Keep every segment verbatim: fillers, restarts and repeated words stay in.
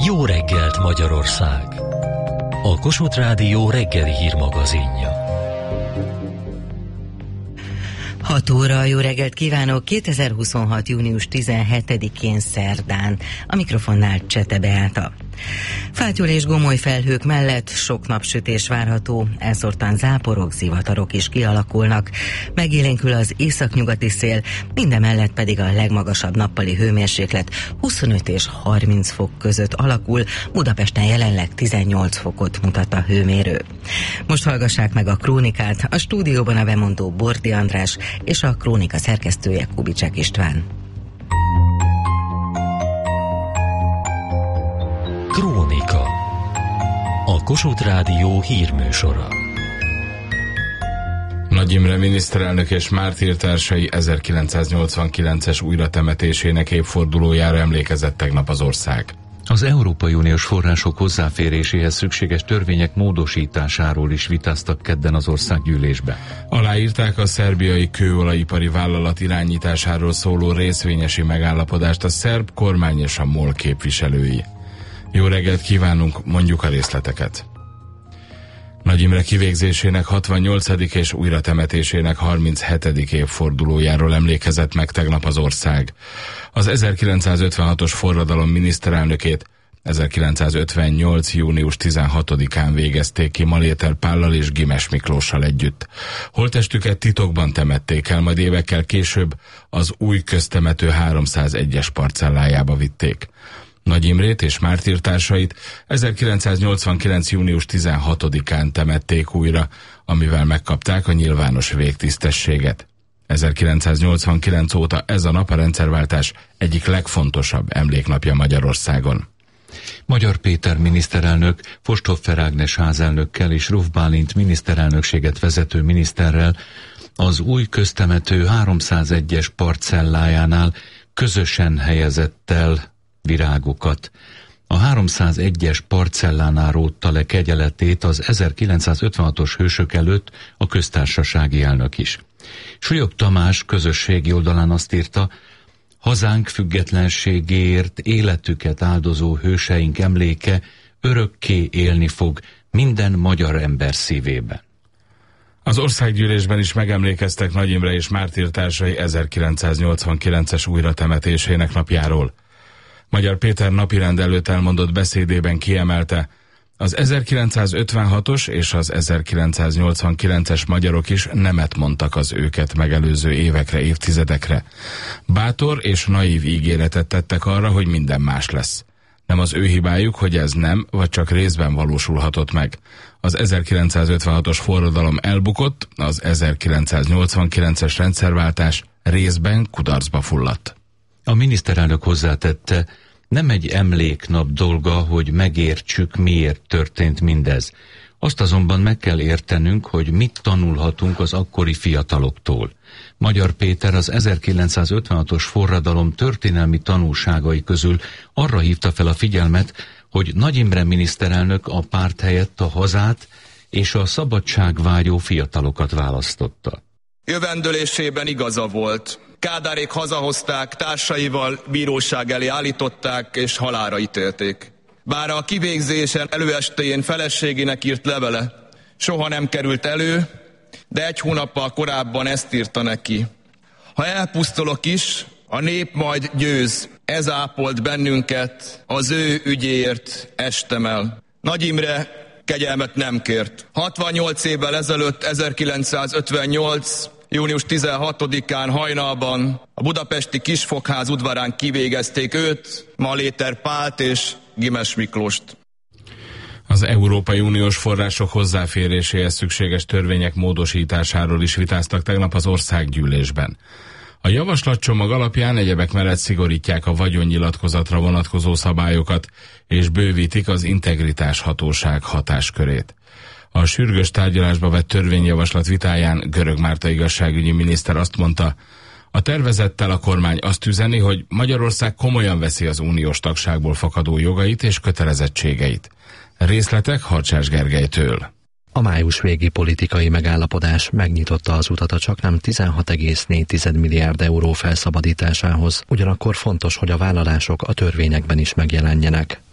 Jó reggelt Magyarország! A Kossuth Rádió reggeli hírmagazinja. hat óra, jó reggelt kívánok! kétezer-huszonhat. június tizenhetedikén szerdán. A mikrofonnál Csete Beáta. Fátyol és gomoly felhők mellett sok napsütés várható, elszórtan záporok, zivatarok is kialakulnak. Megélénkül az északnyugati szél, mindemellett pedig a legmagasabb nappali hőmérséklet huszonöt és harminc fok között alakul, Budapesten jelenleg tizennyolc fokot mutat a hőmérő. Most hallgassák meg a krónikát, a stúdióban a bemondó Bordi András és a krónika szerkesztője Kubicsek István. Krónika. A Kossuth Rádió hírműsora. Nagy Imre miniszterelnök és mártírtársai ezerkilencszáznyolcvankilences újratemetésének évfordulójára emlékezett tegnap az ország. Az Európai Uniós források hozzáféréséhez szükséges törvények módosításáról is vitáztak kedden az országgyűlésben. Aláírták a szerbiai kőolajipari vállalat irányításáról szóló részvényesi megállapodást a szerb kormány és a MOL képviselői. Jó reggelt kívánunk, mondjuk a részleteket. Nagy Imre kivégzésének hatvannyolcadik és újratemetésének harminchetedik évfordulójáról emlékezett meg tegnap az ország. Az ezerkilencszázötvenhatos forradalom miniszterelnökét ezerkilencszázötvennyolc. június tizenhatodikán végezték ki Maléter Pállal és Gimes Miklóssal együtt. Holttestüket titokban temették el, majd évekkel később az új köztemető háromszázegyes parcellájába vitték. Nagy Imrét és mártírtársait ezerkilencszáznyolcvankilenc. június tizenhatodikán temették újra, amivel megkapták a nyilvános végtisztességet. ezerkilencszáznyolcvankilenc óta ez a nap a rendszerváltás egyik legfontosabb emléknapja Magyarországon. Magyar Péter miniszterelnök, Fosthofer Ágnes házelnökkel és Ruf Bálint miniszterelnökséget vezető miniszterrel az új köztemető háromszázegyes parcellájánál közösen helyezett el virágokat. A háromszázegyes parcellánál rótta le kegyeletét az ezerkilencszázötvenhatos hősök előtt a köztársasági elnök is. Súlyog Tamás közösségi oldalán azt írta, hazánk függetlenségéért életüket áldozó hőseink emléke örökké élni fog minden magyar ember szívében. Az országgyűlésben is megemlékeztek Nagy Imre és mártírtársai ezerkilencszáznyolcvankilences újratemetésének napjáról. Magyar Péter napirend előtt elmondott beszédében kiemelte, az ezerkilencszázötvenhatos és az ezerkilencszáznyolcvankilences magyarok is nemet mondtak az őket megelőző évekre, évtizedekre. Bátor és naív ígéretet tettek arra, hogy minden más lesz. Nem az ő hibájuk, hogy ez nem, vagy csak részben valósulhatott meg. Az ezerkilencszázötvenhatos forradalom elbukott, az ezerkilencszáznyolcvankilences rendszerváltás részben kudarcba fulladt. A miniszterelnök hozzátette, nem egy emléknap dolga, hogy megértsük, miért történt mindez. Azt azonban meg kell értenünk, hogy mit tanulhatunk az akkori fiataloktól. Magyar Péter az ezerkilencszázötvenhatos forradalom történelmi tanulságai közül arra hívta fel a figyelmet, hogy Nagy Imre miniszterelnök a párt helyett a hazát és a szabadságvágyó fiatalokat választotta. Jövendőlésében igaza volt. Kádárék hazahozták, társaival bíróság elé állították és halálra ítélték. Bár a kivégzésen előestéjén feleségének írt levele soha nem került elő, de egy hónappal korábban ezt írta neki. Ha elpusztulok is, a nép majd győz, ez ápolt bennünket, az ő ügyéért estem el. Nagy Imre kegyelmet nem kért. hatvannyolc évvel ezelőtt, ezerkilencszázötvennyolc. június tizenhatodikán hajnalban a budapesti Kisfokház udvarán kivégezték őt, Maléter Pált és Gimes Miklóst. Az Európai Uniós források hozzáféréséhez szükséges törvények módosításáról is vitáztak tegnap az országgyűlésben. A javaslatcsomag alapján egyebek mellett szigorítják a vagyonnyilatkozatra vonatkozó szabályokat, és bővítik az integritás hatóság hatáskörét. A sürgős tárgyalásba vett törvényjavaslat vitáján Görög Márta igazságügyi miniszter azt mondta, a tervezettel a kormány azt üzeni, hogy Magyarország komolyan veszi az uniós tagságból fakadó jogait és kötelezettségeit. Részletek Harcsás Gergelytől. A május végi politikai megállapodás megnyitotta az utat a csaknem tizenhat egész négy milliárd euró felszabadításához, ugyanakkor fontos, hogy a vállalások a törvényekben is megjelenjenek.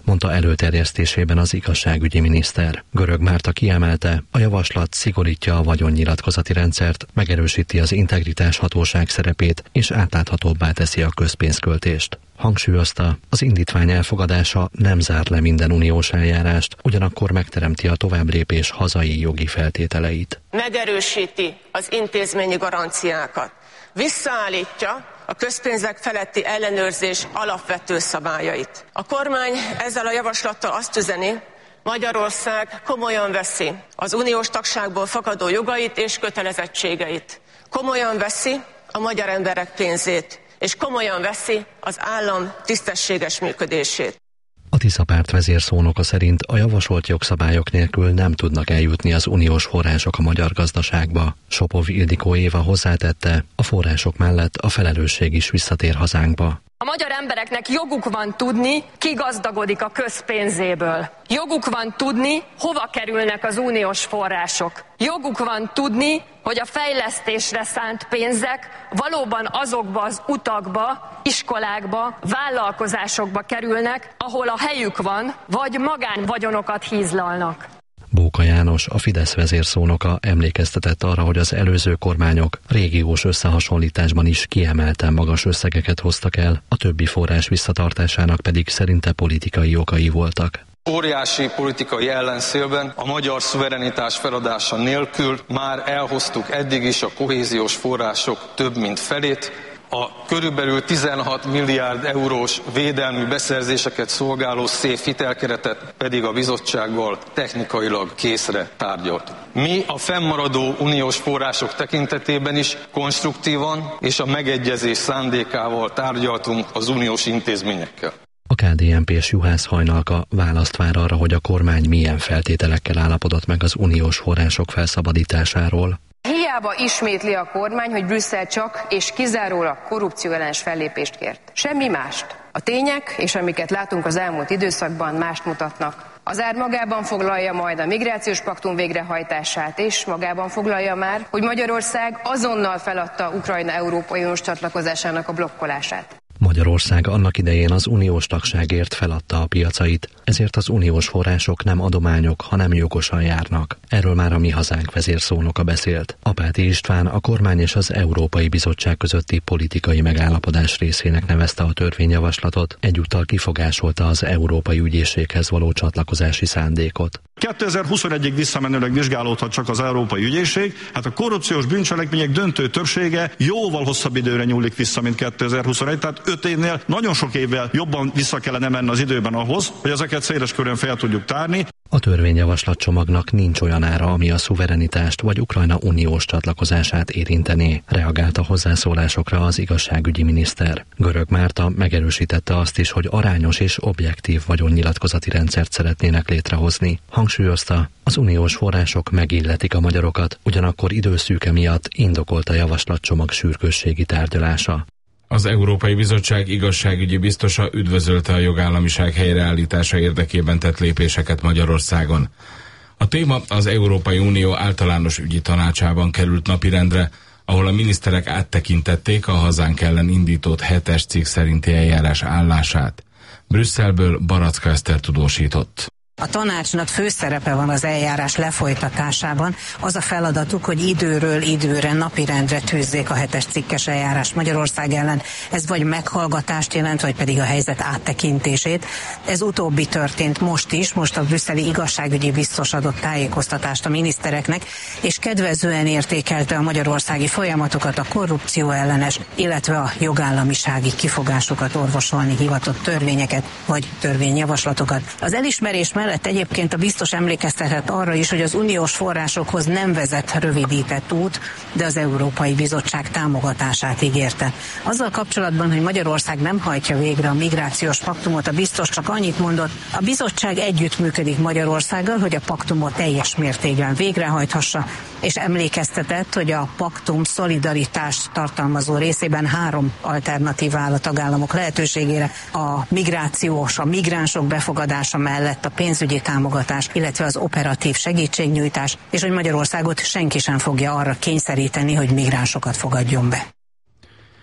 mondta előterjesztésében az igazságügyi miniszter. Görög Márta kiemelte, a javaslat szigorítja a vagyonnyilatkozati rendszert, megerősíti az integritás hatóság szerepét és átláthatóbbá teszi a közpénzköltést. Hangsúlyozta, az indítvány elfogadása nem zár le minden uniós eljárást, ugyanakkor megteremti a továbblépés hazai jogi feltételeit. Megerősíti az intézményi garanciákat, visszaállítja a közpénzek feletti ellenőrzés alapvető szabályait. A kormány ezzel a javaslattal azt üzeni, Magyarország komolyan veszi az uniós tagságból fakadó jogait és kötelezettségeit. Komolyan veszi a magyar emberek pénzét, és komolyan veszi az állam tisztességes működését. A Tisza párt vezérszónoka szerint a javasolt jogszabályok nélkül nem tudnak eljutni az uniós források a magyar gazdaságba. Sopov Ildikó Éva hozzátette, a források mellett a felelősség is visszatér hazánkba. A magyar embereknek joguk van tudni, ki gazdagodik a közpénzéből. Joguk van tudni, hova kerülnek az uniós források. Joguk van tudni, hogy a fejlesztésre szánt pénzek valóban azokba az utakba, iskolákba, vállalkozásokba kerülnek, ahol a helyük van, vagy magánvagyonokat hízlalnak. Bóka János, a Fidesz vezérszónoka emlékeztetett arra, hogy az előző kormányok régiós összehasonlításban is kiemelten magas összegeket hoztak el, a többi forrás visszatartásának pedig szerinte politikai okai voltak. Óriási politikai ellenszélben a magyar szuverenitás feladása nélkül már elhoztuk eddig is a kohéziós források több mint felét, a körülbelül tizenhat milliárd eurós védelmi beszerzéseket szolgáló széf hitelkeretet pedig a bizottsággal technikailag készre tárgyaltuk. Mi a fennmaradó uniós források tekintetében is konstruktívan és a megegyezés szándékával tárgyaltunk az uniós intézményekkel. A ká dé en pés Juhász Hajnalka választ vár arra, hogy a kormány milyen feltételekkel állapodott meg az uniós források felszabadításáról. Hiába ismétli a kormány, hogy Brüsszel csak és kizárólag korrupcióellenes fellépést kért. Semmi mást. A tények, és amiket látunk az elmúlt időszakban, mást mutatnak. Az ár magában foglalja majd a migrációs paktum végrehajtását, és magában foglalja már, hogy Magyarország azonnal feladta Ukrajna Európai Uniós csatlakozásának a blokkolását. Magyarország annak idején az uniós tagságért feladta a piacait, ezért az uniós források nem adományok, hanem jogosan járnak. Erről már a Mi Hazánk vezérszónoka beszélt. Apáti István a kormány és az Európai Bizottság közötti politikai megállapodás részének nevezte a törvényjavaslatot, egyúttal kifogásolta az Európai Ügyészséghez való csatlakozási szándékot. kétezer-huszonegyig visszamenőleg vizsgálódhat csak az Európai Ügyészség, hát a korrupciós bűncselekmények döntő többsége jóval hosszabb időre nyúlik vissza, mint kétezer-huszonegy, tehát öt évnél nagyon sok évvel jobban vissza kellene menni az időben ahhoz, hogy ezeket széles körön fel tudjuk tárni. A törvényjavaslatcsomagnak nincs olyan ára, ami a szuverenitást vagy Ukrajna uniós csatlakozását érintené, reagált a hozzászólásokra az igazságügyi miniszter. Görög Márta megerősítette azt is, hogy arányos és objektív vagyonnyilatkozati rendszert szeretnének létrehozni. Hangsúlyozta, az uniós források megilletik a magyarokat, ugyanakkor időszűke miatt indokolt a javaslatcsomag sürgősségi tárgyalása. Az Európai Bizottság igazságügyi biztosa üdvözölte a jogállamiság helyreállítása érdekében tett lépéseket Magyarországon. A téma az Európai Unió általános ügyi tanácsában került napirendre, ahol a miniszterek áttekintették a hazánk ellen indított hetes cikk szerinti eljárás állását. Brüsszelből Baracka Eszter tudósított. A tanácsnak fő szerepe van az eljárás lefolytatásában. Az a feladatuk, hogy időről időre napirendre tűzzék a hetes cikkes eljárás Magyarország ellen. Ez vagy meghallgatást jelent, vagy pedig a helyzet áttekintését. Ez utóbbi történt most is, most a brüsszeli igazságügyi biztos adott tájékoztatást a minisztereknek, és kedvezően értékelte a magyarországi folyamatokat, a korrupció ellenes, illetve a jogállamisági kifogásokat orvosolni hivatott törvényeket, vagy törvényjavaslatokat. Az elismerés mellett egyébként a biztos emlékeztetett arra is, hogy az uniós forrásokhoz nem vezet rövidített út, de az Európai Bizottság támogatását ígérte. Azzal kapcsolatban, hogy Magyarország nem hajtja végre a migrációs paktumot, a biztos csak annyit mondott, a bizottság együttműködik Magyarországgal, hogy a paktumot teljes mértékben végrehajthassa, és emlékeztetett, hogy a paktum szolidaritást tartalmazó részében három alternatíva áll a tagállamok lehetőségére: a migrációs, a migránsok befogadása mellett a pénzügyi támogatás, illetve az operatív segítségnyújtás, és hogy Magyarországot senki sem fogja arra kényszeríteni, hogy migránsokat fogadjon be.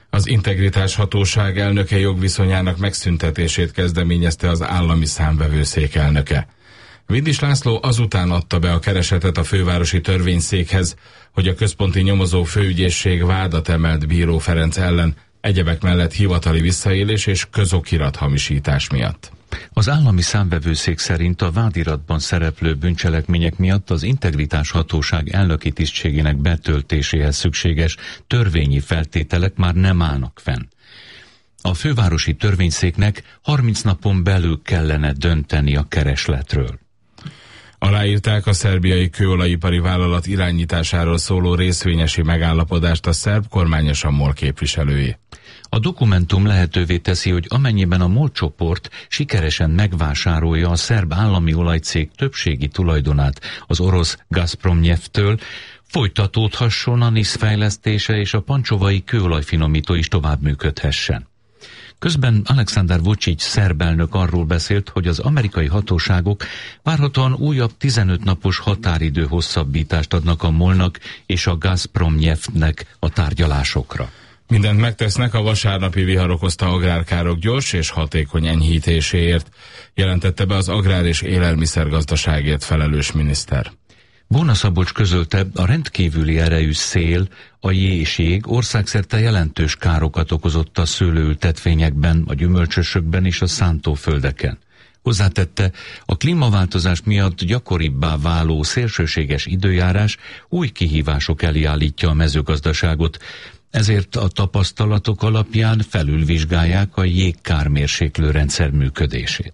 Az Integritás Hatóság elnöke jogviszonyának megszüntetését kezdeményezte az állami számvevőszék elnöke. Vindis László azután adta be a keresetet a fővárosi törvényszékhez, hogy a központi nyomozó főügyészség vádat emelt Bíró Ferenc ellen, egyebek mellett hivatali visszaélés és közokirathamisítás miatt. Az állami számvevőszék szerint a vádiratban szereplő bűncselekmények miatt az Integritás Hatóság elnöki tisztségének betöltéséhez szükséges törvényi feltételek már nem állnak fenn. A fővárosi törvényszéknek harminc napon belül kellene dönteni a keresletről. Aláírták a szerbiai kőolajipari vállalat irányításáról szóló részvényesi megállapodást a szerb kormány és a MOL képviselői. A dokumentum lehetővé teszi, hogy amennyiben a MOL csoport sikeresen megvásárolja a szerb állami olajcég többségi tulajdonát az orosz Gazpromnyeftől, folytatódhasson a NISZ fejlesztése és a pancsovai kőolajfinomító is tovább működhessen. Közben Aleksandar Vučić szerb elnök arról beszélt, hogy az amerikai hatóságok várhatóan újabb tizenöt napos határidő hosszabbítást adnak a MOL-nak és a Gazpromnyeftnek a tárgyalásokra. Mindent megtesznek a vasárnapi vihar okozta agrárkárok gyors és hatékony enyhítéséért, jelentette be az agrár- és élelmiszergazdaságért felelős miniszter. Bóna Szabolcs közölte, a rendkívüli erejű szél, a jé és jég országszerte jelentős károkat okozott a szőlőültetvényekben, a gyümölcsösökben és a szántóföldeken. Hozzátette, a klímaváltozás miatt gyakoribbá váló szélsőséges időjárás új kihívások elé állítja a mezőgazdaságot, ezért a tapasztalatok alapján felülvizsgálják a jégkármérséklő rendszer működését.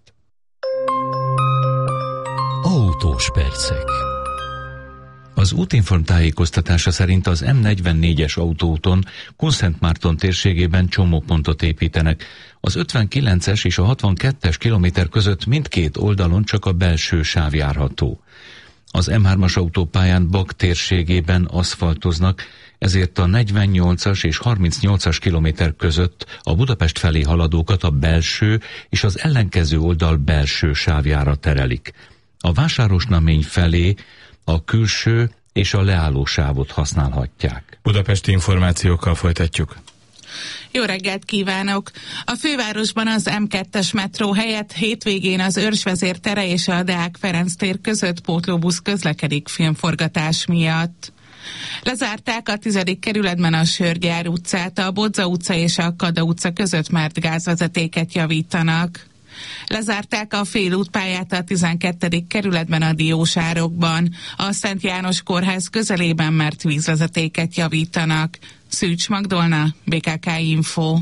Autós percek. Az Útinform tájékoztatása szerint az M negyvennégyes autóúton Kunszentmárton térségében csomópontot építenek. Az ötvenkilences és a hatvankettes kilométer között mindkét oldalon csak a belső sáv járható. Az M hármas autópályán Bak térségében aszfaltoznak, ezért a negyvennyolcas és harmincnyolcas kilométer között a Budapest felé haladókat a belső és az ellenkező oldal belső sávjára terelik. A Vásárosnamény felé a külső és a leálló sávot használhatják. Budapesti információkkal folytatjuk. Jó reggelt kívánok! A fővárosban az M kettes metró helyett hétvégén az Őrsvezér tere és a Deák Ferenc tér között pótlóbusz közlekedik filmforgatás miatt. Lezárták a tizedik kerületben a Sörgyár utcát, a Bodza utca és a Kada utca között, mert gázvezetéket javítanak. Lezárták a félútpályát a tizenkettedik kerületben a Diósárokban, a Szent János kórház közelében, mert vízvezetéket javítanak. Szűcs Magdolna, bé ká ká Info.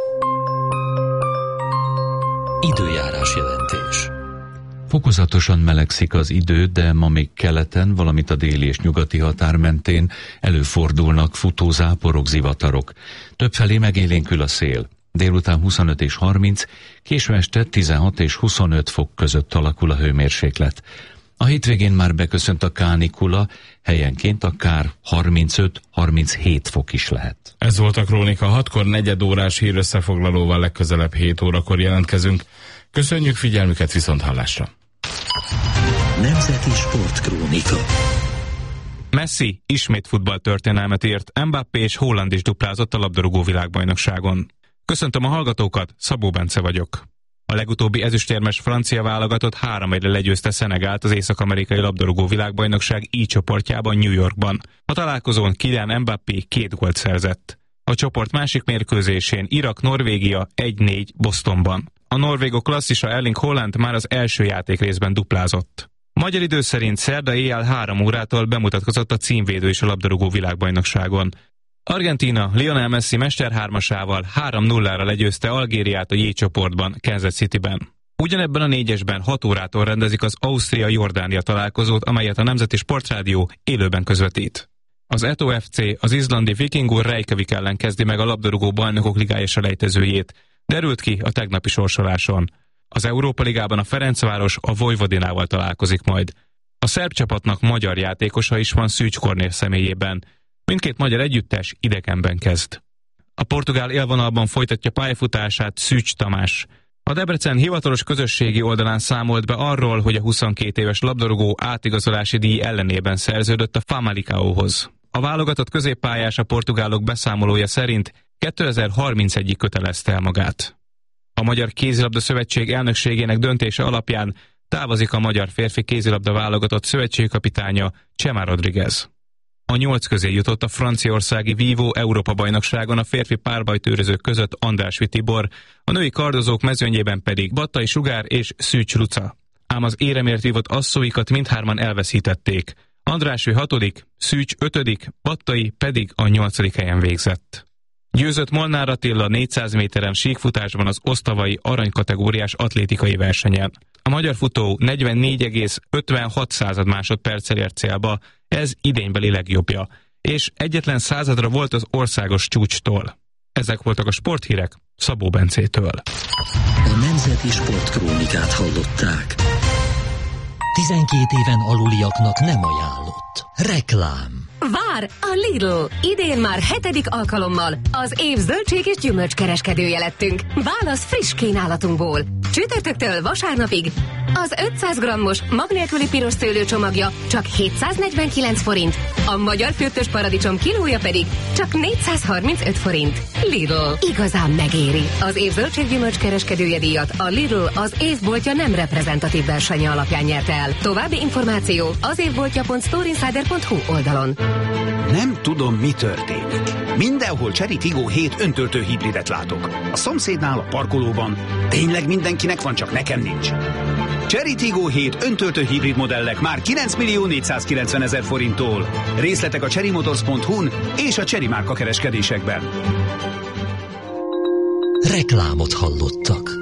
Időjárás jelentés. Fokozatosan melegszik az idő, de ma még keleten, valamint a déli és nyugati határ mentén előfordulnak futózáporok, zivatarok. Többfelé megélénkül a szél. Délután huszonöt és harminc, késő este tizenhat és huszonöt fok között alakul a hőmérséklet. A hétvégén már beköszönt a kánikula, helyenként akár harmincöt-harminchét fok is lehet. Ez volt a Krónika, hatkor negyed órás hírösszefoglalóval legközelebb hét órakor jelentkezünk. Köszönjük figyelmüket, viszont hallásra! Nemzeti Sportkrónika. Messi ismét futballtörténelmet írt, Mbappé és Haaland is duplázott a labdarúgó világbajnokságon. Köszöntöm a hallgatókat, Szabó Bence vagyok. A legutóbbi ezüstérmes francia válogatott három egyre legyőzte Szenegált az észak-amerikai labdarúgó világbajnokság I csoportjában New Yorkban. A találkozón Kylian Mbappé két gólt szerzett. A csoport másik mérkőzésén Irak-Norvégia egy négy Bostonban. A norvégok klasszisa Erling Haaland már az első játékrészben duplázott. Magyar idő szerint szerda éjjel három órától bemutatkozott a címvédő is a labdarúgó világbajnokságon. Argentína Lionel Messi mesterhármasával három nullára legyőzte Algériát a J csoportban, Kansas Cityben. Ugyanebben a négyesben hat órától rendezik az Ausztria-Jordánia találkozót, amelyet a Nemzeti Sportrádió élőben közvetít. Az E T O F C az izlandi Vikingur Reykjavik ellen kezdi meg a labdarúgó bajnokok ligája selejtezőjét, derült ki a tegnapi sorsoláson. Az Európa Ligában a Ferencváros a Vojvodinával találkozik majd. A szerb csapatnak magyar játékosa is van Szűcs Kornél személyében. Mindkét magyar együttes idegenben kezd. A portugál élvonalban folytatja pályafutását Szűcs Tamás. A Debrecen hivatalos közösségi oldalán számolt be arról, hogy a huszonkét éves labdarúgó átigazolási díj ellenében szerződött a Famalicãóhoz. A válogatott középpályás a portugálok beszámolója szerint kétezer-harmincegyig kötelezte el magát. A Magyar Kézilabda Szövetség elnökségének döntése alapján távozik a magyar férfi kézilabda válogatott szövetségkapitánya Chema Rodriguez. A nyolc közé jutott a franciaországi Vívó Európa-bajnokságon a férfi párbajtőrözők között Andrásvi Tibor, a női kardozók mezőnyében pedig Battai Sugár és Szűcs Luca. Ám az éremért vívott asszóikat mindhárman elveszítették. Andrásvi hatodik, Szűcs ötödik, Battai pedig a nyolcadik helyen végzett. Győzött Molnár Attila négyszáz méteren síkfutásban az osztavai aranykategóriás atlétikai versenyen. A magyar futó negyvennégy egész ötvenhat másodperccel ért célba, ez idénybeli legjobbja, és egyetlen századra volt az országos csúcstól. Ezek voltak a sporthírek Szabó Bencétől. A Nemzeti Sportkrónikát hallották. tizenkét éven aluliaknak nem ajánlott. Reklám. Vár a Lidl! Idén már hetedik alkalommal az év zöldség és gyümölcskereskedője lettünk. Válasz friss kínálatunkból. Csütörtöktől vasárnapig az ötszáz grammos mag nélküli piros szőlő csomagja csak hétszáznegyvenkilenc forint, a magyar fürtös paradicsom kilója pedig csak négyszázharmincöt forint. Lidl, igazán megéri. Az év zöldség gyümölcskereskedője díjat a Lidl az évboltja nem reprezentatív versenye alapján nyerte el. További információ az évboltja pont storeinsider pont hu oldalon. Nem tudom, mi történik. Mindenhol Chery Tiggo hét öntöltő hibridet látok. A szomszédnál, a parkolóban. Tényleg mindenkinek van, csak nekem nincs. Chery Tiggo hét öntöltő hibrid modellek már kilenc millió négyszázkilencvenezer forinttól. Részletek a chery motors pont hu-n és a Chery márka kereskedésekben. Reklámot hallottak.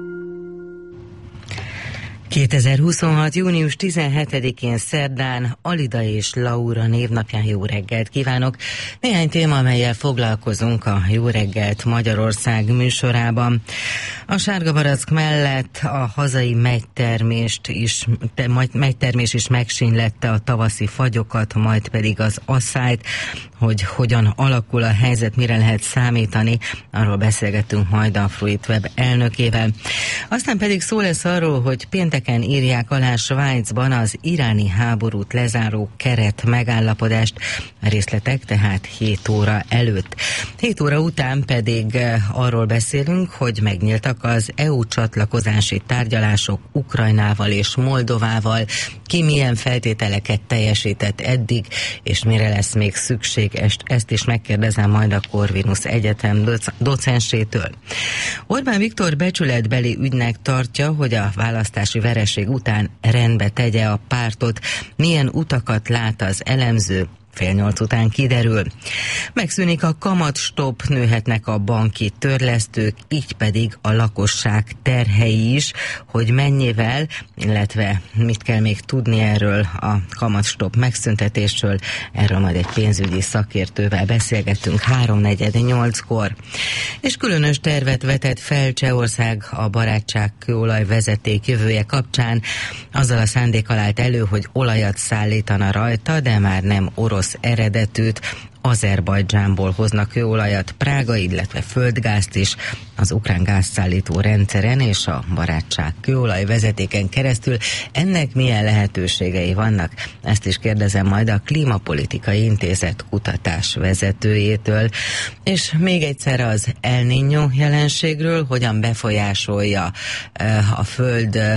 kétezer-huszonhat. június tizenhetedikén szerdán Alida és Laura névnapján jó reggelt kívánok. Néhány téma, amellyel foglalkozunk a Jó reggelt Magyarország műsorában. A sárga barack mellett a hazai megytermést is, te, megytermés is megsínylette a tavaszi fagyokat, majd pedig az asszályt, hogy hogyan alakul a helyzet, mire lehet számítani. Arról beszélgettünk majd a Fruitweb elnökével. Aztán pedig szó lesz arról, hogy pénteken írják alá Svájcban az iráni háborút lezáró keret megállapodást. A részletek tehát hét óra előtt. hét óra után pedig arról beszélünk, hogy megnyíltak az é u csatlakozási tárgyalások Ukrajnával és Moldovával. Ki milyen feltételeket teljesített eddig, és mire lesz még szükség, ezt, ezt is megkérdezem majd a Corvinus Egyetem doc- docensétől. Orbán Viktor becsületbeli ügynek tartja, hogy a választási vereség után rendbe tegye a pártot. Milyen utakat lát az elemző? Fél nyolc után kiderül. Megszűnik a kamatstop, nőhetnek a banki törlesztők, így pedig a lakosság terhei is, hogy mennyivel, illetve mit kell még tudni erről a kamatstop megszüntetésről. Erről majd egy pénzügyi szakértővel beszélgettünk háromnegyed nyolckor. És különös tervet vetett fel Csehország a barátságkőolaj vezeték jövője kapcsán. Azzal a szándékkal állt elő, hogy olajat szállítana rajta, de már nem orosz eredetűt. Azerbajdzsánból hoznak kőolajat, Prága, illetve földgázt is az ukrán gázszállító rendszeren és a barátság kőolaj vezetéken keresztül. Ennek milyen lehetőségei vannak? Ezt is kérdezem majd a Klímapolitikai Intézet kutatás vezetőjétől. És még egyszer az El Niño jelenségről, hogyan befolyásolja uh, a föld uh,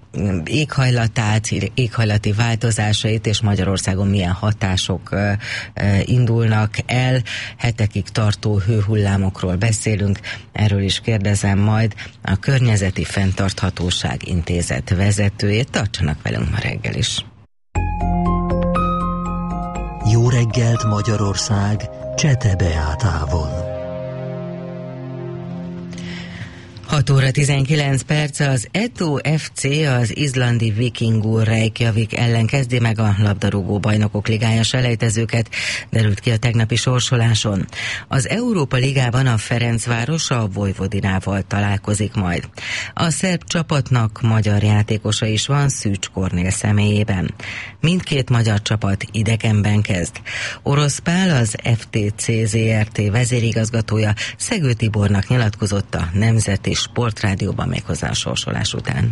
éghajlatát, éghajlati változásait, és Magyarországon milyen hatások uh, uh, indulnak el. Hetekig tartó hőhullámokról beszélünk, erről is kérdezem majd a Környezeti Fenntarthatóság Intézet vezetőjét. Tartsanak velünk ma reggel is. Jó reggelt Magyarország, Csete Beátával. hat óra tizenkilenc perc, az Eto ef cé, az izlandi Vikingur Reykjavik ellen kezdi meg a labdarúgó bajnokok ligája selejtezőket, derült ki a tegnapi sorsoláson. Az Európa Ligában a Ferencváros a Vojvodinával találkozik majd. A szerb csapatnak magyar játékosa is van, Szűcs Kornél személyében. Mindkét magyar csapat idegenben kezd. Orosz Pál, az ef té cé zé er té vezérigazgatója Szegő Tibornak nyilatkozott a Nemzeti Sportrádióban méghozzá a sorsolás után.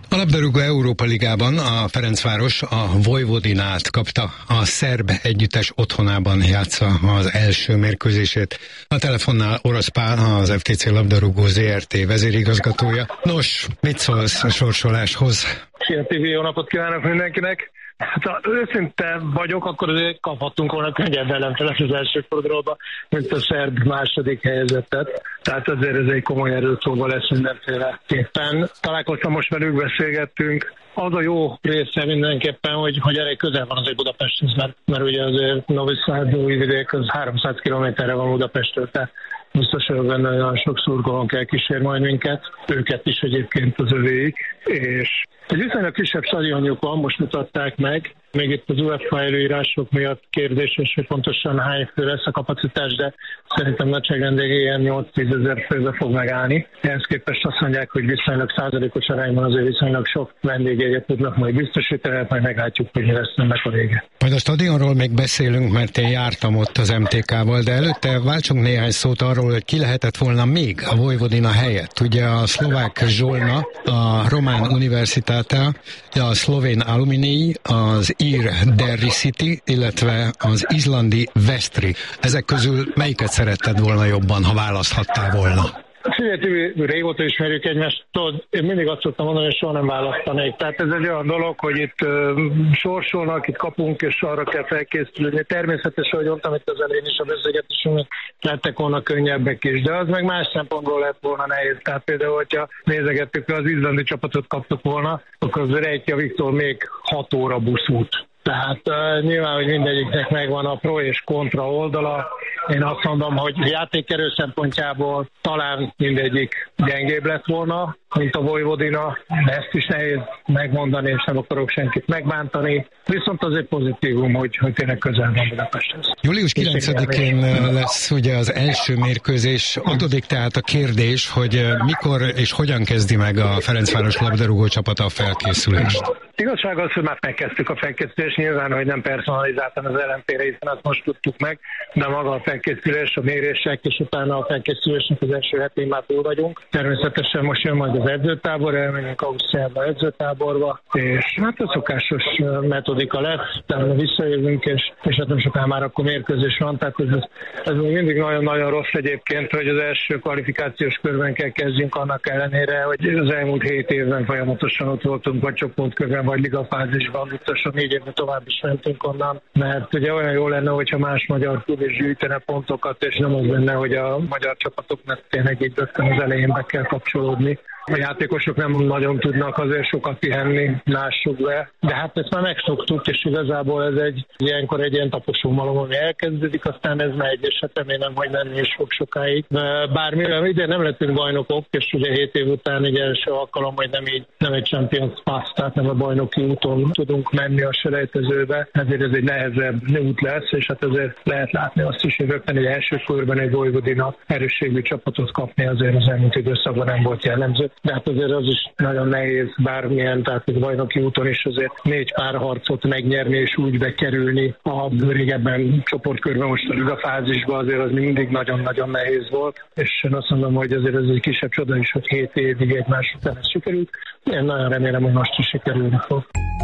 A labdarúgó Európa Ligában a Ferencváros a Vojvodinát kapta, a szerb együttes otthonában játsza az első mérkőzését. A telefonnál Orosz Pál, az ef té cé labdarúgó zé er té vezérigazgatója. Nos, mit szólsz a sorsoláshoz? Szia té vé, jó napot kívánok mindenkinek! Hát ha őszinte vagyok, akkor azért kaphattunk volna könnyebb ellenfelet az első fordulóba, mint a szerb második helyezettet. Tehát azért ez egy komoly erőszóba lesz mindenféleképpen. Találkoztam most velük, beszélgettünk. Az a jó része mindenképpen, hogy, hogy elég közel van azért Budapesthez, mert, mert ugye azért Novi Sad, Újvidék, az háromszáz kilométerre van Budapesttől, tehát biztos, hogy benne nagyon sok szurkolón kell kísér majd minket, őket is egyébként az övéik, és egy viszonylag kisebb stadionjuk van, most mutatták meg, még itt az u ef á előírások miatt kérdéses, hogy pontosan hány fő lesz a kapacitás, de szerintem nagyságrendileg ilyen nyolc-tízezer főbe fog megállni. Ehhez képest azt mondják, hogy viszonylag százalékos arányban azért viszonylag sok vendégjegyet tudnak majd biztosítani, hát majd meglátjuk, hogy mi lesz ennek a vége. Majd a stadionról még beszélünk, mert én jártam ott az em té ká-val, de előtte váltsunk néhány szót arról, hogy ki lehetett volna még a Vojvodina helyett. Ugye a szlovák Zsolna, a román Universitáta, a szlovén Alumini, az ír Derry City, illetve az izlandi Veszpri. Ezek közül melyiket szeretted volna jobban, ha választhattál volna? Figyelj, régóta ismerjük egymást, tudod, én mindig azt szoktam mondani, hogy soha nem választanék. Tehát ez egy olyan dolog, hogy itt uh, sorsolnak, itt kapunk, és arra kell felkészülni. Természetesen, hogy mondtam itt az elején is a beszélgetésünknek, lettek volna könnyebbek is, de az meg más szempontból lett volna nehéz. Tehát például, hogyha nézegettük, az izlandi csapatot kaptuk volna, akkor az Reykjaviktól még hat óra buszút. Tehát uh, nyilván, hogy mindegyiknek megvan a pro és kontra oldala. Én azt mondom, hogy játékerő szempontjából talán mindegyik gyengébb lett volna, mint a Vojvodina, de ezt is nehéz megmondani, és nem akarok senkit megbántani. Viszont azért pozitívum, hogy, hogy tényleg közel van Budapesthez. július kilencedikén lesz ugye az első mérkőzés. Adódik tehát a kérdés, hogy mikor és hogyan kezdi meg a Ferencváros labdarúgó csapata a felkészülést? Igazság az, hogy már megkezdtük a felkészülést, nyilván, hogy nem personalizáltan az ellenfélre, hiszen azt most tudtuk meg, de maga a felkészülés, a mérések, és utána a felkészülésnek az első hetén már túl vagyunk. Természetesen most jön majd az edzőtábor, elmegyünk Ausztriába edzőtáborba, és hát a szokásos metodika lesz, utána visszajövünk, és, és hát nem soká már akkor mérkőzés van, tehát ez, ez még mindig nagyon-nagyon rossz egyébként, hogy az első kvalifikációs körben kell kezdjünk, annak ellenére, hogy az elmúlt hét évben folyamatosan ott voltunk, vagy csoportkörben, vagy ligafázisban, utána négy évben tovább is mentünk onnan, mert ugye olyan jó lenne, hogyha más magyar klub is gyűjtene pontokat, és nem az lenne, hogy a magyar csapatoknak tényleg így rögtön az elején be kell kapcsolódni. A játékosok nem nagyon tudnak azért sokat pihenni, lássuk be, de hát ezt már megszoktuk, és igazából ez egy ilyenkor egy ilyen taposó malom, ami elkezdődik, aztán ez megy, és hát remélem, hogy nem is fog sokáig. Bármilyen ide nem lettünk bajnokok, és ugye hét év után egy első alkalom, hogy nem így, nem egy Champions Pass, tehát nem a bajnoki úton tudunk menni a selejtezőbe, ezért ez egy nehezebb út lesz, és hát azért lehet látni azt is, hogy rögtön egy első körben egy Vojvodina erősségű csapatot kapni azért az elmúlt időszakban nem volt jellemző. De hát azért az is nagyon nehéz bármilyen, tehát egy bajnoki úton is azért négy párharcot megnyerni és úgy bekerülni a régebben csoportkörben, most a ligafázisba, azért az mindig nagyon-nagyon nehéz volt, és én azt mondom, hogy azért ez egy kisebb csoda is, hogy hét évig egymás után ez sikerült. Én nagyon remélem, hogy most is sikerülni fog.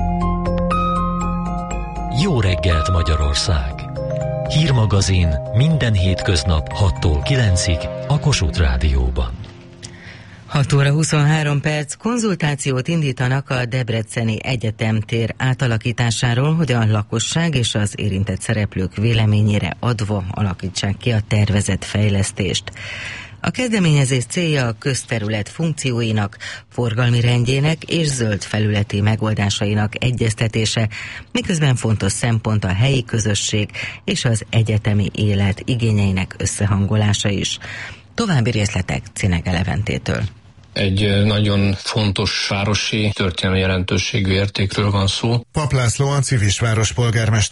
Jó reggelt Magyarország! Hírmagazin minden hétköznap hattól kilencig a Kossuth Rádióban. hat óra huszonhárom perc, konzultációt indítanak a Debreceni Egyetemtér átalakításáról, hogy a lakosság és az érintett szereplők véleményére adva alakítsák ki a tervezett fejlesztést. A kezdeményezés célja a közterület funkcióinak, forgalmi rendjének és zöld felületi megoldásainak egyeztetése, miközben fontos szempont a helyi közösség és az egyetemi élet igényeinek összehangolása is. További részletek Cinege Leventétől. Egy nagyon fontos városi történelmi jelentőségű értékről van szó. Pap László a Civis város polgármestere.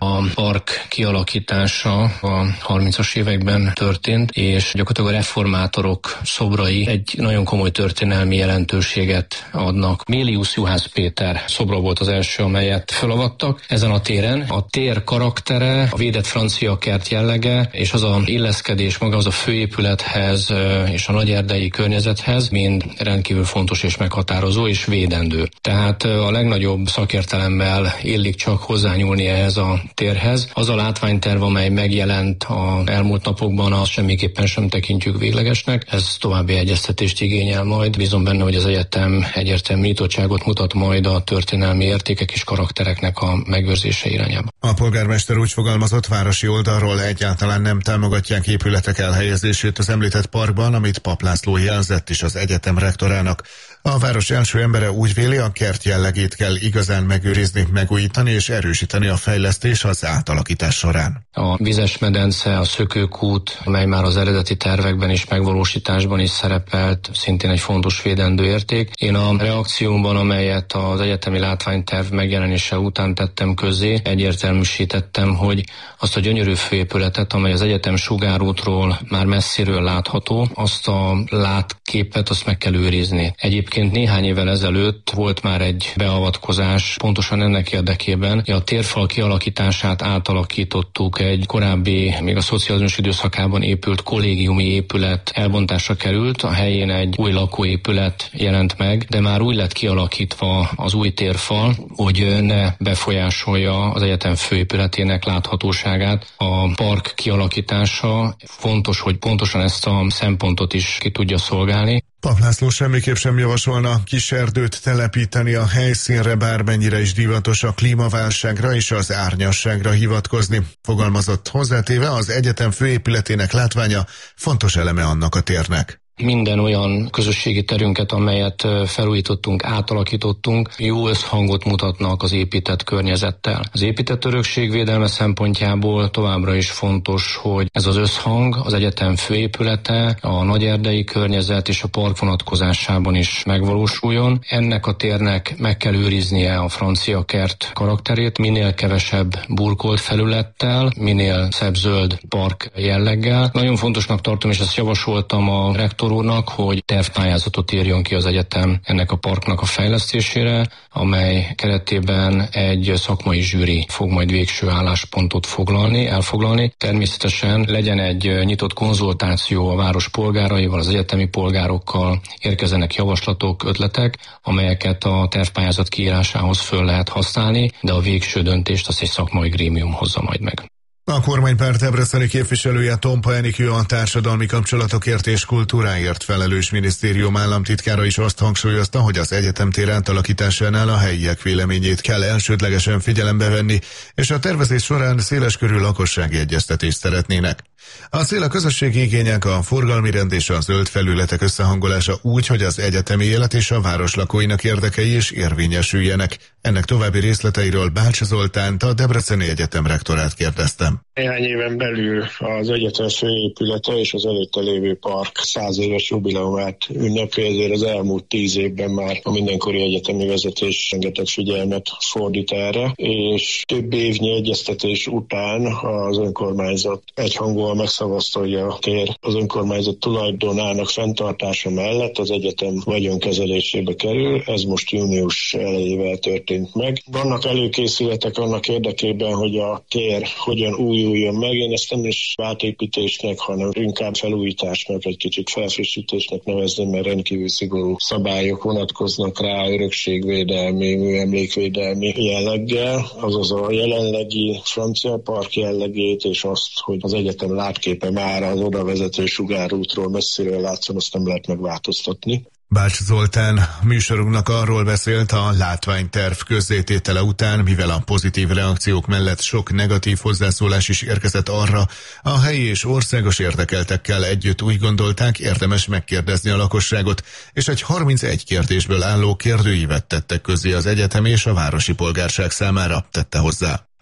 A park kialakítása a harmincas években történt, és gyakorlatilag a reformátorok szobrai egy nagyon komoly történelmi jelentőséget adnak. Mélius Juhász Péter szobra volt az első, amelyet felavattak ezen a téren. A tér karaktere, a védett francia kert jellege, és az a illeszkedés maga az a főépülethez és a nagyerdei környezethez mind rendkívül fontos és meghatározó és védendő. Tehát a legnagyobb szakértelemmel illik csak hozzányúlni ehhez a térhez. Az a látványterv, amely megjelent az elmúlt napokban, azt semmiképpen sem tekintjük véglegesnek. Ez további egyeztetést igényel majd. Bízom benne, hogy az egyetem egyértelmű nyitottságot mutat majd a történelmi értékek és karaktereknek a megőrzése irányába. A polgármester úgy fogalmazott, városi oldalról egyáltalán nem támogatják épületek elhelyezését az említett parkban, amit Papp László jelzett is az egyetem rektorának. A város első embere úgy véli, a kert jellegét kell igazán megőrizni, megújítani és erősíteni a fejlesztés az átalakítás során. A vizes medence, a szökőkút, amely már az eredeti tervekben és megvalósításban is szerepelt, szintén egy fontos védendő érték. Én a reakciómban, amelyet az egyetemi látványterv megjelenése után tettem közzé, egyértelműsítettem, hogy azt a gyönyörű főépületet, amely az egyetem sugárútról már messziről látható, azt a látképet azt meg kell őrizni. Egyébként néhány évvel ezelőtt volt már egy beavatkozás pontosan ennek érdekében, hogy a térfal kialakítását átalakítottuk, egy korábbi, még a szocializmus időszakában épült kollégiumi épület elbontásra került, a helyén egy új lakóépület jelent meg, de már úgy lett kialakítva az új térfal, hogy ne befolyásolja az egyetem főépületének láthatóságát. A park kialakítása fontos, hogy pontosan ezt a szempontot is ki tudja szolgálni. Papp László semmiképp sem javasolna kis erdőt telepíteni a helyszínre, bármennyire is divatos a klímaválságra és az árnyasságra hivatkozni. Fogalmazott, hozzátéve, az egyetem főépületének látványa fontos eleme annak a térnek. Minden olyan közösségi terünket, amelyet felújítottunk, átalakítottunk, jó összhangot mutatnak az épített környezettel. Az épített örökség védelme szempontjából továbbra is fontos, hogy ez az összhang az egyetem főépülete, a nagyerdei környezet és a park vonatkozásában is megvalósuljon. Ennek a térnek meg kell őriznie a francia kert karakterét, minél kevesebb burkolt felülettel, minél szebb zöld park jelleggel. Nagyon fontosnak tartom, és ezt javasoltam a rektor úrnak, hogy tervpályázatot írjon ki az egyetem ennek a parknak a fejlesztésére, amely keretében egy szakmai zsűri fog majd végső álláspontot foglalni, elfoglalni. Természetesen legyen egy nyitott konzultáció a város polgáraival, az egyetemi polgárokkal, érkezenek javaslatok, ötletek, amelyeket a tervpályázat kiírásához föl lehet használni, de a végső döntést azt egy szakmai grémium hozza majd meg. A kormánypárt debreceni képviselője Tompa Enikő, a társadalmi kapcsolatokért és kultúráért felelős minisztérium államtitkára is azt hangsúlyozta, hogy az egyetemtér átalakításánál a helyiek véleményét kell elsődlegesen figyelembe venni, és a tervezés során széleskörű lakossági egyeztetést szeretnének. A cél a közösségi igények, a forgalmi rend és a zöld felületek összehangolása úgy, hogy az egyetemi élet és a város lakóinak érdekei is érvényesüljenek. Ennek további részleteiről Bács Zoltánt, a Debreceni Egyetem rektorát kérdeztem. Néhány éven belül az egyetem főépülete és az előtte lévő park száz éves jubileumát ünnepli, ezért az elmúlt tíz évben már a mindenkori egyetemi vezetés rengeteg figyelmet fordít erre, és több évnyi egyeztetés után az önkormányzat egyhangúan megszavazta, hogy a tér az önkormányzat tulajdonának fenntartása mellett az egyetem vagyonkezelésébe kerül. Ez most június elejével történt meg. Vannak előkészületek annak érdekében, hogy a tér hogyan újuljon meg. Én ezt nem is átépítésnek, hanem inkább felújításnak, egy kicsit felfrissítésnek nevezném, mert rendkívül szigorú szabályok vonatkoznak rá, örökségvédelmi, műemlékvédelmi jelleggel, azaz a jelenlegi francia park jellegét, és azt, hogy az egyetem látképe már az odavezető sugárútról messziről látszon, azt nem lehet megváltoztatni. Bács Zoltán műsorunknak arról beszélt a látványterv közzététele után, mivel a pozitív reakciók mellett sok negatív hozzászólás is érkezett arra, a helyi és országos érdekeltekkel együtt úgy gondolták, érdemes megkérdezni a lakosságot, és egy harmincegy kérdésből álló kérdőívet tettek közzé az egyetem és a városi polgárság számára, tette hozzá.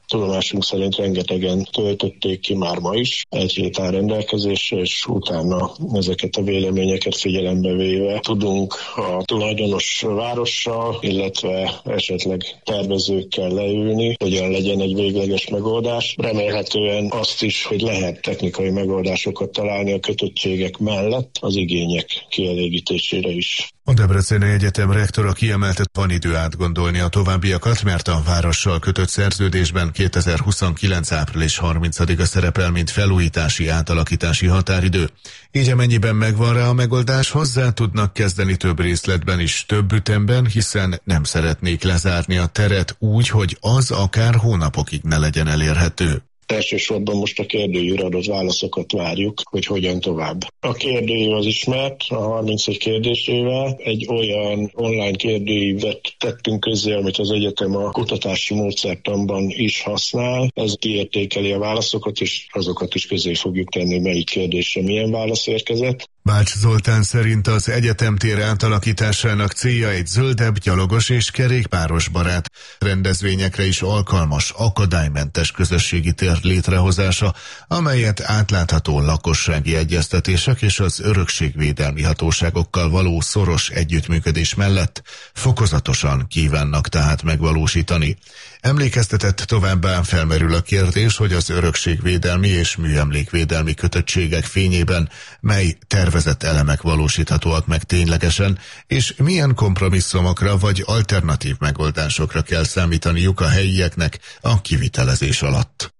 Tudomásunk szerint rengetegen töltötték ki már ma is, egy hét áll rendelkezésre, és utána ezeket a véleményeket figyelembe véve tudunk a tulajdonos várossal, illetve esetleg tervezőkkel leülni, hogyan legyen egy végleges megoldás. Remélhetően azt is, hogy lehet technikai megoldásokat találni a kötöttségek mellett az igények kielégítésére is. A Debreceni Egyetem rektora kiemelte, van idő átgondolni a továbbiakat, mert a várossal kötött szerződésben kétezer-huszonkilenc április harmincadika szerepel, mint felújítási átalakítási határidő. Így amennyiben megvan rá a megoldás, hozzá tudnak kezdeni több részletben is, több ütemben, hiszen nem szeretnék lezárni a teret úgy, hogy az akár hónapokig ne legyen elérhető. Elsősorban most a kérdőjűre adott válaszokat várjuk, hogy hogyan tovább. A kérdőív az ismert, a harmincegy kérdésével egy olyan online kérdőívet tettünk közzé, amit az egyetem a kutatási módszertanban is használ. Ez kiértékeli a válaszokat, és azokat is közé fogjuk tenni, melyik kérdésre milyen válasz érkezett. Bács Zoltán szerint az egyetemtér átalakításának célja egy zöldebb, gyalogos és kerékpárosbarát rendezvényekre is alkalmas, akadálymentes közösségi tér létrehozása, amelyet átlátható lakossági egyeztetések és az örökségvédelmi hatóságokkal való szoros együttműködés mellett fokozatosan kívánnak tehát megvalósítani. Emlékeztetett továbbá, felmerül a kérdés, hogy az örökségvédelmi és műemlékvédelmi kötöttségek fényében mely tervezett elemek valósíthatóak meg ténylegesen, és milyen kompromisszumokra vagy alternatív megoldásokra kell számítaniuk a helyieknek a kivitelezés alatt.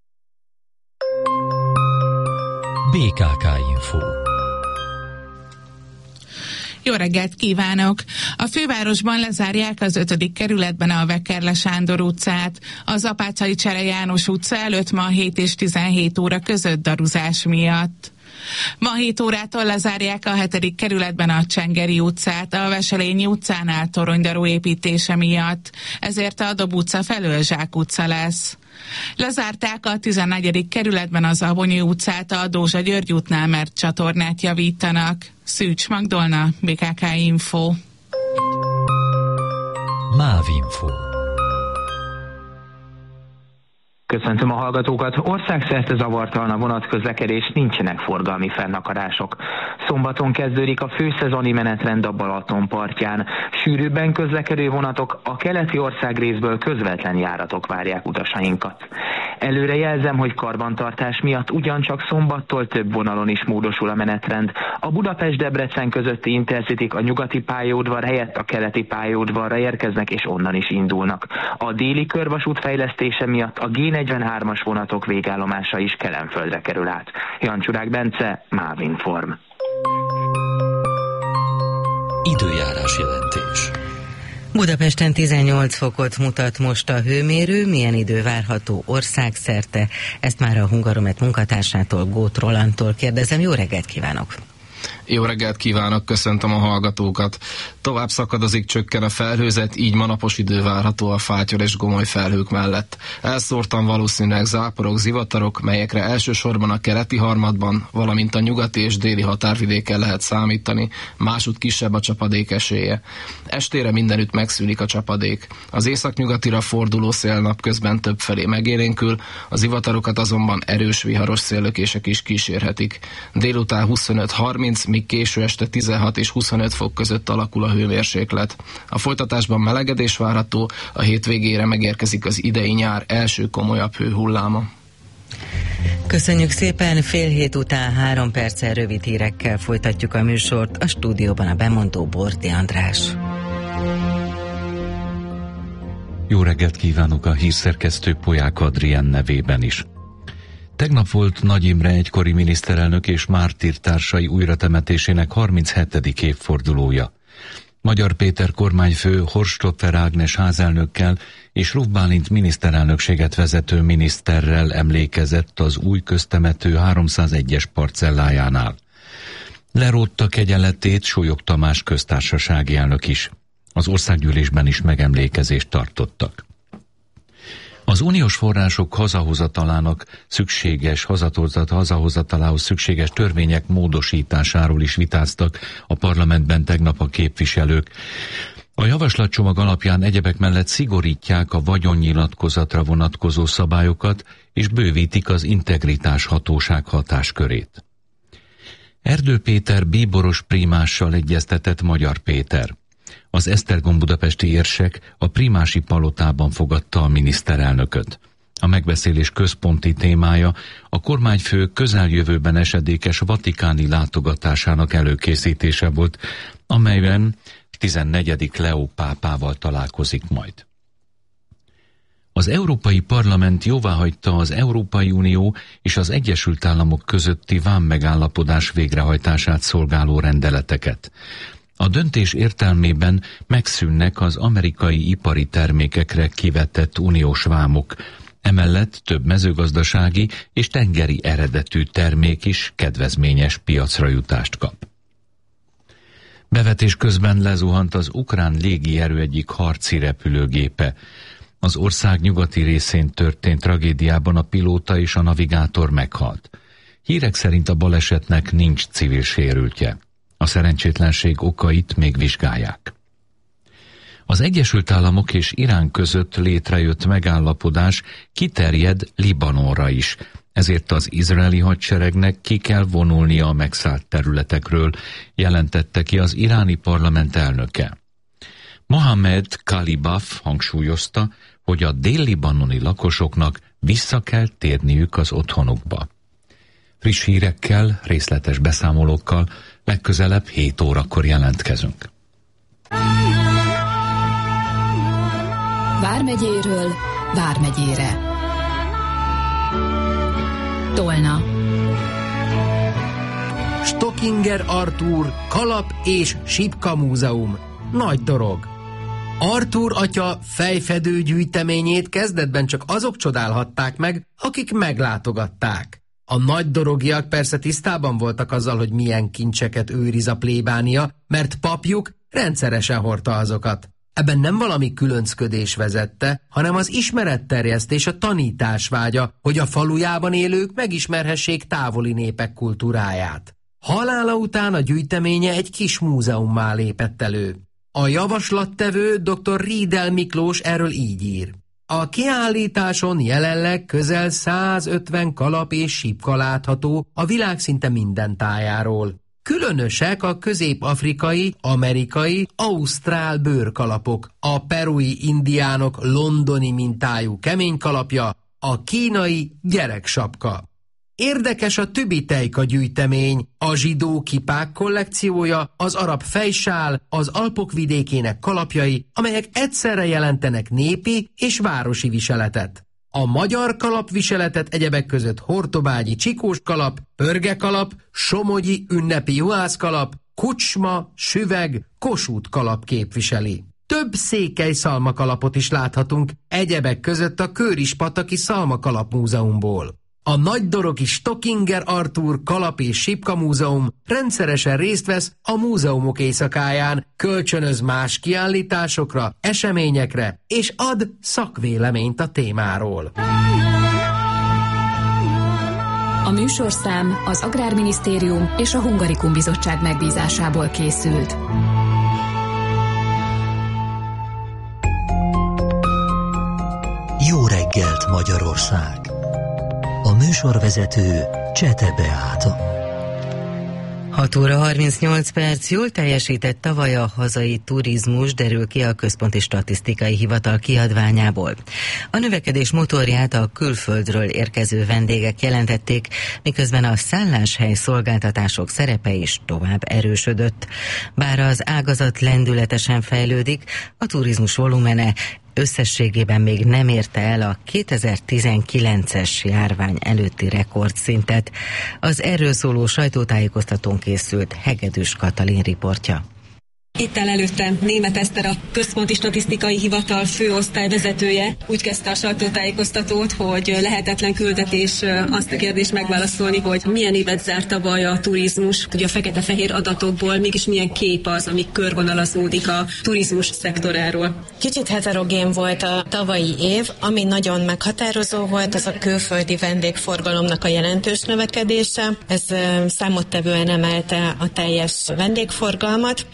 bé ká ká Info. Jó reggelt kívánok! A fővárosban lezárják az ötödik kerületben a Vekerle Sándor utcát. Az Apáczai Csere János utca előtt ma hét és tizenhét óra között daruzás miatt. Ma hét órától lezárják a hetedik kerületben a Csengeri utcát, a Veselényi utcánál toronydarú építése miatt, ezért a Dob utca felől Zsák utca lesz. Lezárták a tizennegyedik kerületben az Abonyi utcát a Dózsa György útnál, mert csatornát javítanak. Szűcs Magdolna, bé ká ká Info. Mávinfo. Köszöntöm a hallgatókat! Országszerte zavartalan a vonatközlekedés, nincsenek forgalmi fennakadások. Szombaton kezdődik a főszezoni menetrend a Balaton partján. Sűrűbben közlekedő vonatok, a keleti országrészből közvetlen járatok várják utasainkat. Előre jelzem, hogy karbantartás miatt ugyancsak szombattól több vonalon is módosul a menetrend. A Budapest-Debrecen közötti Intercityk a nyugati pályaudvar helyett a keleti pályaudvarra érkeznek és onnan is indulnak. A déli körvasút fejlesztése miatt a gé negyvenhármas vonatok végállomása is Kelenföldre kerül át. Jancsurák Bence, Mávinform. Időjárás jelentés. Budapesten tizennyolc fokot mutat most a hőmérő, milyen idő várható országszerte? Ezt már a Hungaromet munkatársától, Góth Rolandtól kérdezem. Jó reggelt kívánok! Jó reggelt kívánok, köszöntöm a hallgatókat. Tovább szakadozik, csökken a felhőzet, így ma napos idő várható a fátyor és gomoly felhők mellett. Elszórtan valószínűleg záporok, zivatarok, melyekre elsősorban a keleti harmadban, valamint a nyugati és déli határvidéken lehet számítani, másút kisebb a csapadék esélye. Estére mindenütt megszűnik a csapadék. Az északnyugatira forduló szél napközben többfelé megélénkül, a zivatarokat azonban erős viharos széllökések is kísérhetik. Délután huszonöt harminc, míg késő este tizenhat és huszonöt fok között alakul a hőmérséklet. A folytatásban melegedés várható, a hétvégére megérkezik az idei nyár első komolyabb hőhulláma. Köszönjük szépen, fél hét után három perccel rövid hírekkel folytatjuk a műsort, a stúdióban a bemondó Bordi András. Jó reggelt kívánok a hírszerkesztő Polyák Adrien nevében is. Tegnap volt Nagy Imre egykori miniszterelnök és mártírtársai újratemetésének harminchetedik évfordulója. Magyar Péter kormányfő Horstopfer Ágnes házelnökkel és Ruf Bálint miniszterelnökséget vezető miniszterrel emlékezett az új köztemető háromszázegyes parcellájánál. Lerótta kegyeletét Sólyog Tamás köztársasági elnök is. Az országgyűlésben is megemlékezést tartottak. Az uniós források hazahozatalának szükséges, hazatorzat hazahozatalához szükséges törvények módosításáról is vitáztak a parlamentben tegnap a képviselők. A javaslat javaslatcsomag alapján egyebek mellett szigorítják a vagyonnyilatkozatra vonatkozó szabályokat, és bővítik az integritás hatóság hatáskörét. Erdő Péter bíboros primással egyeztetett Magyar Péter. Az Esztergom budapesti érsek a primási palotában fogadta a miniszterelnököt. A megbeszélés központi témája a kormányfő közeljövőben esedékes vatikáni látogatásának előkészítése volt, amelyben tizennegyedik Leó pápával találkozik majd. Az Európai Parlament jóváhagyta az Európai Unió és az Egyesült Államok közötti vámmegállapodás végrehajtását szolgáló rendeleteket. A döntés értelmében megszűnnek az amerikai ipari termékekre kivetett uniós vámok, emellett több mezőgazdasági és tengeri eredetű termék is kedvezményes piacra jutást kap. Bevetés közben lezuhant az ukrán légierő egyik harci repülőgépe. Az ország nyugati részén történt tragédiában a pilóta és a navigátor meghalt. Hírek szerint a balesetnek nincs civil sérültje. A szerencsétlenség okait még vizsgálják. Az Egyesült Államok és Irán között létrejött megállapodás kiterjed Libanonra is, ezért az izraeli hadseregnek ki kell vonulnia a megszállt területekről, jelentette ki az iráni parlament elnöke. Mohamed Kalibaf hangsúlyozta, hogy a dél-libanoni lakosoknak vissza kell térniük az otthonukba. Friss hírekkel, részletes beszámolókkal legközelebb hét órakor jelentkezünk. Vármegyéről Vármegyére. Tolna. Stockinger Artúr Kalap és Sipka Múzeum. Nagy Dorog. Artúr atya fejfedő gyűjteményét kezdetben csak azok csodálhatták meg, akik meglátogatták. A nagy dorogiak persze tisztában voltak azzal, hogy milyen kincseket őriz a plébánia, mert papjuk rendszeresen hordta azokat. Ebben nem valami különcködés vezette, hanem az ismeretterjesztés, a tanítás vágya, hogy a falujában élők megismerhessék távoli népek kultúráját. Halála után a gyűjteménye egy kis múzeummá lépett elő. A javaslattevő dr. Riedel Miklós erről így ír. A kiállításon jelenleg közel százötven kalap és sípka látható a világ szinte minden tájáról. Különösek a közép-afrikai, amerikai, ausztrál bőrkalapok, a perui indiánok londoni mintájú kemény kalapja, a kínai gyereksapka. Érdekes a Tübitejka gyűjtemény, a zsidó kipák kollekciója, az arab fejsál, az Alpok vidékének kalapjai, amelyek egyszerre jelentenek népi és városi viseletet. A magyar kalapviseletet egyebek között hortobágyi csikós kalap, pörgekalap, somogyi ünnepi juhászkalap, kucsma, süveg, Kossuth kalap képviseli. Több székely szalmakalapot is láthatunk, egyebek között a Kőrispataki Szalmakalap Múzeumból. A nagydorogi Stockinger Artúr Kalap és Sipka Múzeum rendszeresen részt vesz a múzeumok éjszakáján, kölcsönöz más kiállításokra, eseményekre, és ad szakvéleményt a témáról. A műsorszám az Agrárminisztérium és a Hungarikum Bizottság megbízásából készült. Jó reggelt, Magyarország! A műsorvezető Csete Beáta. hat óra harmincnyolc perc, jól teljesített tavaly a hazai turizmus, derül ki a Központi Statisztikai Hivatal kiadványából. A növekedés motorját a külföldről érkező vendégek jelentették, miközben a szálláshely szolgáltatások szerepe is tovább erősödött. Bár az ágazat lendületesen fejlődik, a turizmus volumene összességében még nem érte el a kétezer-tizenkilences járvány előtti rekordszintet. Az erről szóló sajtótájékoztatón készült Hegedűs Katalin riportja. Itt áll előttem Németh Eszter, a Központi Statisztikai Hivatal főosztályvezetője. Úgy kezdte a sajtótájékoztatót, hogy lehetetlen küldetés azt a kérdést megválaszolni, hogy milyen évet zárt tavaly a turizmus. Ugye a fekete-fehér adatokból mégis milyen kép az, ami körvonalazódik a turizmus szektoráról. Kicsit heterogén volt a tavalyi év, ami nagyon meghatározó volt, az a külföldi vendégforgalomnak a jelentős növekedése. Ez számottevően emelte a teljes vendégforgalmat. De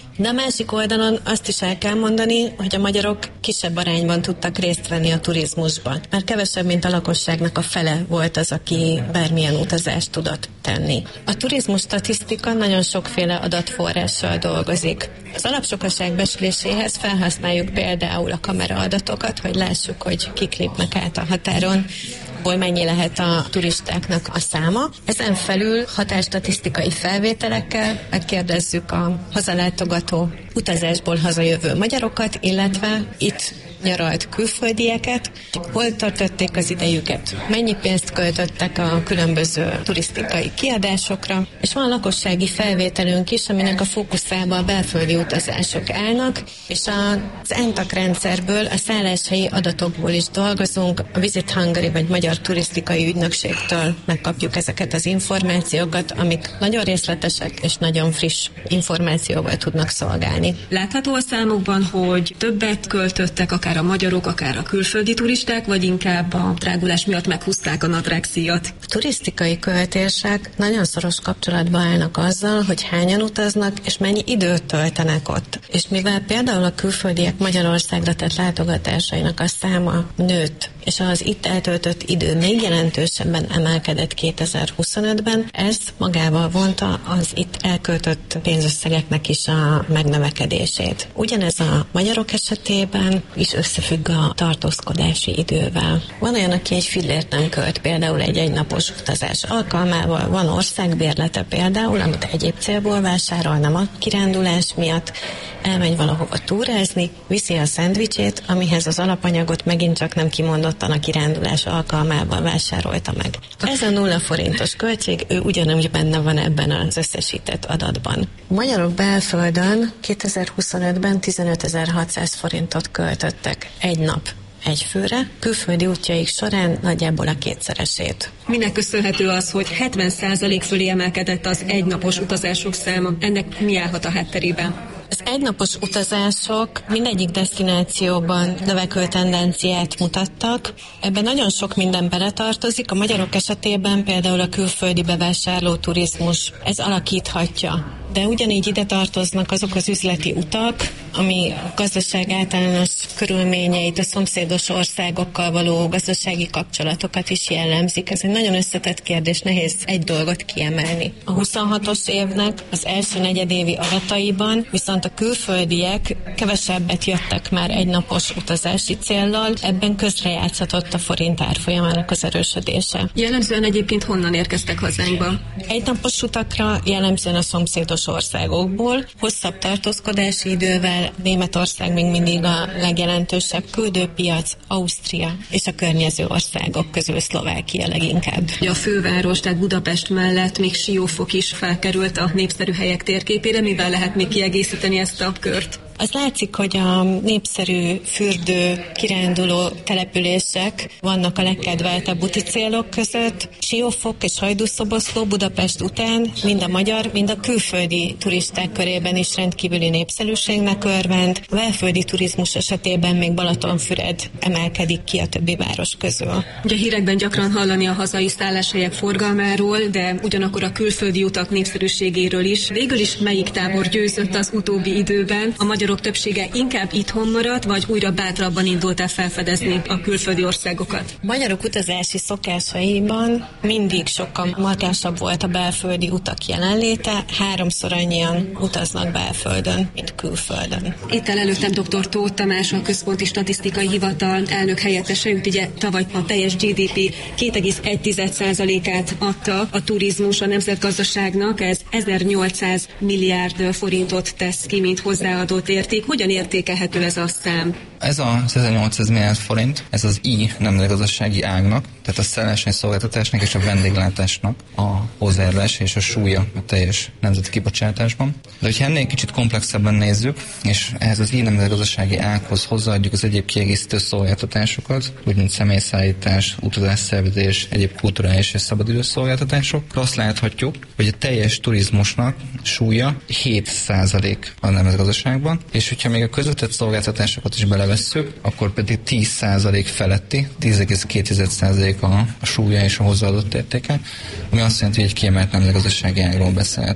másik oldalon azt is el kell mondani, hogy a magyarok kisebb arányban tudtak részt venni a turizmusban, mert kevesebb, mint a lakosságnak a fele volt az, aki bármilyen utazást tudott tenni. A turizmus statisztika nagyon sokféle adatforrással dolgozik. Az alapsokaság becsléséhez felhasználjuk például a kameraadatokat, hogy lássuk, hogy kik lépnek át a határon, ból mennyi lehet a turistáknak a száma. Ezen felül határstatisztikai felvételekkel megkérdezzük a hazalátogató utazásból hazajövő magyarokat, illetve itt nyaralt külföldieket, hol töltötték az idejüket, mennyi pénzt költöttek a különböző turisztikai kiadásokra, és van lakossági felvételünk is, aminek a fókuszában a belföldi utazások állnak, és az e en té á ká rendszerből, a szálláshelyi adatokból is dolgozunk, a Visit Hungary vagy Magyar Turisztikai Ügynökségtől megkapjuk ezeket az információkat, amik nagyon részletesek és nagyon friss információval tudnak szolgálni. Látható a számokban, hogy többet költöttek akár a magyarok, akár a külföldi turisták, vagy inkább a drágulás miatt meghúzták a nadrágszíjat? A turisztikai költések nagyon szoros kapcsolatban állnak azzal, hogy hányan utaznak, és mennyi időt töltenek ott. És mivel például a külföldiek Magyarországra tett látogatásainak a száma nőtt, és az itt eltöltött idő még jelentősebben emelkedett kétezer-huszonötben, ez magával vonta az itt elköltött pénzösszegeknek is a megnövekedését. Ugyanez a magyarok esetében is összefügg a tartózkodási idővel. Van olyan, aki egy fillért nem költ, például egy egynapos utazás alkalmával, van országbérlete például, amit egyéb célból vásárol, nem a kirándulás miatt, elmegy valahova túrázni, viszi a szendvicsét, amihez az alapanyagot megint csak nem kimondottan a kirándulás alkalmával vásárolta meg. Ez a nulla forintos költség, ő ugyanúgy benne van ebben az összesített adatban. A magyarok belföldön kétezer-huszonötben tizenötezer-hatszáz forintot költöttek egy nap egy főre, külföldi útjaik során nagyjából a kétszeresét. Minek köszönhető az, hogy hetven százalék fölé emelkedett az egynapos utazások száma? Ennek mi állhat a hátterében? Az egynapos utazások mindegyik desztinációban növekvő tendenciát mutattak. Ebben nagyon sok minden beletartozik. A magyarok esetében például a külföldi bevásárló turizmus, ez alakíthatja. De ugyanígy ide tartoznak azok az üzleti utak, ami a gazdaság általános körülményeit, a szomszédos országokkal való gazdasági kapcsolatokat is jellemzik. Ez egy nagyon összetett kérdés, nehéz egy dolgot kiemelni. A huszonhatos évnek az első negyedévi adataiban viszont a külföldiek kevesebbet jöttek már egynapos utazási céllal, ebben közrejátszhatott a forint árfolyamának az erősödése. Jellemzően egyébként honnan érkeztek hazánkba? Egynapos utakra jellemzően a szomszédos országokból, hosszabb tartózkodási idővel. Németország még mindig a legjelentősebb küldőpiac, Ausztria és a környező országok közül Szlovákia leginkább. A főváros, tehát Budapest mellett még Siófok is felkerült a népszerű helyek térképére, mivel lehet még kiegészíteni ezt a kört? Az látszik, hogy a népszerű fürdő, kiránduló települések vannak a legkedveltebb úti célok között. Siófok és Hajdúszoboszló Budapest után mind a magyar, mind a külföldi turisták körében is rendkívüli népszerűségnek örvend. A belföldi turizmus esetében még Balatonfüred emelkedik ki a többi város közül. Ugye hírekben gyakran hallani a hazai szálláshelyek forgalmáról, de ugyanakkor a külföldi utak népszerűségéről is. Végül is melyik tábor győzött az utóbbi időben? A magyarok többsége inkább itthon maradt, vagy újra bátrabban indult el felfedezni a külföldi országokat? A magyarok utazási szokásaiban mindig sokkal markánsabb volt a belföldi utak jelenléte, háromszor annyian utaznak belföldön, mint külföldön. Itt el előttem dr. Tóth Tamás, a Központi Statisztikai Hivatal elnök helyettese, őt ugye tavaly a teljes gé dé pé két egész egy százalékát adta a turizmus a nemzetgazdaságnak, ez ezernyolcszáz milliárd forintot tesz ki, mint hozzáadott érték. Hogyan értékelhető ez a szám? Ez a ezernyolcszáz milliárd forint, ez az I nemzetgazdasági ágnak, tehát a szálláshelyi szolgáltatásnak és a vendéglátásnak a hozzájárulás és a súlya a teljes nemzeti kibocsátásban. De hogyha ennél kicsit komplexebben nézzük, és ehhez az I nemzetgazdasági ághoz hozzáadjuk az egyéb kiegészítő szolgáltatásokat, úgy mint személyszállítás, utazásszervezés, egyéb kulturális és szabadidős szolgáltatások, azt láthatjuk, hogy a teljes turizmusnak súlya hét százalék a nemzetgazdaságban, és hogyha még a közvetett szolgáltatásokat is belevesszük, akkor pedig tíz százalék feletti, tíz egész két százalék a, a súlya és a hozzáadott értéke, ami azt jelenti, hogy egy kiemelt nemzetgazdasági ágról beszélhetünk.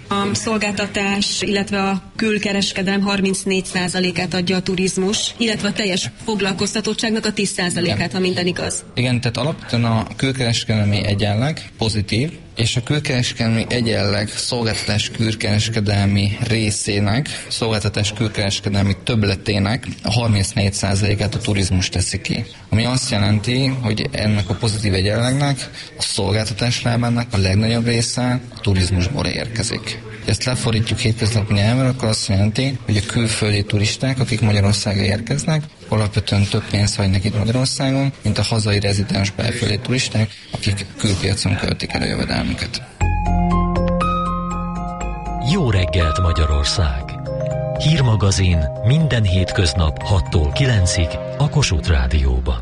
A szolgáltatás, illetve a külkereskedelem harmincnégy százalékát adja a turizmus, illetve a teljes foglalkoztatottságnak a tíz százalékát, ha minden igaz. Igen, tehát alapvetően a külkereskedelmi egyenleg pozitív, és a külkereskedelmi egyenleg szolgáltatás külkereskedelmi részének, szolgáltatás külkereskedelmi többletének a harmincnégy százalékát a turizmus teszi ki. Ami azt jelenti, hogy ennek a pozitív egyenlegnek, a szolgáltatás lábának a legnagyobb része a turizmusból érkezik. Ezt lefordítjuk hétköznapi nyelven, akkor azt jelenti, hogy a külföldi turisták, akik Magyarországra érkeznek, alapvetően több pénzt hagynak itt Magyarországon, mint a hazai rezidens belföldi turisták, akik külpiacon költik el a jövedelmüket. Jó reggelt Magyarország! Hírmagazin minden hétköznap hattól kilencig a Kossuth Rádióban.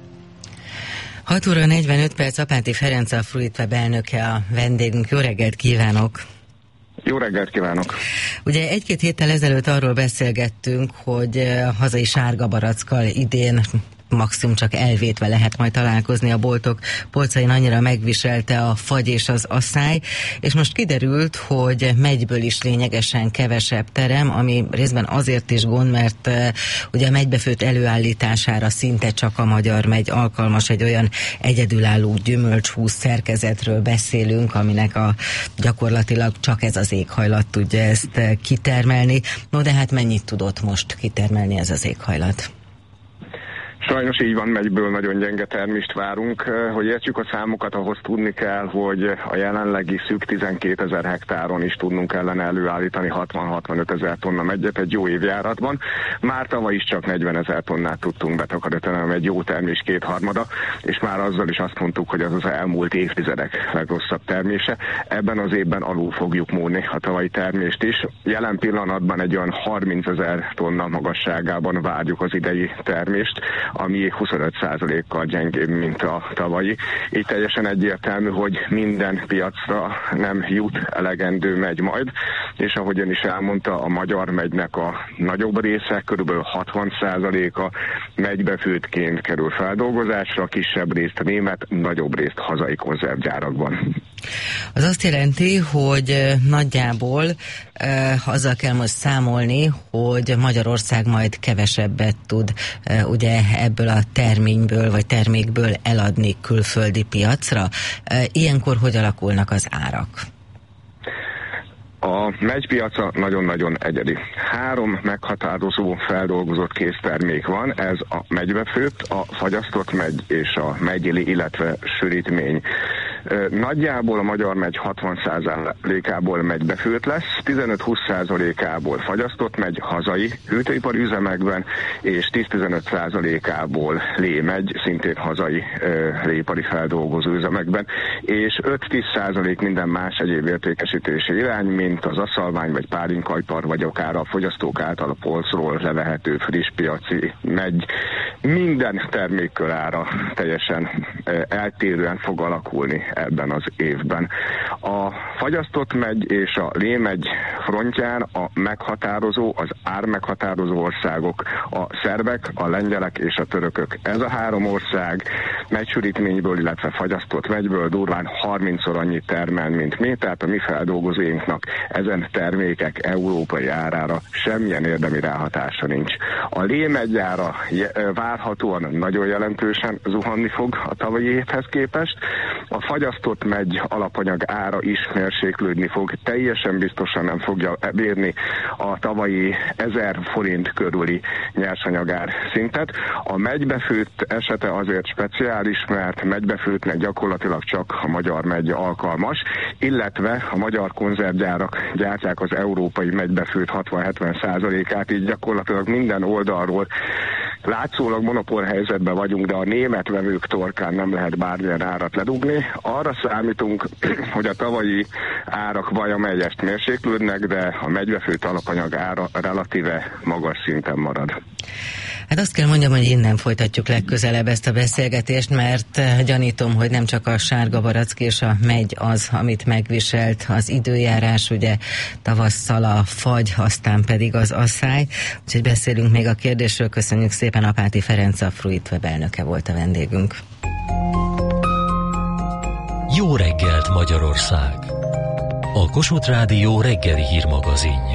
hat óra negyvenöt perc, Apáti Ferenc, a Fruitweb elnöke a vendégünk. Jó reggelt kívánok! Jó reggelt kívánok! Ugye egy-két héttel ezelőtt arról beszélgettünk, hogy a hazai sárga barackkal idén maximum csak elvétve lehet majd találkozni a boltok polcain, annyira megviselte a fagy és az asszály, és most kiderült, hogy megyből is lényegesen kevesebb terem, ami részben azért is gond, mert uh, ugye a megybefőtt előállítására szinte csak a magyar megy alkalmas, egy olyan egyedülálló gyümölcshús szerkezetről beszélünk, aminek a gyakorlatilag csak ez az éghajlat tudja ezt uh, kitermelni. No de hát mennyit tudott most kitermelni ez az éghajlat? Sajnos így van, megyből nagyon gyenge termést várunk. Hogy értsük a számokat, ahhoz tudni kell, hogy a jelenlegi szűk tizenkétezer hektáron is tudnunk kellene előállítani hatvan-hatvanöt ezer tonna meggyet egy jó évjáratban. Már tavaly is csak negyvenezer tonnát tudtunk betakarítani, egy jó termés kétharmada, és már azzal is azt mondtuk, hogy az az elmúlt évtizedek legrosszabb termése. Ebben az évben alul fogjuk múlni a tavalyi termést is. Jelen pillanatban egy olyan harmincezer tonna magasságában várjuk az idei termést, ami huszonöt százalékkal gyengébb, mint a tavalyi. Így teljesen egyértelmű, hogy minden piacra nem jut elegendő megy majd, és ahogy ön is elmondta, a magyar megynek a nagyobb része, körülbelül hatvan százaléka megybefőttként kerül feldolgozásra, kisebb részt a német, nagyobb részt hazai konzervgyárakban. Az azt jelenti, hogy nagyjából eh, azzal kell most számolni, hogy Magyarország majd kevesebbet tud eh, ugye ebből a terményből vagy termékből eladni külföldi piacra. Eh, ilyenkor hogy alakulnak az árak? A megypiaca nagyon-nagyon egyedi. Három meghatározó feldolgozott késztermék van, ez a megybefőtt, a fagyasztott megy és a megyili, illetve sűrítmény. Nagyjából a magyar megy hatvan százalékából megybefőtt lesz, tizenöt-húsz százalékából fagyasztott megy hazai hűtőipari üzemekben, és tíz-tizenöt százalékából lé megy, szintén hazai léipari feldolgozó üzemekben, és öt-tíz százalék minden más egyéb értékesítési irány, mint az aszalvány, vagy pálinkajpar, vagy akár a fogyasztók által a polcról levehető friss piaci megy. Minden termékkör ára teljesen eltérően fog alakulni ebben az évben. A fagyasztott megy és a lémegy frontján a meghatározó, az ármeghatározó országok a szerbek, a lengyelek és a törökök. Ez a három ország megysűrítményből, illetve fagyasztott megyből durván harmincszor annyit termel, mint mi, tehát a mi feldolgozóinknak ezen termékek európai árára semmilyen érdemi ráhatása nincs. A lémegy ára várhatóan nagyon jelentősen zuhanni fog a tavalyi évhez képest. A fagyasztott megy alapanyag ára is mérséklődni fog, teljesen biztosan nem fogja bírni a tavalyi ezer forint körüli nyersanyagár szintet. A megybefőtt esete azért speciális, mert megybefőttnek gyakorlatilag csak a magyar megy alkalmas, illetve a magyar konzervgyárak gyártják az európai megybefőtt hatvan-hetven százalékát, így gyakorlatilag minden oldalról látszólag monopól helyzetben vagyunk, de a német vevők torkán nem lehet bármilyen árat ledugni. Arra számítunk, hogy a tavalyi árak valamelyest mérséklődnek, de a megybefőtt alapanyag ára relatíve magas szinten marad. Hát azt kell mondjam, hogy innen folytatjuk legközelebb ezt a beszélgetést, mert gyanítom, hogy nem csak a sárga barack és a megy az, amit megviselt az időjárás, ugye tavasszal a fagy, aztán pedig az asszály. Úgyhogy beszélünk még a kérdésről. Köszönjük szépen, Apáti Ferenc, a Fruitweb elnöke volt a vendégünk. Jó reggelt Magyarország! A Kossuth Rádió reggeli hírmagazinja.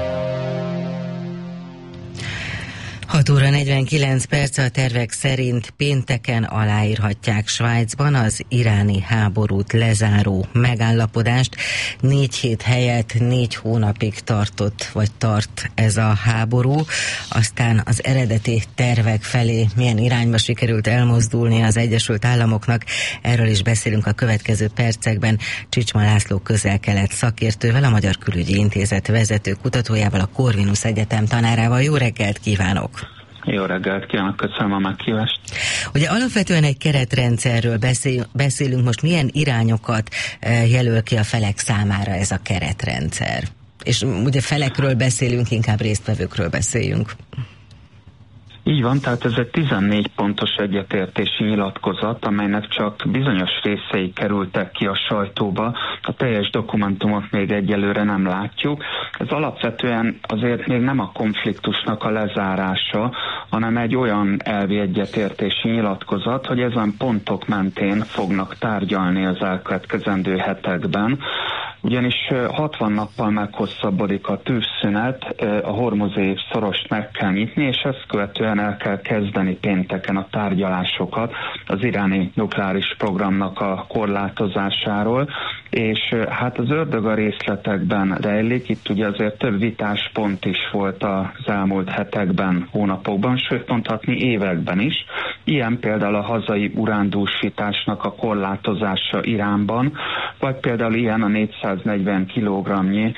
hat óra negyvenkilenc perc, a tervek szerint pénteken aláírhatják Svájcban az iráni háborút lezáró megállapodást. Négy hét helyett négy hónapig tartott, vagy tart ez a háború. Aztán az eredeti tervek felé milyen irányba sikerült elmozdulni az Egyesült Államoknak, erről is beszélünk a következő percekben Csicsma László közel-kelet szakértővel, a Magyar Külügyi Intézet vezető kutatójával, a Corvinus Egyetem tanárával. Jó reggelt kívánok! Jó reggelt kívánok, köszönöm a meghívást. Ugye alapvetően egy keretrendszerről beszél, beszélünk, most milyen irányokat jelöl ki a felek számára ez a keretrendszer? És ugye felekről beszélünk, inkább résztvevőkről beszéljünk. Így van, tehát ez egy tizennégy pontos egyetértési nyilatkozat, amelynek csak bizonyos részei kerültek ki a sajtóba. A teljes dokumentumot még egyelőre nem látjuk. Ez alapvetően azért még nem a konfliktusnak a lezárása, hanem egy olyan elvi egyetértési nyilatkozat, hogy ezen pontok mentén fognak tárgyalni az elkövetkezendő hetekben. Ugyanis hatvan nappal meghosszabbodik a tűzszünet, a hormuzi szorost meg kell nyitni, és ezt követően el kell kezdeni pénteken a tárgyalásokat az iráni nukleáris programnak a korlátozásáról, és hát az ördög a részletekben rejlik, itt ugye azért több vitás pont is volt az elmúlt hetekben, hónapokban, sőt mondhatni években is. Ilyen például a hazai urándúsításnak a korlátozása Iránban, vagy például ilyen a négyszáznegyven kilogramnyi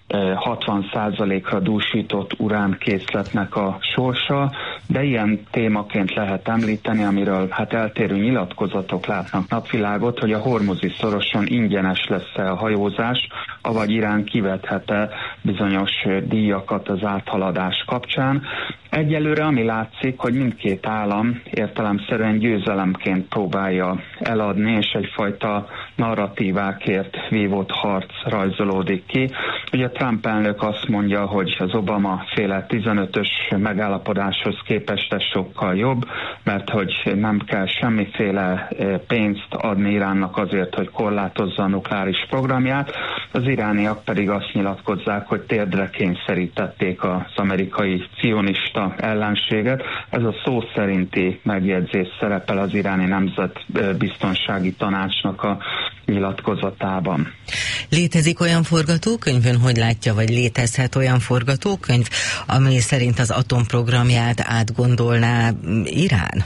hatvan százalékra dúsított uránkészletnek a sorsa, de ilyen témaként lehet említeni, amiről hát eltérő nyilatkozatok látnak napvilágot, hogy a hormuzi szoroson ingyenes lesz-e a hajózás, avagy Irán kivethet-e bizonyos díjakat az áthaladás kapcsán. Egyelőre ami látszik, hogy mindkét állam értelemszerűen győzelemként próbálja eladni, és egyfajta narratívákért vívott harc rajzolódik ki. Ugye Trump elnök azt mondja, hogy az Obama féle tizenötös megállapodáshoz képest ez sokkal jobb, mert hogy nem kell semmiféle pénzt adni Iránnak azért, hogy korlátozza a nukleáris programját. Az irániak pedig azt nyilatkozzák, hogy térdre kényszerítették az amerikai cionista ellenséget. Ez a szó szerinti megjegyzés szerepel az iráni Nemzetbiztonsági Tanácsnak a nyilatkozatában. Létezik olyan forgatókönyv, ön hogy látja, vagy létezhet olyan forgatókönyv, ami szerint az atomprogramját átgondolná Irán?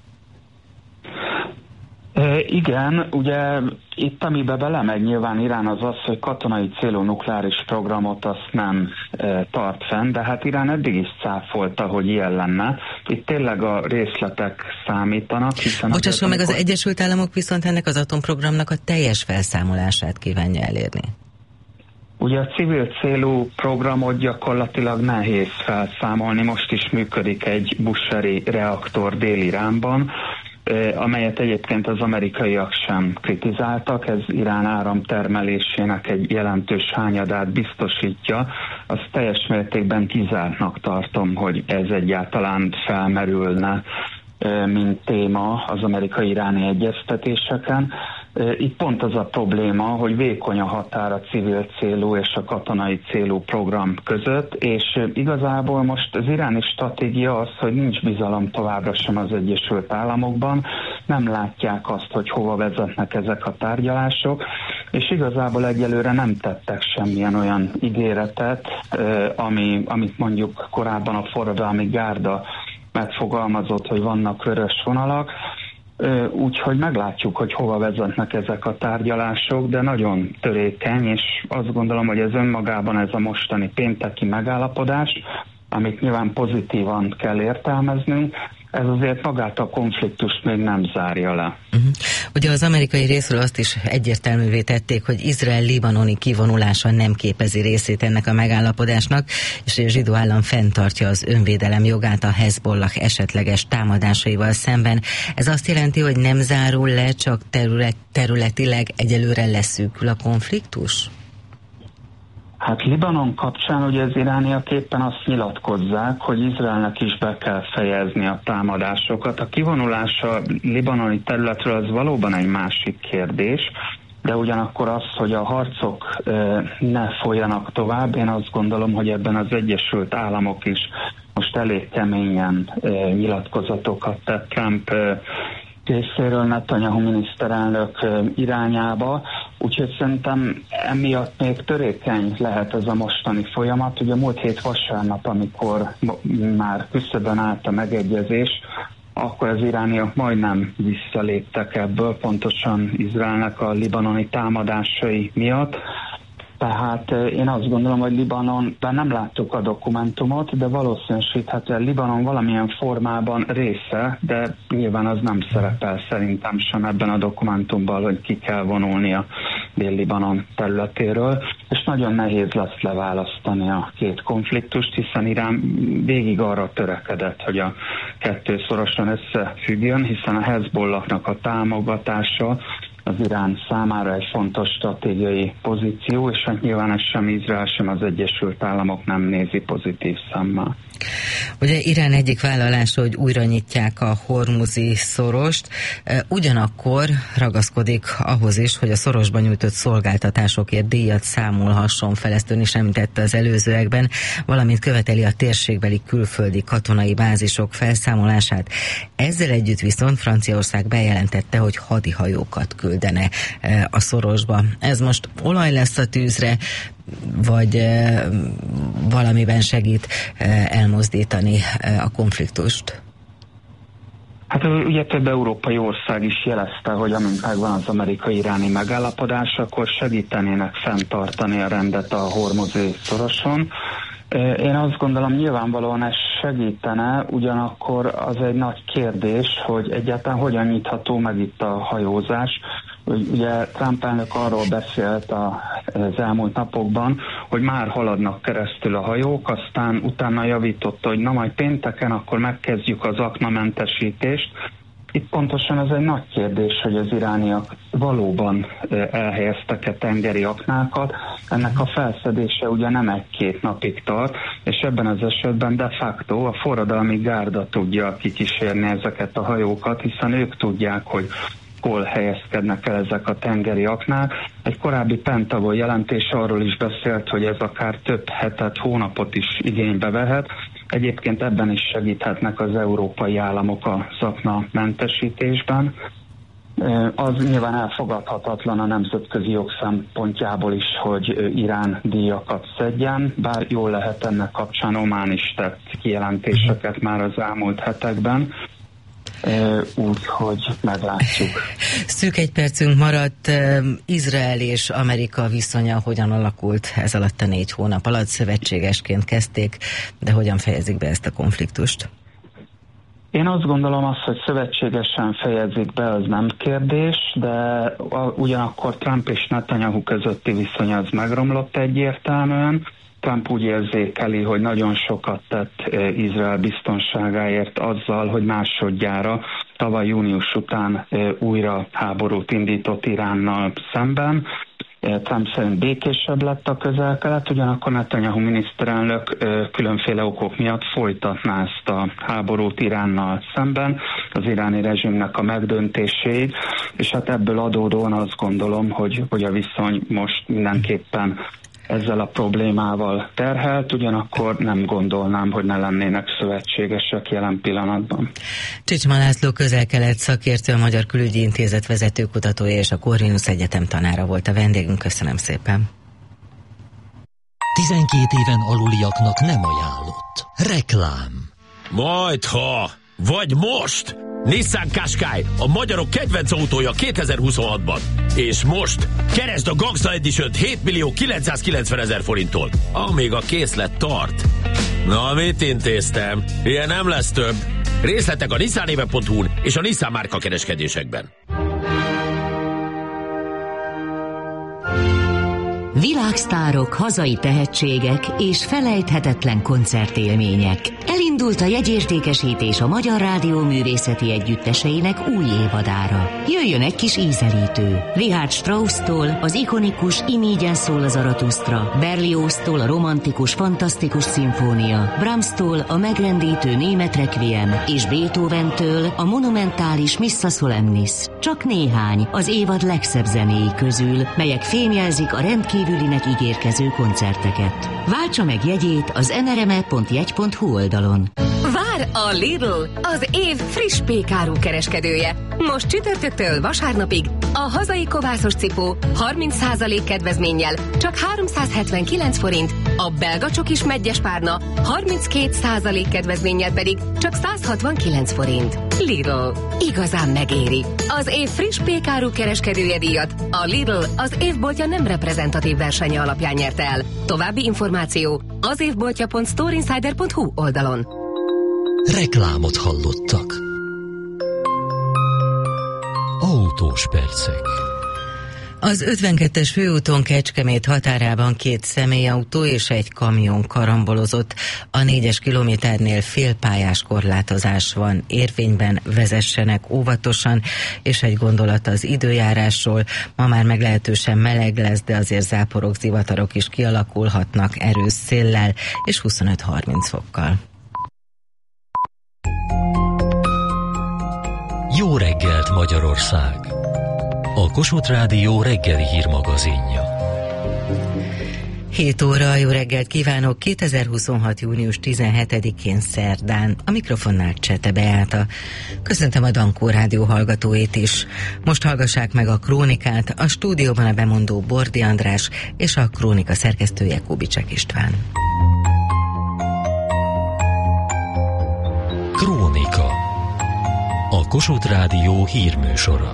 E, igen, ugye itt amiben belemegy nyilván Irán az az, hogy katonai célú nukleáris programot azt nem e, tart fenn, de hát Irán eddig is cáfolta, hogy ilyen lenne. Itt tényleg a részletek számítanak. Bocsásson meg, az Egyesült Államok viszont ennek az atomprogramnak a teljes felszámolását kívánja elérni. Ugye a civil célú programot gyakorlatilag nehéz felszámolni. Most is működik egy busheri reaktor Dél-Iránban, amelyet egyébként az amerikaiak sem kritizáltak. Ez Irán áramtermelésének egy jelentős hányadát biztosítja. Azt teljes mértékben kizártnak tartom, hogy ez egyáltalán felmerülne, mint téma az amerikai-iráni egyeztetéseken. Itt pont az a probléma, hogy vékony a határ a civil célú és a katonai célú program között, és igazából most az iráni stratégia az, hogy nincs bizalom továbbra sem az Egyesült Államokban, nem látják azt, hogy hova vezetnek ezek a tárgyalások, és igazából egyelőre nem tettek semmilyen olyan ígéretet, ami, amit mondjuk korábban a forradalmi gárda megfogalmazott, hogy vannak vörös vonalak. Úgyhogy meglátjuk, hogy hova vezetnek ezek a tárgyalások, de nagyon törékeny, és azt gondolom, hogy ez önmagában ez a mostani pénteki megállapodás, amit nyilván pozitívan kell értelmeznünk, ez azért magát a konfliktust még nem zárja le. Uh-huh. Ugye az amerikai részről azt is egyértelművé tették, hogy Izrael libanoni kivonulása nem képezi részét ennek a megállapodásnak, és a zsidó állam fenntartja az önvédelem jogát a Hezbollah esetleges támadásaival szemben. Ez azt jelenti, hogy nem zárul le, csak terület, területileg egyelőre leszűkül a konfliktus? Hát Libanon kapcsán ugye az irániak éppen azt nyilatkozzák, hogy Izraelnek is be kell fejezni a támadásokat. A kivonulás a libanoni területről az valóban egy másik kérdés. de ugyanakkor az, hogy a harcok ne folyjanak tovább, én azt gondolom, hogy ebben az Egyesült Államok is most elég keményen nyilatkozatokat tett Trump részéről Netanyahu miniszterelnök irányába, úgyhogy szerintem emiatt még törékeny lehet ez a mostani folyamat. Ugye múlt hét vasárnap, amikor már küszöbön állt a megegyezés, akkor az irániak majdnem visszaléptek ebből, pontosan Izraelnek a libanoni támadásai miatt. Tehát én azt gondolom, hogy Libanonban nem láttuk a dokumentumot, de valószínűsíthetően Libanon valamilyen formában része, de nyilván az nem szerepel szerintem sem ebben a dokumentumban, hogy ki kell vonulni a Dél-Libanon területéről, és nagyon nehéz lesz leválasztani a két konfliktust, hiszen Irán végig arra törekedett, hogy a kettő szorosan összefüggjön, hiszen a Hezbollahnak a támogatása az Irán számára egy fontos stratégiai pozíció, és hát nyilván ez sem Izrael, sem az Egyesült Államok nem nézi pozitív szemmel. Ugye Irán egyik vállalása, hogy újra nyitják a hormuzi szorost, ugyanakkor ragaszkodik ahhoz is, hogy a szorosban nyújtott szolgáltatásokért díjat számolhasson fel, ezt ön is említette az előzőekben, valamint követeli a térségbeli külföldi katonai bázisok felszámolását. Ezzel együtt viszont Franciaország bejelentette, hogy hadihajókat küldene a szorosba. Ez most olaj lesz a tűzre, vagy e, valamiben segít e, elmozdítani e, a konfliktust? Hát ugye több európai ország is jelezte, hogy amint megvan az amerikai-iráni megállapodás, akkor segítenének fenntartani a rendet a hormuzi szoroson. Én azt gondolom, nyilvánvalóan ez segítene, ugyanakkor az egy nagy kérdés, hogy egyáltalán hogyan nyitható meg itt a hajózás. Ugye Trump elnök arról beszélt az elmúlt napokban, hogy már haladnak keresztül a hajók, aztán utána javította, hogy na majd pénteken akkor megkezdjük az aknamentesítést. Itt pontosan ez egy nagy kérdés, hogy az irániak valóban elhelyeztek-e tengeri aknákat. Ennek a felszedése ugye nem egy-két napig tart, és ebben az esetben de facto a forradalmi gárda tudja kikísérni ezeket a hajókat, hiszen ők tudják, hogy hol helyezkednek el ezek a tengeri aknák. Egy korábbi Pentagon jelentés arról is beszélt, hogy ez akár több hetet, hónapot is igénybe vehet. Egyébként ebben is segíthetnek az európai államok a akna mentesítésben. Az nyilván elfogadhatatlan a nemzetközi jog szempontjából is, hogy Irán díjakat szedjen, bár jól lehet ennek kapcsán Omán is tett kijelentéseket már az elmúlt hetekben. Úgyhogy meglátjuk. Szűk egy percünk maradt. Izrael és Amerika viszonya hogyan alakult ez alatt a négy hónap alatt? Szövetségesként kezdték, de hogyan fejezik be ezt a konfliktust? Én azt gondolom azt, hogy szövetségesen fejezik be, az nem kérdés, de ugyanakkor Trump és Netanyahu közötti viszony az megromlott egyértelműen. Trump úgy érzékeli, hogy nagyon sokat tett Izrael biztonságáért azzal, hogy másodjára tavaly június után újra háborút indított Iránnal szemben. Trump szerint békésebb lett a közel-kelet, ugyanakkor Netanyahu miniszterelnök különféle okok miatt folytatná ezt a háborút Iránnal szemben, az iráni rezsimnek a megdöntéséig, és hát ebből adódóan azt gondolom, hogy, hogy a viszony most mindenképpen ezzel a problémával terhelt, ugyanakkor nem gondolnám, hogy ne lennének szövetségesek jelen pillanatban. Csicsman László közel-kelet szakértő, a Magyar Külügyi Intézet vezetőkutatója és a Corvinus Egyetem tanára volt a vendégünk. Köszönöm szépen. tizenkét éven aluliaknak nem ajánlott. Reklám. Majdha! Vagy most! Nissan Qashqai, a magyarok kedvenc autója kétezer-huszonhatban. És most keresd a Gangsta Edition-t hét millió kilencszázkilencven ezer forinttól, amíg a készlet tart. Na, mit intéztem? Ilyen nem lesz több. Részletek a nissanéve pont hu-n és a Nissan márka kereskedésekben. Világsztárok, hazai tehetségek és felejthetetlen koncertélmények. Elindult a jegyértékesítés a Magyar Rádió Művészeti Együtteseinek új évadára. Jöjjön egy kis ízelítő. Richard Strauss-tól az ikonikus Imígyen szól a Zaratusztra, Berlioz-tól a romantikus, fantasztikus szimfónia, Brahms-tól a megrendítő német requiem és Beethoven-től a monumentális Missa Solemnis. csak néhány az évad legszebb zenéi közül, melyek fémjelzik a rendkívülinek ígérkező koncerteket. Váltsa meg jegyét az en er em e pont jegy pont hu oldalon. Vár a Lidl, az év friss pékáru kereskedője. Most csütörtöktől vasárnapig a hazai kovászos cipó harminc százalék kedvezménnyel csak háromszázhetvenkilenc forint, a belga csokis meggyes párna harminckét százalék kedvezménnyel pedig csak száz hatvankilenc forint. Lidl, igazán megéri. Az év friss pékáru kereskedője díjat a Lidl az évboltja nem reprezentatív versenye alapján nyerte el. További információ az évboltja pont storeinsider pont hu oldalon. Reklámot hallottak. Autós percek. Az ötvenkettes főúton Kecskemét határában két személyautó és egy kamion karambolozott. A négyes kilométernél félpályás korlátozás van érvényben, vezessenek óvatosan, és egy gondolat az időjárásról. Ma már meglehetősen meleg lesz, de azért záporok, zivatarok is kialakulhatnak erős széllel és huszonöt-harminc fokkal. Jó reggelt, Magyarország! A Kossuth Rádió reggeli hírmagazinja. hét óra, jó reggelt kívánok! kétezer-huszonhat. június tizenhetedikén szerdán. A mikrofonnál Csete Beáta. Köszöntöm a Dankó Rádió hallgatóit is. Most hallgassák meg a krónikát, a stúdióban a bemondó Bordi András és a krónika szerkesztője Kubicsek István. Krónika. A Kossuth Rádió hírműsora.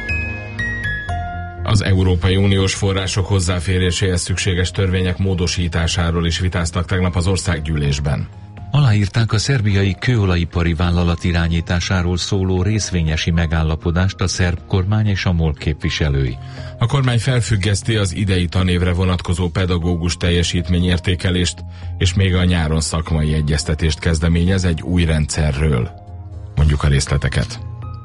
Az Európai Uniós források hozzáféréséhez szükséges törvények módosításáról is vitáztak tegnap az országgyűlésben. Aláírták a szerbiai kőolajipari vállalat irányításáról szóló részvényesi megállapodást a szerb kormány és a MOL képviselői. A kormány felfüggeszti az idei tanévre vonatkozó pedagógus teljesítményértékelést, és még a nyáron szakmai egyeztetést kezdeményez egy új rendszerről. Mondjuk a részleteket.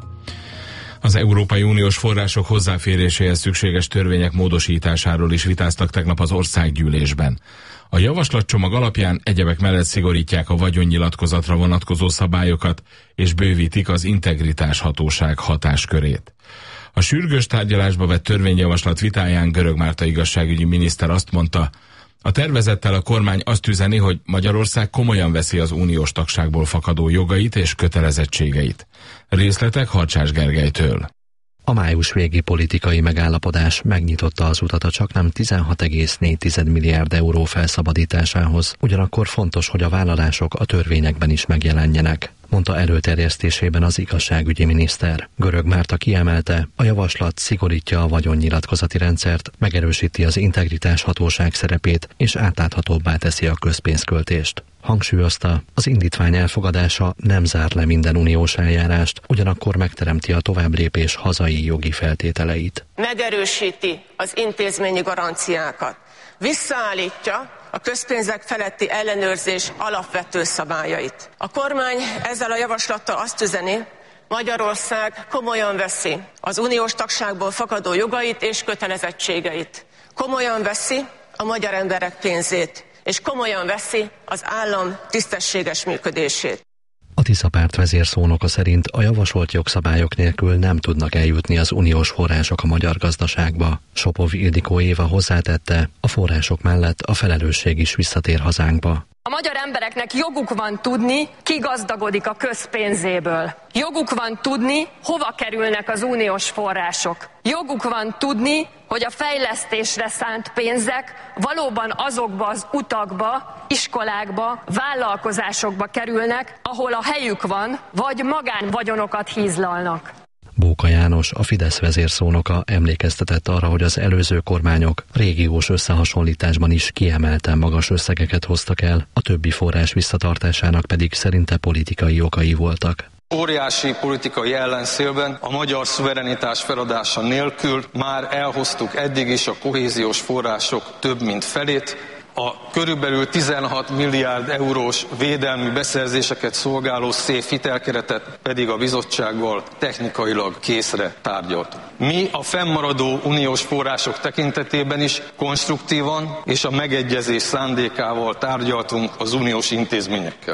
Az Európai Uniós források hozzáféréséhez szükséges törvények módosításáról is vitáztak tegnap az országgyűlésben. A javaslatcsomag alapján egyebek mellett szigorítják a vagyonnyilatkozatra vonatkozó szabályokat, és bővítik az integritás hatóság hatáskörét. A sürgős tárgyalásba vett törvényjavaslat vitáján Görög Márta igazságügyi miniszter azt mondta, a tervezettel a kormány azt üzeni, hogy Magyarország komolyan veszi az uniós tagságból fakadó jogait és kötelezettségeit. Részletek Harcsás Gergelytől. A május végi politikai megállapodás megnyitotta az utat a csaknem tizenhat egész négy milliárd euró felszabadításához, ugyanakkor fontos, hogy a vállalások a törvényekben is megjelenjenek, mondta előterjesztésében az igazságügyi miniszter. Görög Márta kiemelte, a javaslat szigorítja a vagyonnyilatkozati rendszert, megerősíti az integritás hatóság szerepét és átláthatóbbá teszi a közpénzköltést. Hangsúlyozta, az indítvány elfogadása nem zár le minden uniós eljárást, ugyanakkor megteremti a továbblépés hazai jogi feltételeit. Megerősíti az intézményi garanciákat, visszaállítja a közpénzek feletti ellenőrzés alapvető szabályait. A kormány ezzel a javaslattal azt üzeni, Magyarország komolyan veszi az uniós tagságból fakadó jogait és kötelezettségeit. Komolyan veszi a magyar emberek pénzét, és komolyan veszi az állam tisztességes működését. A Tisza párt vezérszónoka szerint a javasolt jogszabályok nélkül nem tudnak eljutni az uniós források a magyar gazdaságba. Sopov Ildikó Éva hozzátette, a források mellett a felelősség is visszatér hazánkba. A magyar embereknek joguk van tudni, ki gazdagodik a közpénzéből. Joguk van tudni, hova kerülnek az uniós források. Joguk van tudni, hogy a fejlesztésre szánt pénzek valóban azokba az utakba, iskolákba, vállalkozásokba kerülnek, ahol a helyük van, vagy magánvagyonokat hízlalnak. Bóka János, a Fidesz vezérszónoka emlékeztetett arra, hogy az előző kormányok régiós összehasonlításban is kiemelten magas összegeket hoztak el, a többi forrás visszatartásának pedig szerinte politikai okai voltak. Óriási politikai ellenszélben a magyar szuverenitás feladása nélkül már elhoztuk eddig is a kohéziós források több mint felét, a körülbelül tizenhat milliárd eurós védelmi beszerzéseket szolgáló széf hitelkeretet pedig a bizottsággal technikailag készre tárgyaltuk. Mi a fennmaradó uniós források tekintetében is konstruktívan és a megegyezés szándékával tárgyaltunk az uniós intézményekkel. A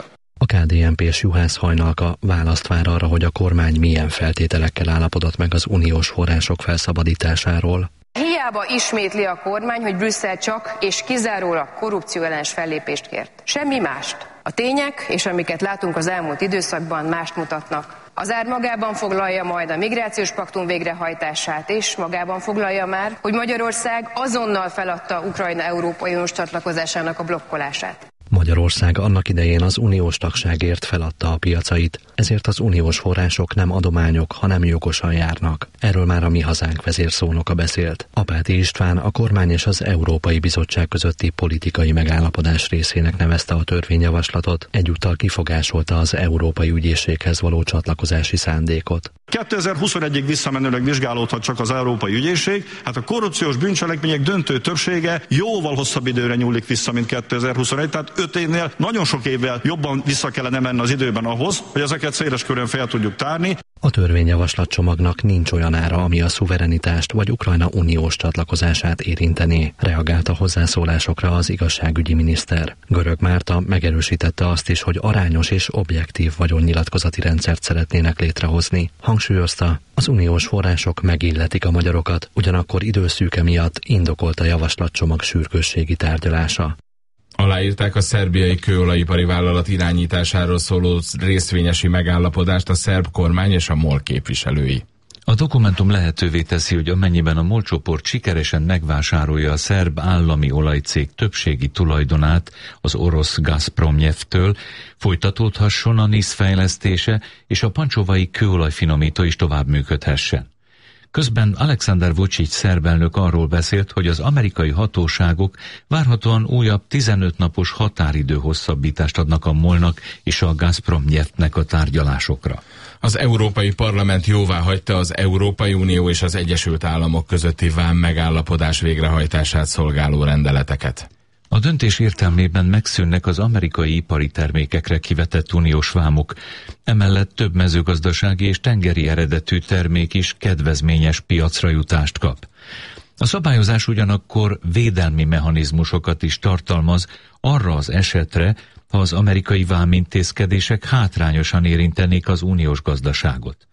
A ká dé en pés Juhász Hajnalka választ vár arra, hogy a kormány milyen feltételekkel állapodott meg az uniós források felszabadításáról. Hiába ismétli a kormány, hogy Brüsszel csak és kizárólag korrupcióellenes fellépést kért. Semmi mást. A tények, és amiket látunk az elmúlt időszakban, mást mutatnak. Az ár magában foglalja majd a migrációs paktum végrehajtását, és magában foglalja már, hogy Magyarország azonnal feladta Ukrajna Európai Uniós csatlakozásának a blokkolását. Magyarország annak idején az uniós tagságért feladta a piacait, ezért az uniós források nem adományok, hanem jogosan járnak. Erről már a Mi Hazánk vezérszónoka beszélt. Apáti István a kormány és az Európai Bizottság közötti politikai megállapodás részének nevezte a törvényjavaslatot, egyúttal kifogásolta az Európai Ügyészséghez való csatlakozási szándékot. kétezer-huszonegyig visszamenőleg vizsgálódhat csak az Európai Ügyészség, hát a korrupciós bűncselekmények döntő többsége jóval hosszabb időre nyúlik vissza, mint kétezer-huszonegy, tehát öt évnél nagyon sok évvel jobban vissza kellene menni az időben ahhoz, hogy ezeket széles körön fel tudjuk tárni. A törvényjavaslatcsomagnak nincs olyan ára, ami a szuverenitást vagy Ukrajna uniós csatlakozását érintené, reagált a hozzászólásokra az igazságügyi miniszter. Görög Márta megerősítette azt is, hogy arányos és objektív vagyonnyilatkozati rendszert szeretnének létrehozni. Hangsúlyozta, az uniós források megilletik a magyarokat, ugyanakkor időszűke miatt indokolt a javaslatcsomag sürgősségi tárgyalása. Aláírták a szerbiai kőolajipari vállalat irányításáról szóló részvényesi megállapodást a szerb kormány és a MOL képviselői. A dokumentum lehetővé teszi, hogy amennyiben a MOL csoport sikeresen megvásárolja a szerb állami olajcég többségi tulajdonát az orosz Gazpromnyeftől, folytatódhasson a NISZ fejlesztése és a pancsovai kőolajfinomító is tovább működhessen. Közben Alexander Vučić szerb elnök arról beszélt, hogy az amerikai hatóságok várhatóan újabb tizenöt napos határidő hosszabbítást adnak a MOL-nak és a Gazpromnyeftnek a tárgyalásokra. Az Európai Parlament jóváhagyta az Európai Unió és az Egyesült Államok közötti vám megállapodás végrehajtását szolgáló rendeleteket. A döntés értelmében megszűnnek az amerikai ipari termékekre kivetett uniós vámok, emellett több mezőgazdasági és tengeri eredetű termék is kedvezményes piacra jutást kap. A szabályozás ugyanakkor védelmi mechanizmusokat is tartalmaz arra az esetre, ha az amerikai vámintézkedések hátrányosan érintenék az uniós gazdaságot.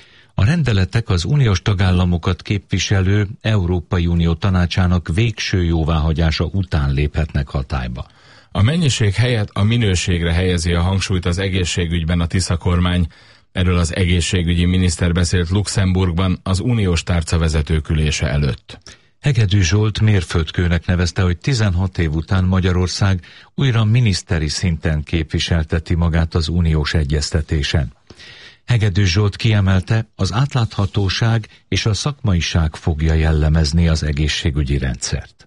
A rendeletek az uniós tagállamokat képviselő Európai Unió tanácsának végső jóváhagyása után léphetnek hatályba. A mennyiség helyett a minőségre helyezi a hangsúlyt az egészségügyben a Tisza kormány. Erről az egészségügyi miniszter beszélt Luxemburgban az uniós tárca vezetőkülése előtt. Hegedű Zsolt mérföldkőnek nevezte, hogy tizenhat év után Magyarország újra miniszteri szinten képviselteti magát az uniós egyeztetésen. Hegedű Zsolt kiemelte, az átláthatóság és a szakmaiság fogja jellemezni az egészségügyi rendszert.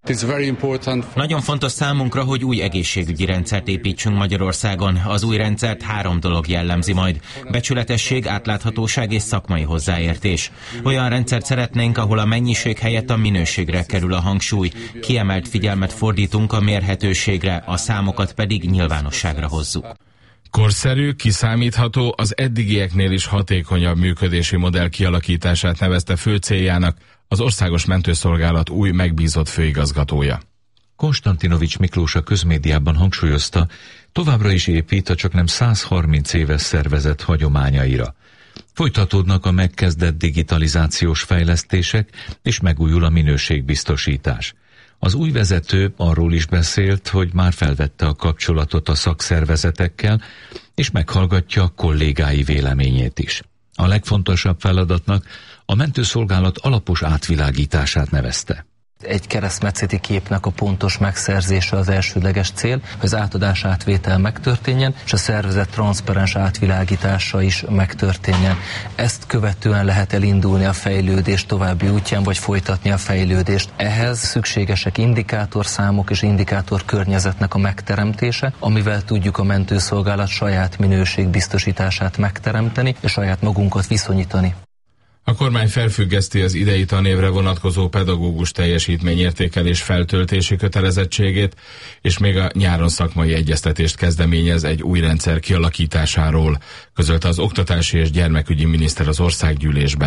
Nagyon fontos számunkra, hogy új egészségügyi rendszert építsünk Magyarországon. Az új rendszert három dolog jellemzi majd. Becsületesség, átláthatóság és szakmai hozzáértés. Olyan rendszert szeretnénk, ahol a mennyiség helyett a minőségre kerül a hangsúly. Kiemelt figyelmet fordítunk a mérhetőségre, a számokat pedig nyilvánosságra hozzuk. Korszerű, kiszámítható, az eddigieknél is hatékonyabb működési modell kialakítását nevezte fő céljának az Országos Mentőszolgálat új megbízott főigazgatója. Konstantinovics Miklós a közmédiában hangsúlyozta, továbbra is épít a csaknem száz harminc éves szervezet hagyományaira. Folytatódnak a megkezdett digitalizációs fejlesztések, és megújul a minőségbiztosítás. Az új vezető arról is beszélt, hogy már felvette a kapcsolatot a szakszervezetekkel, és meghallgatja a kollégái véleményét is. A legfontosabb feladatnak a mentőszolgálat alapos átvilágítását nevezte. Egy keresztmetszeti képnek a pontos megszerzése az elsődleges cél, hogy az átadás átvétel megtörténjen, és a szervezet transzparens átvilágítása is megtörténjen. Ezt követően lehet elindulni a fejlődés további útján, vagy folytatni a fejlődést. Ehhez szükségesek indikátorszámok és indikátorkörnyezetnek a megteremtése, amivel tudjuk a mentőszolgálat saját minőségbiztosítását megteremteni, és saját magunkat viszonyítani. A kormány felfüggeszti az idei tanévre vonatkozó pedagógus teljesítményértékelés feltöltési kötelezettségét, és még a nyáron szakmai egyeztetést kezdeményez egy új rendszer kialakításáról, közölte az oktatási és gyermekügyi miniszter az országgyűlésben.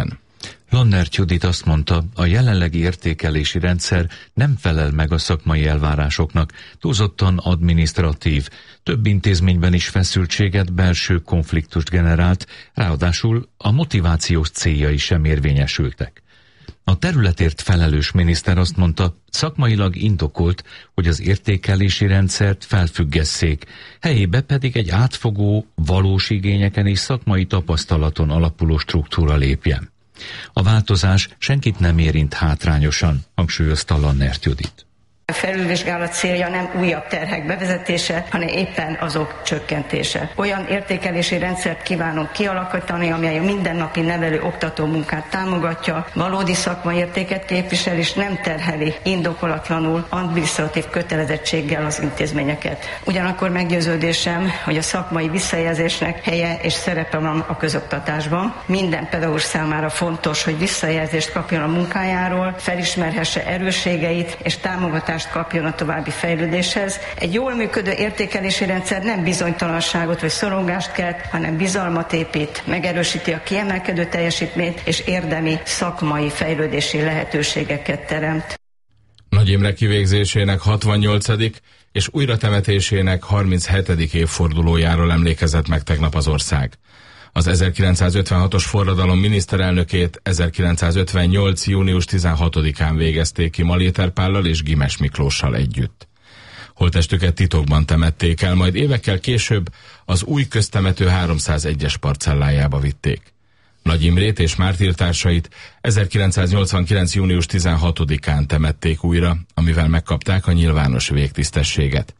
Lannert Judit azt mondta, a jelenlegi értékelési rendszer nem felel meg a szakmai elvárásoknak, túlzottan adminisztratív, több intézményben is feszültséget, belső konfliktust generált, ráadásul a motivációs céljai sem érvényesültek. A területért felelős miniszter azt mondta, szakmailag indokolt, hogy az értékelési rendszert felfüggesszék, helyébe pedig egy átfogó, valós igényeken és szakmai tapasztalaton alapuló struktúra lépjen. A változás senkit nem érint hátrányosan, hangsúlyozta Lannert Judit. A felülvizsgálat célja nem újabb terhek bevezetése, hanem éppen azok csökkentése. Olyan értékelési rendszert kívánunk kialakítani, amely a mindennapi nevelő-oktató munkát támogatja, valódi szakmai értéket képvisel és nem terheli indokolatlanul adminisztratív kötelezettséggel az intézményeket. Ugyanakkor meggyőződésem, hogy a szakmai visszajelzésnek helye és szerepe van a közoktatásban. Minden pedagógus számára fontos, hogy visszajelzést kapjon a munkájáról, felismerhesse erősségeit és támogatást kapjon a további fejlődéshez. Egy jól működő értékelési rendszer nem bizonytalanságot vagy szorongást kelt, hanem bizalmat épít, megerősíti a kiemelkedő teljesítményt és érdemi szakmai fejlődési lehetőségeket teremt. Nagy Imre kivégzésének hatvannyolcadik és újratemetésének harminchetedik évfordulójáról emlékezett meg tegnap az ország. Az ezerkilencszázötvenhatos forradalom miniszterelnökét ezerkilencszázötvennyolc. június tizenhatodikán végezték ki Maléter Pállal és Gimes Miklóssal együtt. Holttestüket titokban temették el, majd évekkel később az új köztemető háromszázegyes parcellájába vitték. Nagy Imrét és mártírtársait ezerkilencszáznyolcvankilenc. június tizenhatodikán temették újra, amivel megkapták a nyilvános végtisztességet.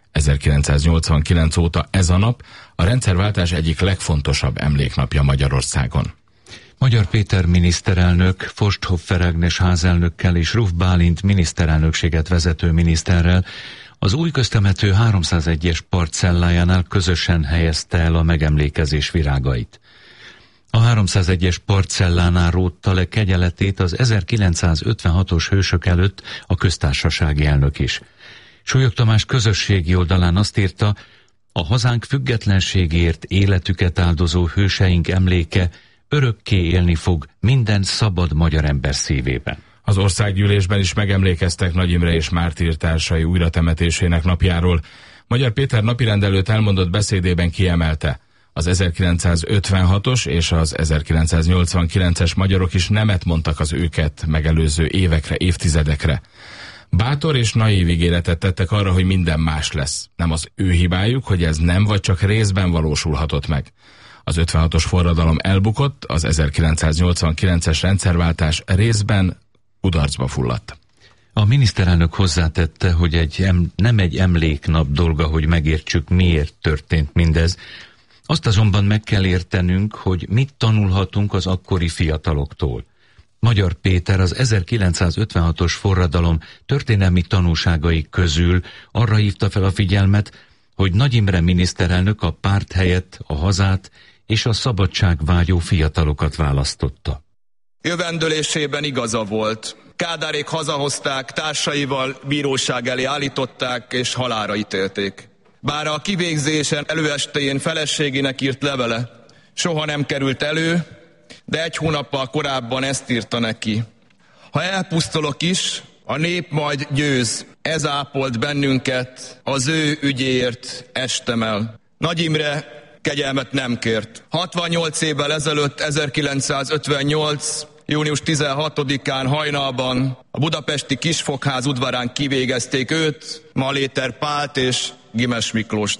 ezerkilencszáznyolcvankilenc óta ez a nap a rendszerváltás egyik legfontosabb emléknapja Magyarországon. Magyar Péter miniszterelnök, Forsthoffer Ágnes házelnökkel és Ruf Bálint miniszterelnökséget vezető miniszterrel az új köztemető háromszázegyes parcellájánál közösen helyezte el a megemlékezés virágait. A háromszázegyes parcellánál rótta le kegyeletét az ezerkilencszázötvenhatos hősök előtt a köztársasági elnök is. Súlyog Tamás közösségi oldalán azt írta, a hazánk függetlenségért életüket áldozó hőseink emléke örökké élni fog minden szabad magyar ember szívében. Az országgyűlésben is megemlékeztek Nagy Imre és mártírtársai újratemetésének napjáról. Magyar Péter napirend előtt elmondott beszédében kiemelte, az ezerkilencszázötvenhatos és az ezerkilencszáznyolcvankilences magyarok is nemet mondtak az őket megelőző évekre, évtizedekre. Bátor és naív ígéretet tettek arra, hogy minden más lesz. Nem az ő hibájuk, hogy ez nem vagy csak részben valósulhatott meg. Az ötvenhatos forradalom elbukott, az ezerkilencszáznyolcvankilences rendszerváltás részben kudarcba fulladt. A miniszterelnök hozzátette, hogy egy em, nem egy emléknap dolga, hogy megértsük, miért történt mindez. Azt azonban meg kell értenünk, hogy mit tanulhatunk az akkori fiataloktól. Magyar Péter az ezerkilencszázötvenhatos forradalom történelmi tanúságai közül arra hívta fel a figyelmet, hogy Nagy Imre miniszterelnök a párt helyett a hazát és a szabadságvágyó fiatalokat választotta. Jövendőlésében igaza volt. Kádárék hazahozták, társaival bíróság elé állították és halálra ítélték. Bár a kivégzésen előestéjén feleségének írt levele soha nem került elő, de egy hónappal korábban ezt írta neki. Ha elpusztulok is, a nép majd győz. Ez ápolt bennünket, az ő ügyéért estem el. Nagy Imre kegyelmet nem kért. hatvannyolc évvel ezelőtt, ezerkilencszázötvennyolc. június tizenhatodikán hajnalban a budapesti Kisfogház udvarán kivégezték őt, Maléter Pált és Gimes Miklóst.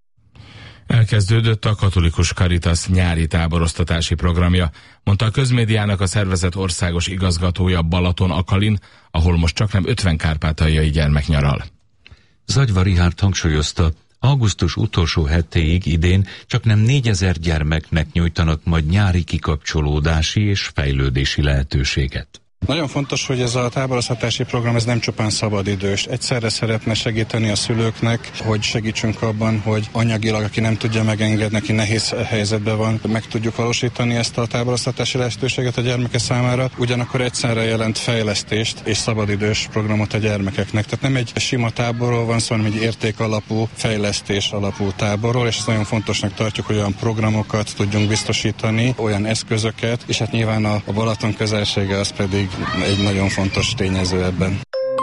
Elkezdődött a Katolikus Caritas nyári táboroztatási programja, mondta a közmédiának a szervezet országos igazgatója Balaton Akalin, ahol most csaknem ötven kárpátaljai gyermek nyaral. Zagyva Richárd hangsúlyozta, augusztus utolsó hetéig idén csaknem négyezer gyermeknek nyújtanak majd nyári kikapcsolódási és fejlődési lehetőséget. Nagyon fontos, hogy ez a táboroztatási program ez nem csupán szabadidős. Egyszerre szeretne segíteni a szülőknek, hogy segítsünk abban, hogy anyagilag, aki nem tudja megengedni, aki nehéz helyzetben van, meg tudjuk valósítani ezt a táboroztatási lehetőséget a gyermeke számára. Ugyanakkor egyszerre jelent fejlesztést és szabadidős programot a gyermekeknek. Tehát nem egy sima táborról van szó, hanem egy értékalapú, fejlesztés alapú táborról, és ezt nagyon fontosnak tartjuk, hogy olyan programokat tudjunk biztosítani, olyan eszközöket, és hát nyilván a, a Balaton közelsége az pedig egy nagyon fontos tényező ebben.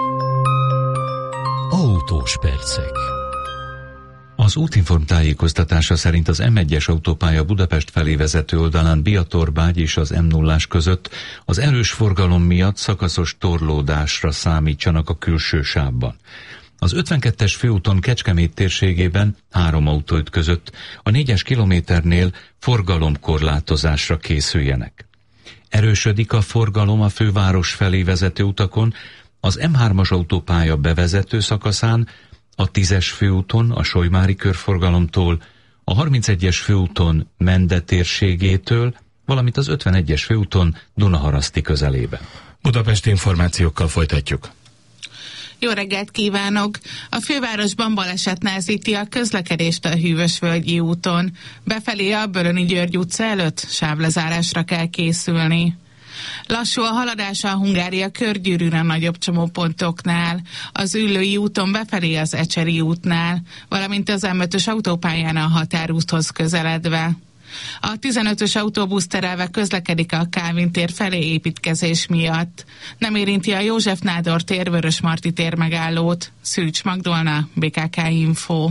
Autós percek. Az Útinform tájékoztatása szerint az em egyes autópálya Budapest felé vezető oldalán Biatorbágy és az em nullás között az erős forgalom miatt szakaszos torlódásra számítsanak a külső sávban. Az ötvenkettes főúton Kecskemét térségében három autó ütközött, a négyes kilométernél forgalomkorlátozásra készüljenek. Erősödik a forgalom a főváros felé vezető utakon, az em hármas autópálya bevezető szakaszán, a tízes főúton a Solymári körforgalomtól, a harmincegyes főúton Mende térségétől, valamint az ötvenegyes főúton Dunaharaszti közelében. Budapesti információkkal folytatjuk. Jó reggelt kívánok! A fővárosban baleset nehezíti a közlekedést a Hűvösvölgyi úton. Befelé a Böröni György utca előtt sávlezárásra kell készülni. Lassú a haladás a Hungária körgyűrűn a nagyobb csomópontoknál, az Üllői úton befelé az Ecseri útnál, valamint az em ötös autópályán a határúthoz közeledve. A tizenötös autóbusz terelve közlekedik a Kálvin tér felé építkezés miatt. Nem érinti a József Nádor tér, Vörösmarty tér megállót. Szűcs Magdolna, bé ká ká Info.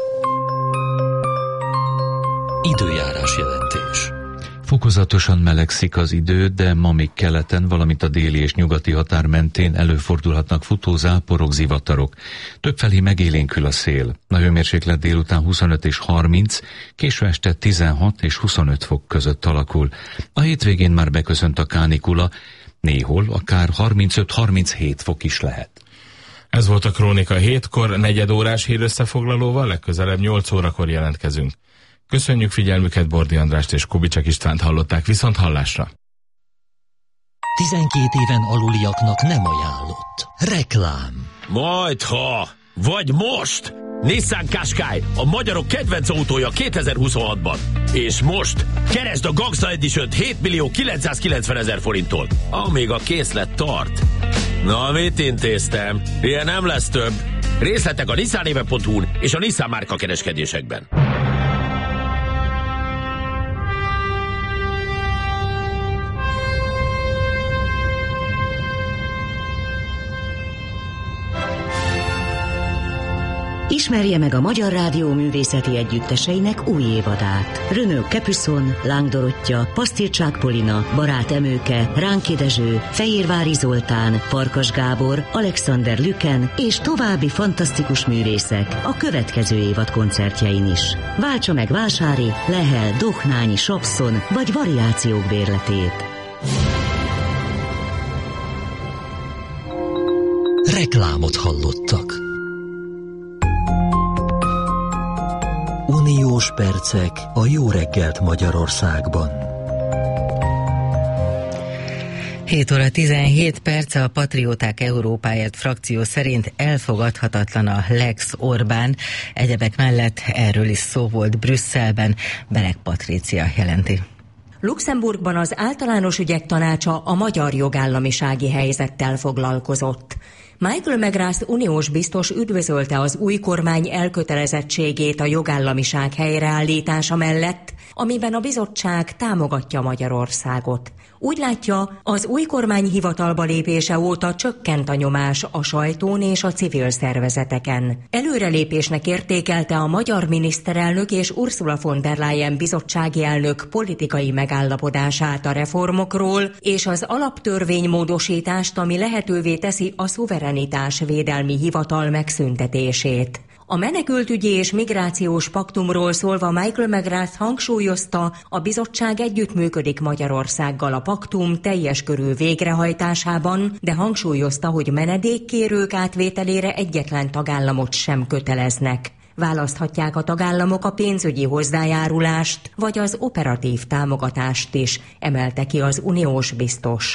Időjárás jelentés. Fokozatosan melegszik az idő, de ma még keleten, valamint a déli és nyugati határ mentén előfordulhatnak futózáporok, zivatarok. Többfelé megélénkül a szél. A hőmérséklet délután huszonöt és harminc, késő este tizenhat és huszonöt fok között alakul. A hétvégén már beköszönt a kánikula, néhol akár harmincöt-harminchét fok is lehet. Ez volt a Krónika hétkor, negyed órás hírösszefoglalóval, legközelebb nyolc órakor jelentkezünk. Köszönjük figyelmüket, Bordi Andrást és Kubicsak Istvánt hallották, viszont hallásra. tizenkét éven aluliaknak nem ajánlott. Reklám. Majdha, vagy most! Nissan Qashqai, a magyarok kedvenc autója kétezer-huszonhatban. És most keresd a Gangsta Edition-t hét millió kilencszázkilencvenezer forinttól, amíg a készlet tart. Na, mit intéztem? Ilyen nem lesz több. Részletek a nissanéve pont hu-n és a Nissan márka kereskedésekben. Ismerje meg a Magyar Rádió művészeti együtteseinek új évadát. Renaud Capuçon, Láng Dorottya, Pasztircsák Polina, Barát Emőke, Ránki Dezső, Fehérvári Zoltán, Farkas Gábor, Alexander Lüken és további fantasztikus művészek a következő évad koncertjein is. Váltsa meg Vásári, Lehel, Dohnányi, Sapszon vagy variációk bérletét. Reklámot hallottak. Uniós percek a Jó reggelt Magyarországban. hét óra tizenhét perc, a Patrióták Európáért frakció szerint elfogadhatatlan a Lex Orbán. Egyebek mellett erről is szó volt Brüsszelben. Bereg Patrícia jelenti. Luxemburgban az általános ügyek tanácsa a magyar jogállamisági helyzettel foglalkozott. Michael McGrath uniós biztos üdvözölte az új kormány elkötelezettségét a jogállamiság helyreállítása mellett, amiben a bizottság támogatja Magyarországot. Úgy látja, az új kormány hivatalba lépése óta csökkent a nyomás a sajtón és a civil szervezeteken. Előrelépésnek értékelte a magyar miniszterelnök és Ursula von der Leyen bizottsági elnök politikai megállapodását a reformokról és az alaptörvény módosítást, ami lehetővé teszi a szuverenitásvédelmi hivatal megszüntetését. A menekültügyi és migrációs paktumról szólva Michael McGrath hangsúlyozta, a bizottság együttműködik Magyarországgal a paktum teljes körű végrehajtásában, de hangsúlyozta, hogy menedékkérők átvételére egyetlen tagállamot sem köteleznek. Választhatják a tagállamok a pénzügyi hozzájárulást vagy az operatív támogatást is, emelte ki az uniós biztos.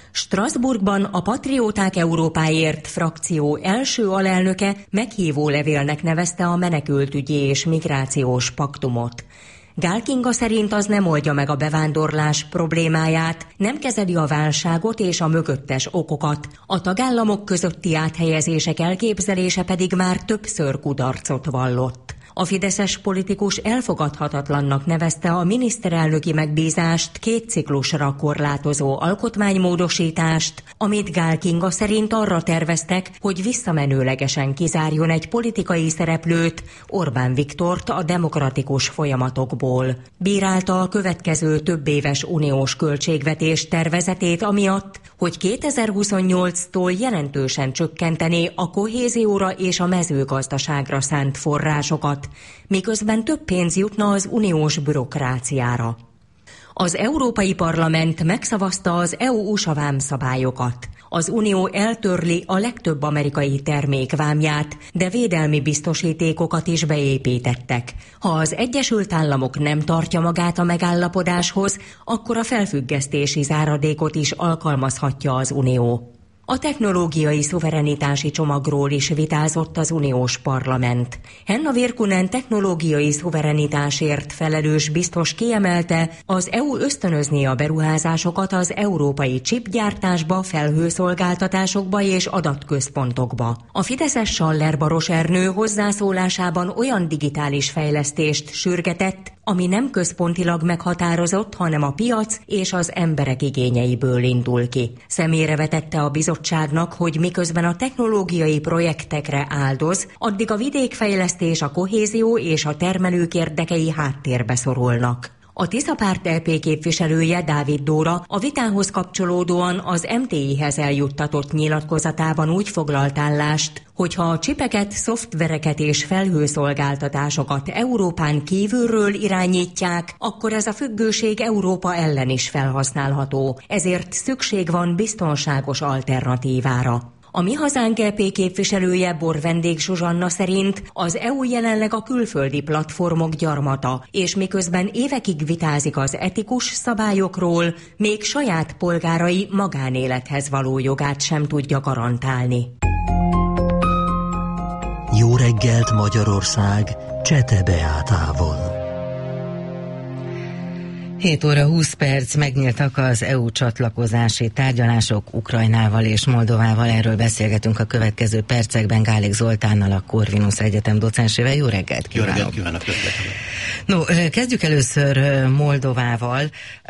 Strasbourgban a Patrióták Európáért frakció első alelnöke meghívó levélnek nevezte a menekültügyi és migrációs paktumot. Gál Kinga szerint az nem oldja meg a bevándorlás problémáját, nem kezeli a válságot és a mögöttes okokat, a tagállamok közötti áthelyezések elképzelése pedig már többször kudarcot vallott. A fideszes politikus elfogadhatatlannak nevezte a miniszterelnöki megbízást két ciklusra korlátozó alkotmánymódosítást, amit Gál Kinga szerint arra terveztek, hogy visszamenőlegesen kizárjon egy politikai szereplőt, Orbán Viktort a demokratikus folyamatokból. Bírálta a következő többéves uniós költségvetés tervezetét amiatt, hogy kétezer-huszonnyolctól jelentősen csökkenteni a kohézióra és a mezőgazdaságra szánt forrásokat, miközben több pénz jutna az uniós bürokráciára. Az Európai Parlament megszavazta az é u-u es á vámszabályokat. Az Unió eltörli a legtöbb amerikai termék vámját, de védelmi biztosítékokat is beépítettek. Ha az Egyesült Államok nem tartja magát a megállapodáshoz, akkor a felfüggesztési záradékot is alkalmazhatja az Unió. A technológiai szuverenitási csomagról is vitázott az uniós parlament. Henna Virkkunen technológiai szuverenitásért felelős biztos kiemelte, az é u ösztönözné a beruházásokat az európai chipgyártásba, felhőszolgáltatásokba és adatközpontokba. A fideszes Schaller Baros Ernő hozzászólásában olyan digitális fejlesztést sürgetett, ami nem központilag meghatározott, hanem a piac és az emberek igényeiből indul ki. Szemére vetette a bizottságnak, hogy miközben a technológiai projektekre áldoz, addig a vidékfejlesztés, a kohézió és a termelők érdekei háttérbe szorulnak. A Tisza Párt é pé képviselője, Dávid Dóra a vitához kapcsolódóan az em té i-hez eljuttatott nyilatkozatában úgy foglalt állást, hogyha a csipeket, szoftvereket és felhőszolgáltatásokat Európán kívülről irányítják, akkor ez a függőség Európa ellen is felhasználható, ezért szükség van biztonságos alternatívára. A Mi Hazánk é pé képviselője, Bor Vendég Zsuzsanna szerint az é u jelenleg a külföldi platformok gyarmata, és miközben évekig vitázik az etikus szabályokról, még saját polgárai magánélethez való jogát sem tudja garantálni. Jó reggelt Magyarország, Csete Beátával. hét óra húsz perc, megnyíltak az é u csatlakozási tárgyalások Ukrajnával és Moldovával. Erről beszélgetünk a következő percekben Gálik Zoltánnal, a Corvinus Egyetem docensével. Jó reggelt kívánok! Jó reggelt kívánok! No, kezdjük először Moldovával.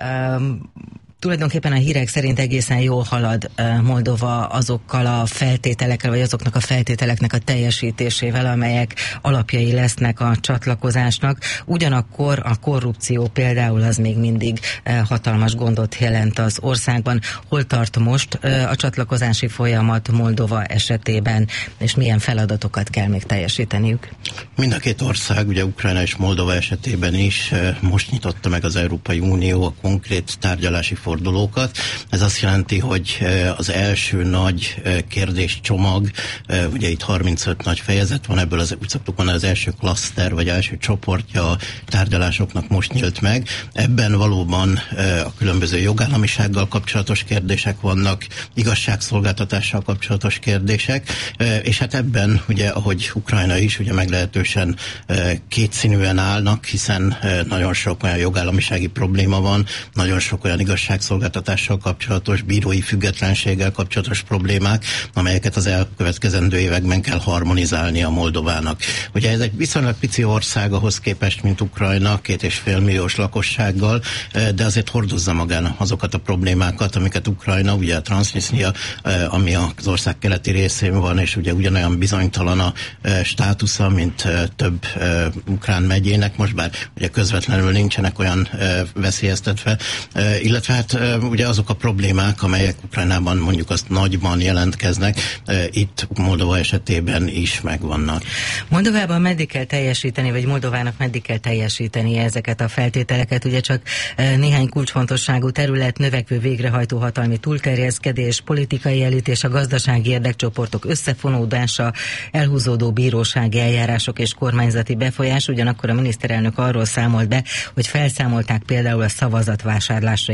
Um, Tulajdonképpen a hírek szerint egészen jól halad Moldova azokkal a feltételekkel, vagy azoknak a feltételeknek a teljesítésével, amelyek alapjai lesznek a csatlakozásnak. Ugyanakkor a korrupció például az még mindig hatalmas gondot jelent az országban. Hol tart most a csatlakozási folyamat Moldova esetében, és milyen feladatokat kell még teljesíteniük? Mind a két ország, ugye Ukrajna és Moldova esetében is most nyitotta meg az Európai Unió a konkrét tárgyalási fordulókat. Ez azt jelenti, hogy az első nagy kérdéscsomag, ugye itt harmincöt nagy fejezet van, ebből az, úgy szoktuk mondani, az első klaszter, vagy első csoportja a tárgyalásoknak most nyílt meg. Ebben valóban a különböző jogállamisággal kapcsolatos kérdések vannak, igazságszolgáltatással kapcsolatos kérdések, és hát ebben, ugye, ahogy Ukrajna is, ugye meglehetősen kétszínűen állnak, hiszen nagyon sok olyan jogállamisági probléma van, nagyon sok olyan igazságszolgáltatással kapcsolatos, bírói függetlenséggel kapcsolatos problémák, amelyeket az elkövetkezendő években kell harmonizálni a Moldovának. Ugye ez egy viszonylag pici ország ahhoz képest, mint Ukrajna, két és fél milliós lakossággal, de azért hordozza magán azokat a problémákat, amiket Ukrajna, ugye a Transnistria, ami az ország keleti részén van, és ugye ugyanolyan bizonytalan a státusza, mint több ukrán megyének, most bár ugye közvetlenül nincsenek olyan veszélyeztetve, illetve hát ugye azok a problémák, amelyek Ukrajnában mondjuk azt nagyban jelentkeznek, itt Moldova esetében is megvannak. Moldovában meddig kell teljesíteni, vagy Moldovának meddig kell teljesíteni ezeket a feltételeket? Ugye csak néhány kulcsfontosságú terület, növekvő végrehajtó hatalmi túlterjeszkedés, politikai elit és a gazdasági érdekcsoportok összefonódása, elhúzódó bírósági eljárások és kormányzati befolyás. Ugyanakkor a miniszterelnök arról számolt be, hogy felszámolták például a szavazatvásárlásra épülő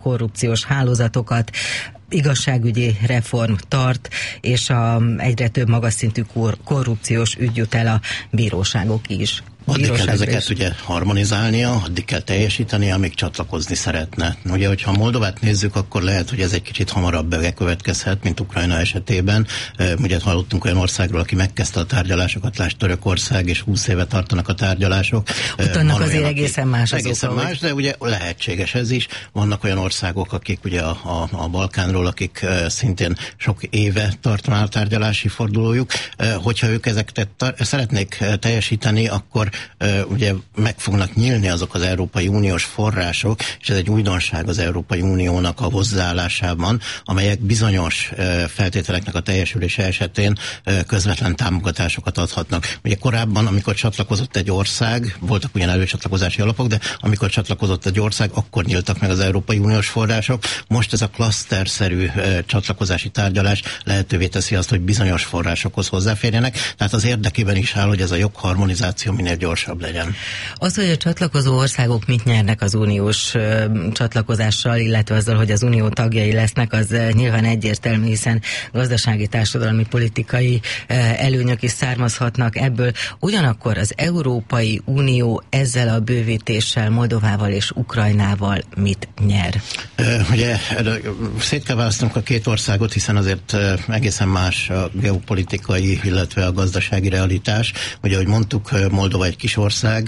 korrupciós hálózatokat, igazságügyi reform tart, és a egyre több magas szintű kor- korrupciós ügy jut el a bíróságok is. Addig kell ezeket ugye harmonizálnia, addig kell teljesíteni, amíg csatlakozni szeretne. Ugye, hogyha a Moldovát nézzük, akkor lehet, hogy ez egy kicsit hamarabb bekövetkezhet, mint Ukrajna esetében. Ugye hallottunk olyan országról, aki megkezdte a tárgyalásokat, lásd Törökország, és húsz éve tartanak a tárgyalások. Ott annak azért olyan, egészen más az egészen oka, más, de ugye lehetséges ez is. Vannak olyan országok, akik ugye a, a, a Balkánról, akik uh, szintén sok éve tart már tárgyalási fordulójuk. Uh, hogyha ők ezeket tar- szeretnék uh, teljesíteni, akkor Uh, ugye meg fognak nyílni azok az Európai Uniós források, és ez egy újdonság az Európai Uniónak a hozzáállásában, amelyek bizonyos uh, feltételeknek a teljesülése esetén uh, közvetlen támogatásokat adhatnak. Ugye korábban, amikor csatlakozott egy ország, voltak ugyan előcsatlakozási alapok, de amikor csatlakozott egy ország, akkor nyíltak meg az Európai Uniós források. Most ez a klaszterszerű uh, csatlakozási tárgyalás lehetővé teszi azt, hogy bizonyos forrásokhoz hozzáférjenek. Tehát az érdekében is áll, hogy ez a jogharmonizáció minél gyorsabb legyen. Az, hogy a csatlakozó országok mit nyernek az uniós ö, csatlakozással, illetve azzal, hogy az unió tagjai lesznek, az ö, nyilván egyértelmű, hiszen gazdasági, társadalmi, politikai ö, előnyök is származhatnak ebből. Ugyanakkor az Európai Unió ezzel a bővítéssel Moldovával és Ukrajnával mit nyer? Ö, ugye szét kell választanunk a két országot, hiszen azért ö, egészen más a geopolitikai, illetve a gazdasági realitás. Ugye, ahogy mondtuk, Moldova egy kis ország,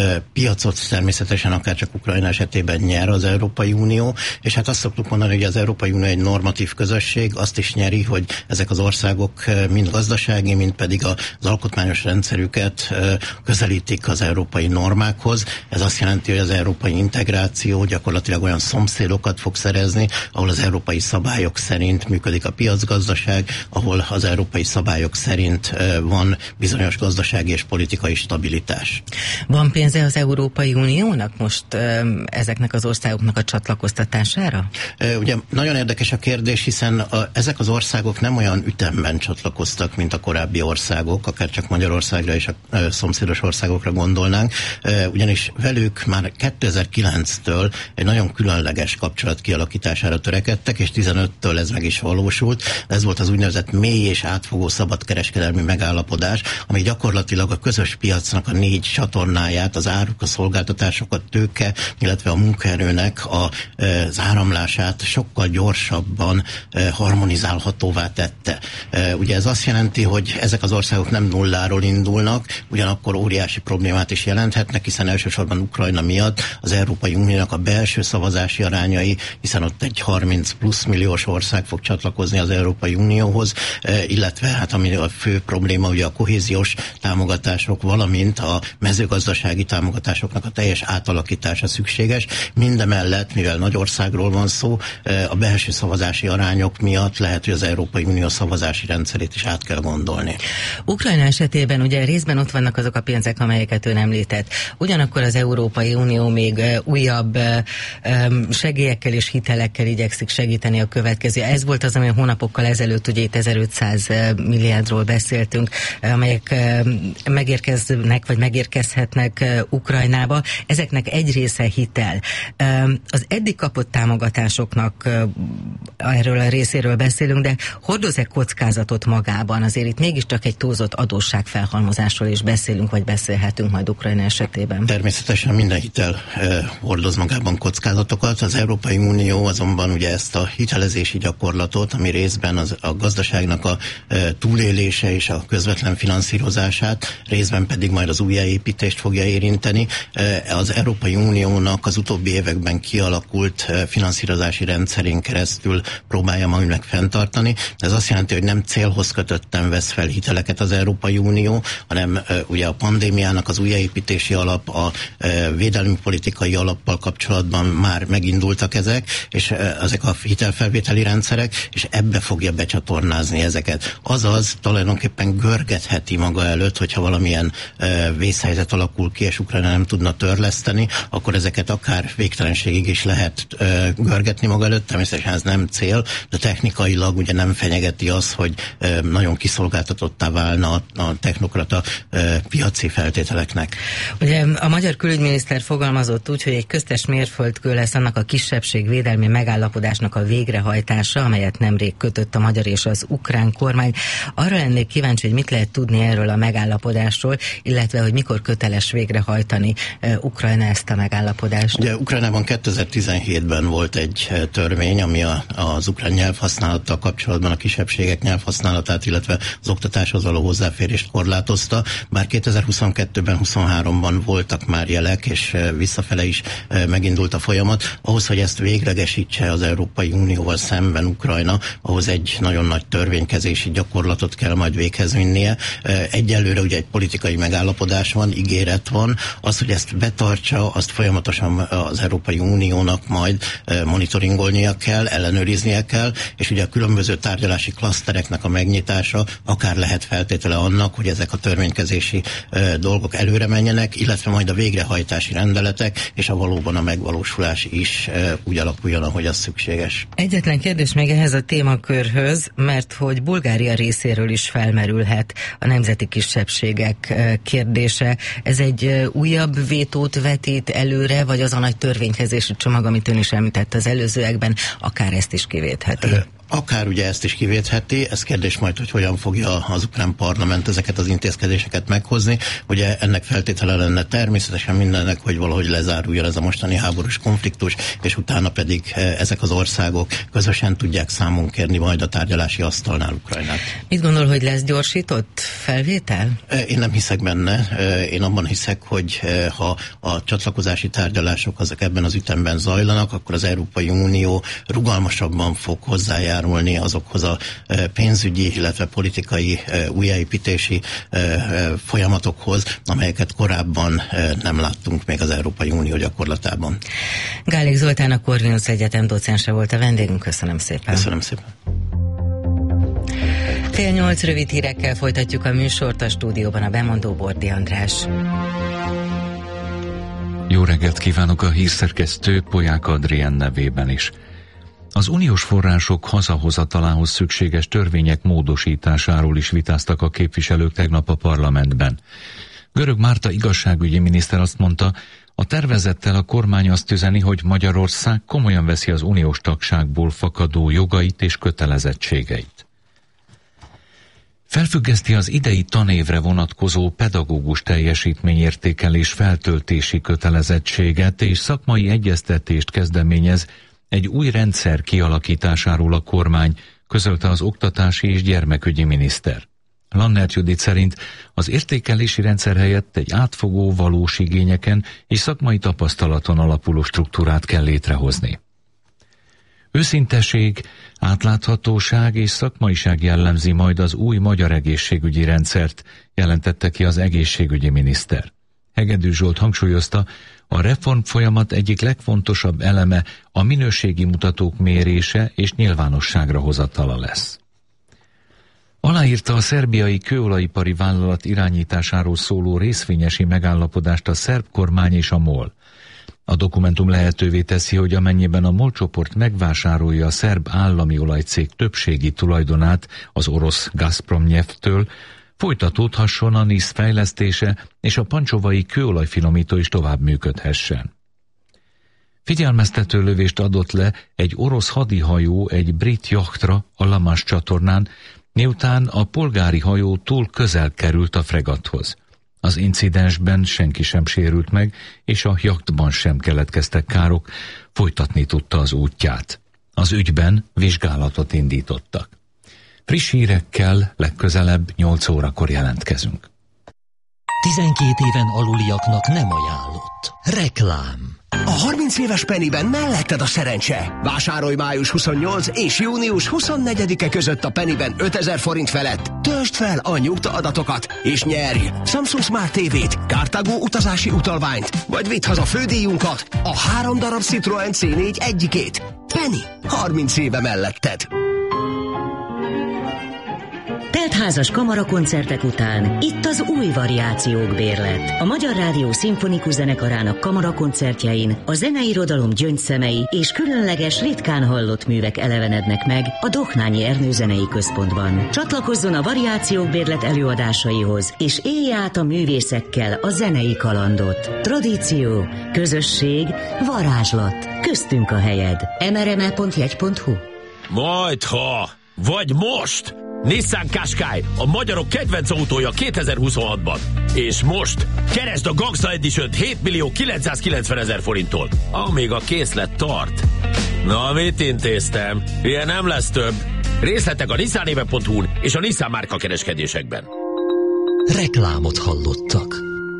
piacot természetesen akár csak Ukrajna esetében nyer az Európai Unió, és hát azt szoktuk mondani, hogy az Európai Unió egy normatív közösség, azt is nyeri, hogy ezek az országok mind gazdasági, mind pedig az alkotmányos rendszerüket közelítik az európai normákhoz. Ez azt jelenti, hogy az európai integráció gyakorlatilag olyan szomszédokat fog szerezni, ahol az európai szabályok szerint működik a piacgazdaság, ahol az európai szabályok szerint van bizonyos gazdasági és politikai stabilitás. Van pénze az Európai Uniónak most ö, ezeknek az országoknak a csatlakoztatására? E, ugye nagyon érdekes a kérdés, hiszen a, ezek az országok nem olyan ütemben csatlakoztak, mint a korábbi országok, akár csak Magyarországra és a e, szomszédos országokra gondolnánk, e, ugyanis velük már kétezer-kilenctől egy nagyon különleges kapcsolat kialakítására törekedtek, és tizenöttől ez meg is valósult. Ez volt az úgynevezett mély és átfogó szabadkereskedelmi megállapodás, ami gyakorlatilag a közös piacnak a négy csatornáját, az áruk, a szolgáltatások, a tőke, illetve a munkaerőnek a, az áramlását sokkal gyorsabban harmonizálhatóvá tette. Ugye ez azt jelenti, hogy ezek az országok nem nulláról indulnak, ugyanakkor óriási problémát is jelenthetnek, hiszen elsősorban Ukrajna miatt az Európai Uniónak a belső szavazási arányai, hiszen ott egy harminc plusz milliós ország fog csatlakozni az Európai Unióhoz, illetve hát ami a fő probléma, ugye a kohéziós támogatások, valamint a mezőgazdasági támogatásoknak a teljes átalakítása szükséges. Mindemellett, mivel nagy országról van szó, a belső szavazási arányok miatt lehet, hogy az Európai Unió szavazási rendszerét is át kell gondolni. Ukrajna esetében ugye részben ott vannak azok a pénzek, amelyeket ön említett. Ugyanakkor az Európai Unió még újabb segélyekkel és hitelekkel igyekszik segíteni a következő. Ez volt az, ami hónapokkal ezelőtt ugye itt ezerötszáz milliárdról beszéltünk, amelyek megérkeznek, vagy megérkezhetnek Ukrajnába. Ezeknek egy része hitel. Az eddig kapott támogatásoknak erről a részéről beszélünk, de hordoz-e kockázatot magában? Azért itt mégiscsak egy túlzott adósságfelhalmozásról is beszélünk, vagy beszélhetünk majd Ukrajna esetében. Természetesen minden hitel hordoz magában kockázatokat. Az Európai Unió azonban ugye ezt a hitelezési gyakorlatot, ami részben az, a gazdaságnak a túlélése és a közvetlen finanszírozását, részben pedig majd az újjáépítést fogja érinteni. Az Európai Uniónak az utóbbi években kialakult finanszírozási rendszerén keresztül próbálja majd meg fenntartani. Ez azt jelenti, hogy nem célhoz kötötten vesz fel hiteleket az Európai Unió, hanem ugye a pandémiának az újjáépítési alap, a védelmi politikai alappal kapcsolatban már megindultak ezek, és ezek a hitelfelvételi rendszerek, és ebbe fogja becsatornázni ezeket. Azaz tulajdonképpen görgetheti maga előtt, hogyha valamilyen vészhelyzet alakul ki, és Ukrajna nem tudna törleszteni, akkor ezeket akár végtelenségig is lehet görgetni maga előtt. Természetesen ez nem cél, de technikailag ugye nem fenyegeti az, hogy nagyon kiszolgáltatottá válna a technokrata piaci feltételeknek. Ugye a magyar külügyminiszter fogalmazott úgy, hogy egy köztes mérföldkő lesz annak a kisebbségvédelmi megállapodásnak a végrehajtása, amelyet nemrég kötött a magyar és az ukrán kormány. Arra lennék kíváncsi, hogy mit lehet tudni erről a megállapodásról, illetve hogy mikor köteles végrehajtani Ukrajna ezt a megállapodást. Ugye Ukrajnában kétezer-tizenhétben volt egy törvény, ami a, az ukrán nyelvhasználattal kapcsolatban a kisebbségek nyelvhasználatát, illetve az oktatáshoz való hozzáférést korlátozta, bár kétezer-huszonkettőben, huszonháromban voltak már jelek, és visszafele is megindult a folyamat. Ahhoz, hogy ezt véglegesítse az Európai Unióval szemben Ukrajna, ahhoz egy nagyon nagy törvénykezési gyakorlatot kell majd véghez vinnie. Egyelőre ugye egy politikai megállapodás van, ígéret van, az, hogy ezt betartsa, azt folyamatosan az Európai Uniónak majd monitoringolnia kell, ellenőriznie kell, és ugye a különböző tárgyalási klasztereknek a megnyitása akár lehet feltétele annak, hogy ezek a törvénykezési dolgok előre menjenek, illetve majd a végrehajtási rendeletek és a valóban a megvalósulás is úgy alakuljon, ahogy az szükséges. Egyetlen kérdés még ehhez a témakörhöz, mert hogy Bulgária részéről is felmerülhet a nemzeti kisebbségek kérdése. Ez egy újabb vétót vetít előre, vagy az a nagy törvénykezési csomag, amit ön is említett az előzőekben, akár ezt is kivétheti? Akár ugye ezt is kivétheti, ez kérdés majd, hogy hogyan fogja az ukrán parlament ezeket az intézkedéseket meghozni. Ugye ennek feltétele lenne természetesen mindennek, hogy valahogy lezáruljon ez a mostani háborús konfliktus, és utána pedig ezek az országok közösen tudják számon kérni majd a tárgyalási asztalnál Ukrajnát. Mit gondol, hogy lesz gyorsított felvétel? Én nem hiszek benne. Én abban hiszek, hogy ha a csatlakozási tárgyalások azok ebben az ütemben zajlanak, akkor az Európai Unió rugalmasabban fog hozzájárulni azokhoz a pénzügyi, illetve politikai újjáépítési folyamatokhoz, amelyeket korábban nem láttunk még az Európai Unió gyakorlatában. Gálik Zoltán, a Corvinus Egyetem docense volt a vendégünk. Köszönöm szépen. Köszönöm szépen. Fél nyolc rövid hírekkel folytatjuk a műsort, a stúdióban a bemondó Bordi András. Jó reggelt kívánok a hírszerkesztő Polyák Adrien nevében is. Az uniós források hazahozatalához szükséges törvények módosításáról is vitáztak a képviselők tegnap a parlamentben. Görög Márta igazságügyi miniszter azt mondta, a tervezettel a kormány azt üzeni, hogy Magyarország komolyan veszi az uniós tagságból fakadó jogait és kötelezettségeit. Felfüggeszti az idei tanévre vonatkozó pedagógus teljesítményértékelés feltöltési kötelezettséget és szakmai egyeztetést kezdeményez egy új rendszer kialakításáról a kormány, közölte az oktatási és gyermekügyi miniszter. Lannert Judit szerint az értékelési rendszer helyett egy átfogó, valós igényeken és szakmai tapasztalaton alapuló struktúrát kell létrehozni. Őszinteség, átláthatóság és szakmaiság jellemzi majd az új magyar egészségügyi rendszert, jelentette ki az egészségügyi miniszter. Hegedű Zsolt hangsúlyozta, a reform folyamat egyik legfontosabb eleme a minőségi mutatók mérése és nyilvánosságra hozatala lesz. Aláírta a szerbiai kőolajipari vállalat irányításáról szóló részvényesi megállapodást a szerb kormány és a MOL. A dokumentum lehetővé teszi, hogy amennyiben a MOL csoport megvásárolja a szerb állami olajcég többségi tulajdonát az orosz Gazpromnyeftől, folytatódhasson a NISZ fejlesztése, és a pancsovai kőolajfinomító is tovább működhessen. Figyelmeztető lövést adott le egy orosz hadihajó egy brit jachtra a La Manche csatornán, miután a polgári hajó túl közel került a fregatthoz. Az incidensben senki sem sérült meg, és a jachtban sem keletkeztek károk, folytatni tudta az útját. Az ügyben vizsgálatot indítottak. Friss hírekkel legközelebb nyolc órakor jelentkezünk. tizenkét éven aluliaknak nem ajánlott. Reklám. A harminc éves Pennyben melletted a szerencse. Vásárolj május huszonnyolcadika és június huszonnegyedike között a Pennyben ötezer forint felett. Töltsd fel a nyugta adatokat, és nyerj Samsung Smart té vét, Cartago utazási utalványt, vagy vidd haza fődíjunkat, a három darab Citroen cé négy egyikét. Penny, harminc éve melletted. Telt Egyházas kamarakoncertek után itt az új variációk bérlet. A Magyar Rádió Szimfonikus Zenekarának kamarakoncertjein a zeneirodalom gyöngyszemei és különleges, ritkán hallott művek elevenednek meg a Dohnányi Ernő Zenei Központban. Csatlakozzon a variációk bérlet előadásaihoz, és élje át a művészekkel a zenei kalandot. Tradíció, közösség, varázslat. Köztünk a helyed. em er em e pont jegy pont hu. Majdha, vagy most! Nissan Qashqai, a magyarok kedvenc autója kétezer-huszonhatban. És most keresd a Gangsta Edition-t hét millió kilencszázkilencvenezer forinttól, amíg a készlet tart. Na, mit intéztem? Ilyen nem lesz több. Részletek a nissanéve pont hu-n és a Nissan márka kereskedésekben. Reklámot hallottak.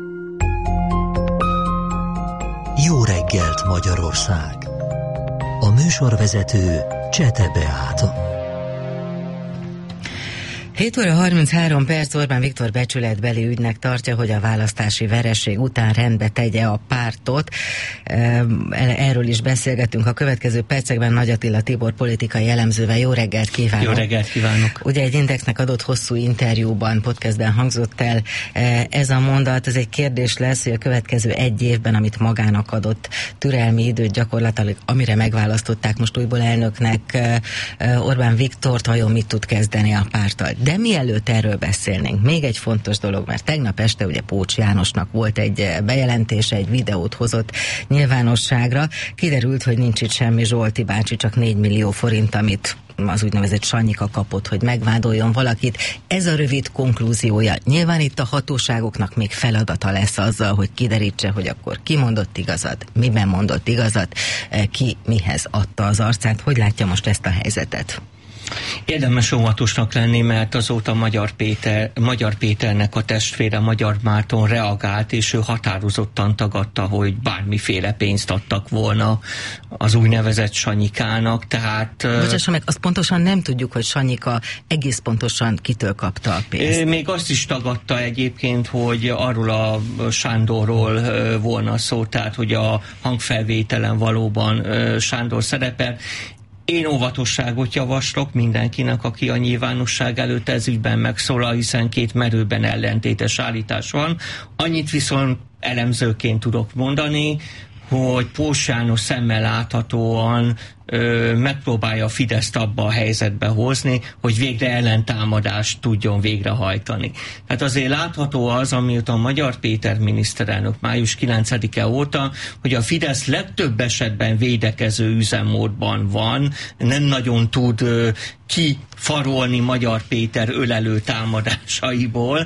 Jó reggelt, Magyarország! A műsorvezető Csete Beáta. hét óra harminchárom perc. Orbán Viktor becsületbeli ügynek tartja, hogy a választási vereség után rendbe tegye a pártot. Erről is beszélgetünk a következő percekben Nagy Attila Tibor politikai elemzővel. Jó reggelt kívánok! Jó reggelt kívánok! Ugye egy Indexnek adott hosszú interjúban, podcastben hangzott el ez a mondat. Ez egy kérdés lesz, hogy a következő egy évben, amit magának adott türelmi időt gyakorlatilag, amire megválasztották most újból elnöknek Orbán Viktort, vajon mit tud kezdeni a párttal. De mielőtt erről beszélnénk, még egy fontos dolog, mert tegnap este ugye Pócs Jánosnak volt egy bejelentése, egy videót hozott nyilvánosságra. Kiderült, hogy nincs itt semmi Zsolti bácsi, csak négy millió forint, amit az úgynevezett Sanyika kapott, hogy megvádoljon valakit. Ez a rövid konklúziója. Nyilván itt a hatóságoknak még feladata lesz azzal, hogy kiderítse, hogy akkor ki mondott igazat, miben mondott igazat, ki mihez adta az arcát. Hogy látja most ezt a helyzetet? Érdemes óvatosnak lenni, mert azóta Magyar Péter, Magyar Péternek a testvére Magyar Márton reagált, és ő határozottan tagadta, hogy bármiféle pénzt adtak volna az úgynevezett Sanyikának, tehát... Bocsássa meg, azt pontosan nem tudjuk, hogy Sanyika egész pontosan kitől kapta a pénzt. Még azt is tagadta egyébként, hogy arról a Sándorról volna szó, tehát hogy a hangfelvételen valóban Sándor szerepel. Én óvatosságot javaslok mindenkinek, aki a nyilvánosság előtt ez ügyben megszólal, hiszen két merőben ellentétes állítás van. Annyit viszont elemzőként tudok mondani, hogy Pócs János szemmel láthatóan ö, megpróbálja a Fideszt abba a helyzetbe hozni, hogy végre ellentámadást tudjon végrehajtani. Tehát azért látható az, amióta a Magyar Péter miniszterelnök május kilencedike óta, hogy a Fidesz legtöbb esetben védekező üzemmódban van, nem nagyon tud ö, kifarolni Magyar Péter ölelő támadásaiból,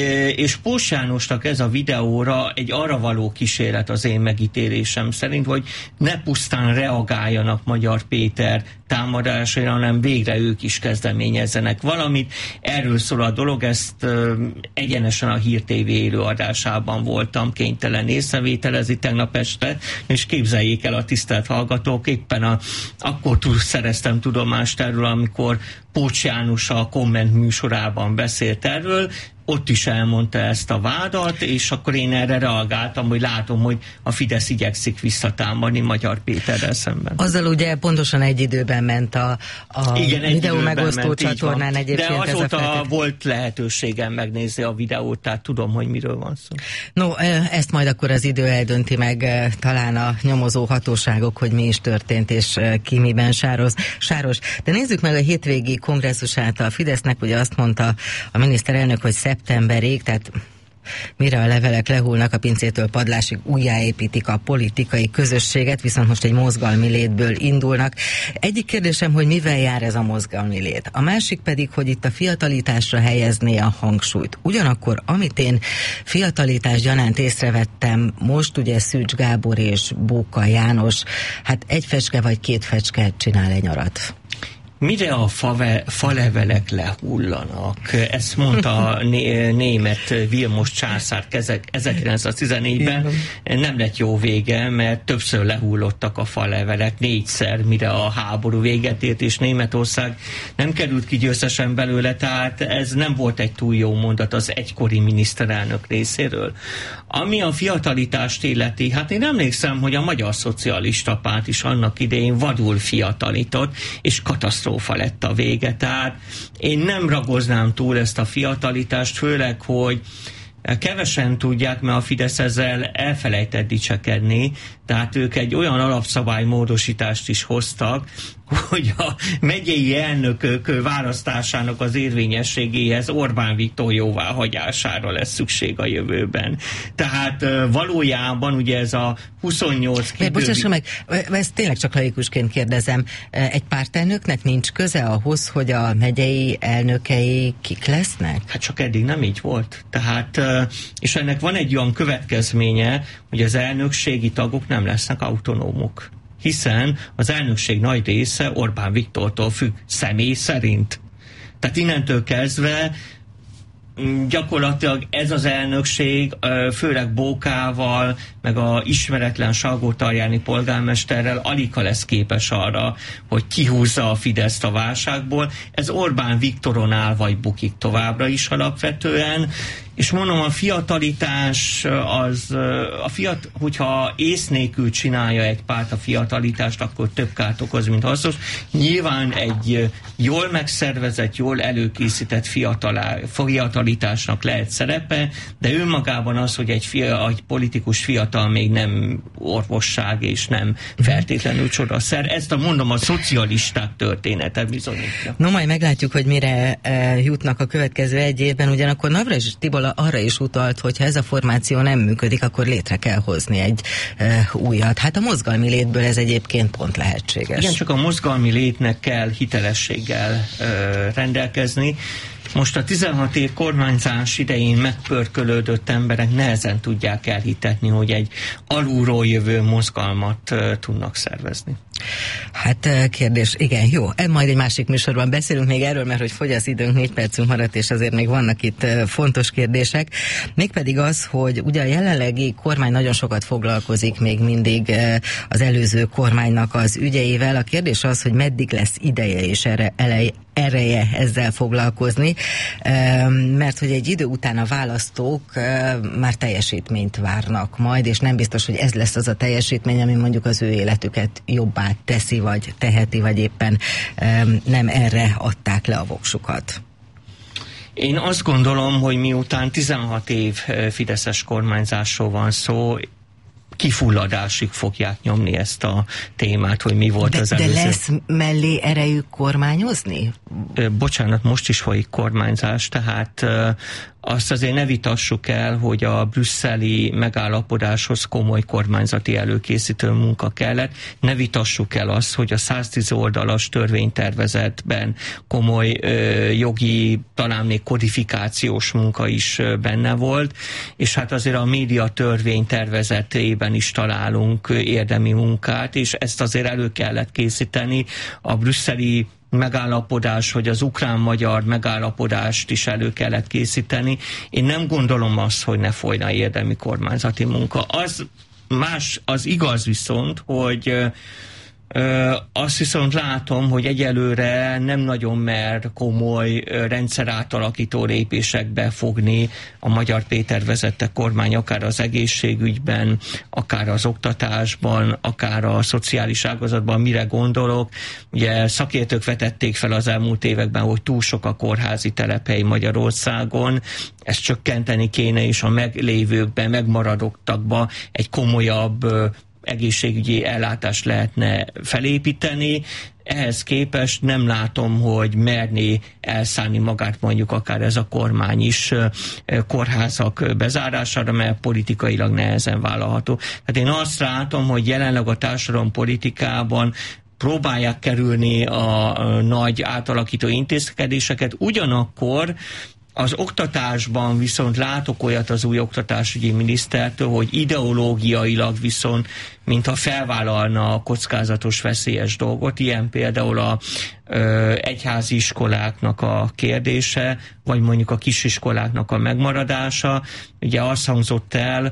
és Pócs Jánosnak ez a videóra egy arra való kísérlet az én megítélésem szerint, hogy ne pusztán reagáljanak Magyar Péter támadásaira, hanem végre ők is kezdeményezzenek valamit. Erről szól a dolog, ezt ö, egyenesen a Hír té vé élőadásában voltam kénytelen észrevételezni tegnap este, és képzeljék el a tisztelt hallgatók, éppen a, akkor szereztem tudomást erről, amikor Pócs János a Komment műsorában beszélt erről, ott is elmondta ezt a vádat, és akkor én erre reagáltam, hogy látom, hogy a Fidesz igyekszik visszatámadni Magyar Péterrel szemben. Azzal ugye pontosan egy időben ment a, a Igen, videó megosztó csatornán egyébként. De azóta ez a volt lehetőségem megnézni a videót, tehát tudom, hogy miről van szó. No, ezt majd akkor az idő eldönti meg, talán a nyomozó hatóságok, hogy mi is történt, és ki miben sáros. sáros. De nézzük meg a hétvégi kongresszusát a Fidesznek, ugye azt mondta a miniszterelnök, hogy szeptemberig, tehát mire a levelek lehullnak a pincétől padlásig, újjáépítik a politikai közösséget, viszont most egy mozgalmi létből indulnak. Egyik kérdésem, hogy mivel jár ez a mozgalmi lét. A másik pedig, hogy itt a fiatalításra helyezné a hangsúlyt. Ugyanakkor, amit én fiatalítás gyanánt észrevettem, most ugye Szűcs Gábor és Bóka János, hát egy fecske vagy két fecske csinál egy nyarat. Mire a fave, falevelek lehullanak? Ezt mondta a né, német Vilmos császár ezerkilencszáztizennégyben. Nem lett jó vége, mert többször lehullottak a falevelek, négyszer, mire a háború véget ért, és Németország nem került ki győztesen belőle, tehát ez nem volt egy túl jó mondat az egykori miniszterelnök részéről. Ami a fiatalitást illeti, hát én emlékszem, hogy a Magyar Szocialista Párt is annak idején vadul fiatalított, és katasztrofális katasztrófa lett a vége. Tehát én nem ragoznám túl ezt a fiatalitást, főleg, hogy kevesen tudják, mert a Fidesz ezzel elfelejtett dicsekedni, tehát ők egy olyan alapszabálymódosítást is hoztak, hogy a megyei elnökök választásának az érvényességéhez Orbán Viktor jóváhagyására lesz szükség a jövőben. Tehát valójában ugye ez a huszonnyolc kibővít... Bocsássa meg, ezt tényleg csak laikusként kérdezem, egy pártelnöknek nincs köze ahhoz, hogy a megyei elnökei kik lesznek? Hát csak eddig nem így volt. Tehát, és ennek van egy olyan következménye, hogy az elnökségi tagok nem lesznek autonómok, hiszen az elnökség nagy része Orbán Viktortól függ személy szerint. Tehát innentől kezdve gyakorlatilag ez az elnökség, főleg Bókával, meg a ismeretlen Salgótarjáni polgármesterrel aligha lesz képes arra, hogy kihúzza a Fideszt a válságból. Ez Orbán Viktoron áll vagy bukik továbbra is alapvetően, és mondom, a fiatalitás az, a fiat, hogyha ész nélkül csinálja egy párt a fiatalitást, akkor több kárt okoz, mint hasznos. Nyilván egy jól megszervezett, jól előkészített fiatalá, fiatalitásnak lehet szerepe, de önmagában az, hogy egy, fia, egy politikus fiatal még nem orvosság, és nem feltétlenül csodaszer. Ezt a mondom, a szocialisták története bizonyítja. No, majd meglátjuk, hogy mire e, jutnak a következő egy évben, ugyanakkor Navracsics Tibor arra is utalt, hogy ha ez a formáció nem működik, akkor létre kell hozni egy e, újat. Hát a mozgalmi létből ez egyébként pont lehetséges. Igen, csak a mozgalmi létnek kell hitelességgel e, rendelkezni. Most a tizenhat év kormányzás idején megpörkölődött emberek nehezen tudják elhitetni, hogy egy alulról jövő mozgalmat uh, tudnak szervezni. Hát kérdés, igen, jó. Majd egy másik műsorban beszélünk még erről, mert hogy fogy az időnk, négy percünk maradt, és azért még vannak itt fontos kérdések. Mégpedig az, hogy ugye a jelenlegi kormány nagyon sokat foglalkozik még mindig az előző kormánynak az ügyeivel. A kérdés az, hogy meddig lesz ideje és erre elej, ereje ezzel foglalkozni, mert hogy egy idő után a választók már teljesítményt várnak majd, és nem biztos, hogy ez lesz az a teljesítmény, ami mondjuk az ő életüket jobbá teszi, vagy teheti, vagy éppen nem erre adták le a voksukat. Én azt gondolom, hogy miután tizenhat év fideszes kormányzásról van szó, kifulladásig fogják nyomni ezt a témát, hogy mi volt de, az előző. De lesz mellé erejük kormányozni? Bocsánat, most is folyik kormányzás, tehát azt azért ne vitassuk el, hogy a brüsszeli megállapodáshoz komoly kormányzati előkészítő munka kellett. Ne vitassuk el azt, hogy a száztíz oldalas törvénytervezetben komoly ö, jogi, talán még kodifikációs munka is ö, benne volt, és hát azért a média törvénytervezetében is találunk érdemi munkát, és ezt azért elő kellett készíteni. A brüsszeli megállapodás, hogy az ukrán-magyar megállapodást is elő kellett készíteni. Én nem gondolom azt, hogy ne folyna érdemi kormányzati munka. Az más, az igaz viszont, hogy Ö, azt viszont látom, hogy egyelőre nem nagyon mer komoly ö, rendszerátalakító lépésekbe fogni a Magyar Péter vezette kormány, akár az egészségügyben, akár az oktatásban, akár a szociális ágazatban. Mire gondolok? Ugye szakértők vetették fel az elmúlt években, hogy túl sok a kórházi telephely Magyarországon, ezt csökkenteni kéne, és a meglévőkben, megmaradottakban egy komolyabb ö, egészségügyi ellátást lehetne felépíteni. Ehhez képest nem látom, hogy merné elszállni magát mondjuk akár ez a kormány is kórházak bezárására, mert politikailag nehezen vállalható. Hát én azt látom, hogy jelenleg a társadalompolitikában próbálják kerülni a nagy átalakító intézkedéseket, ugyanakkor az oktatásban viszont látok olyat az új oktatásügyi minisztertől, hogy ideológiailag viszont, mintha felvállalna a kockázatos, veszélyes dolgot. Ilyen például a ö, egyházi iskoláknak a kérdése, vagy mondjuk a kisiskoláknak a megmaradása. Ugye azt hangzott el,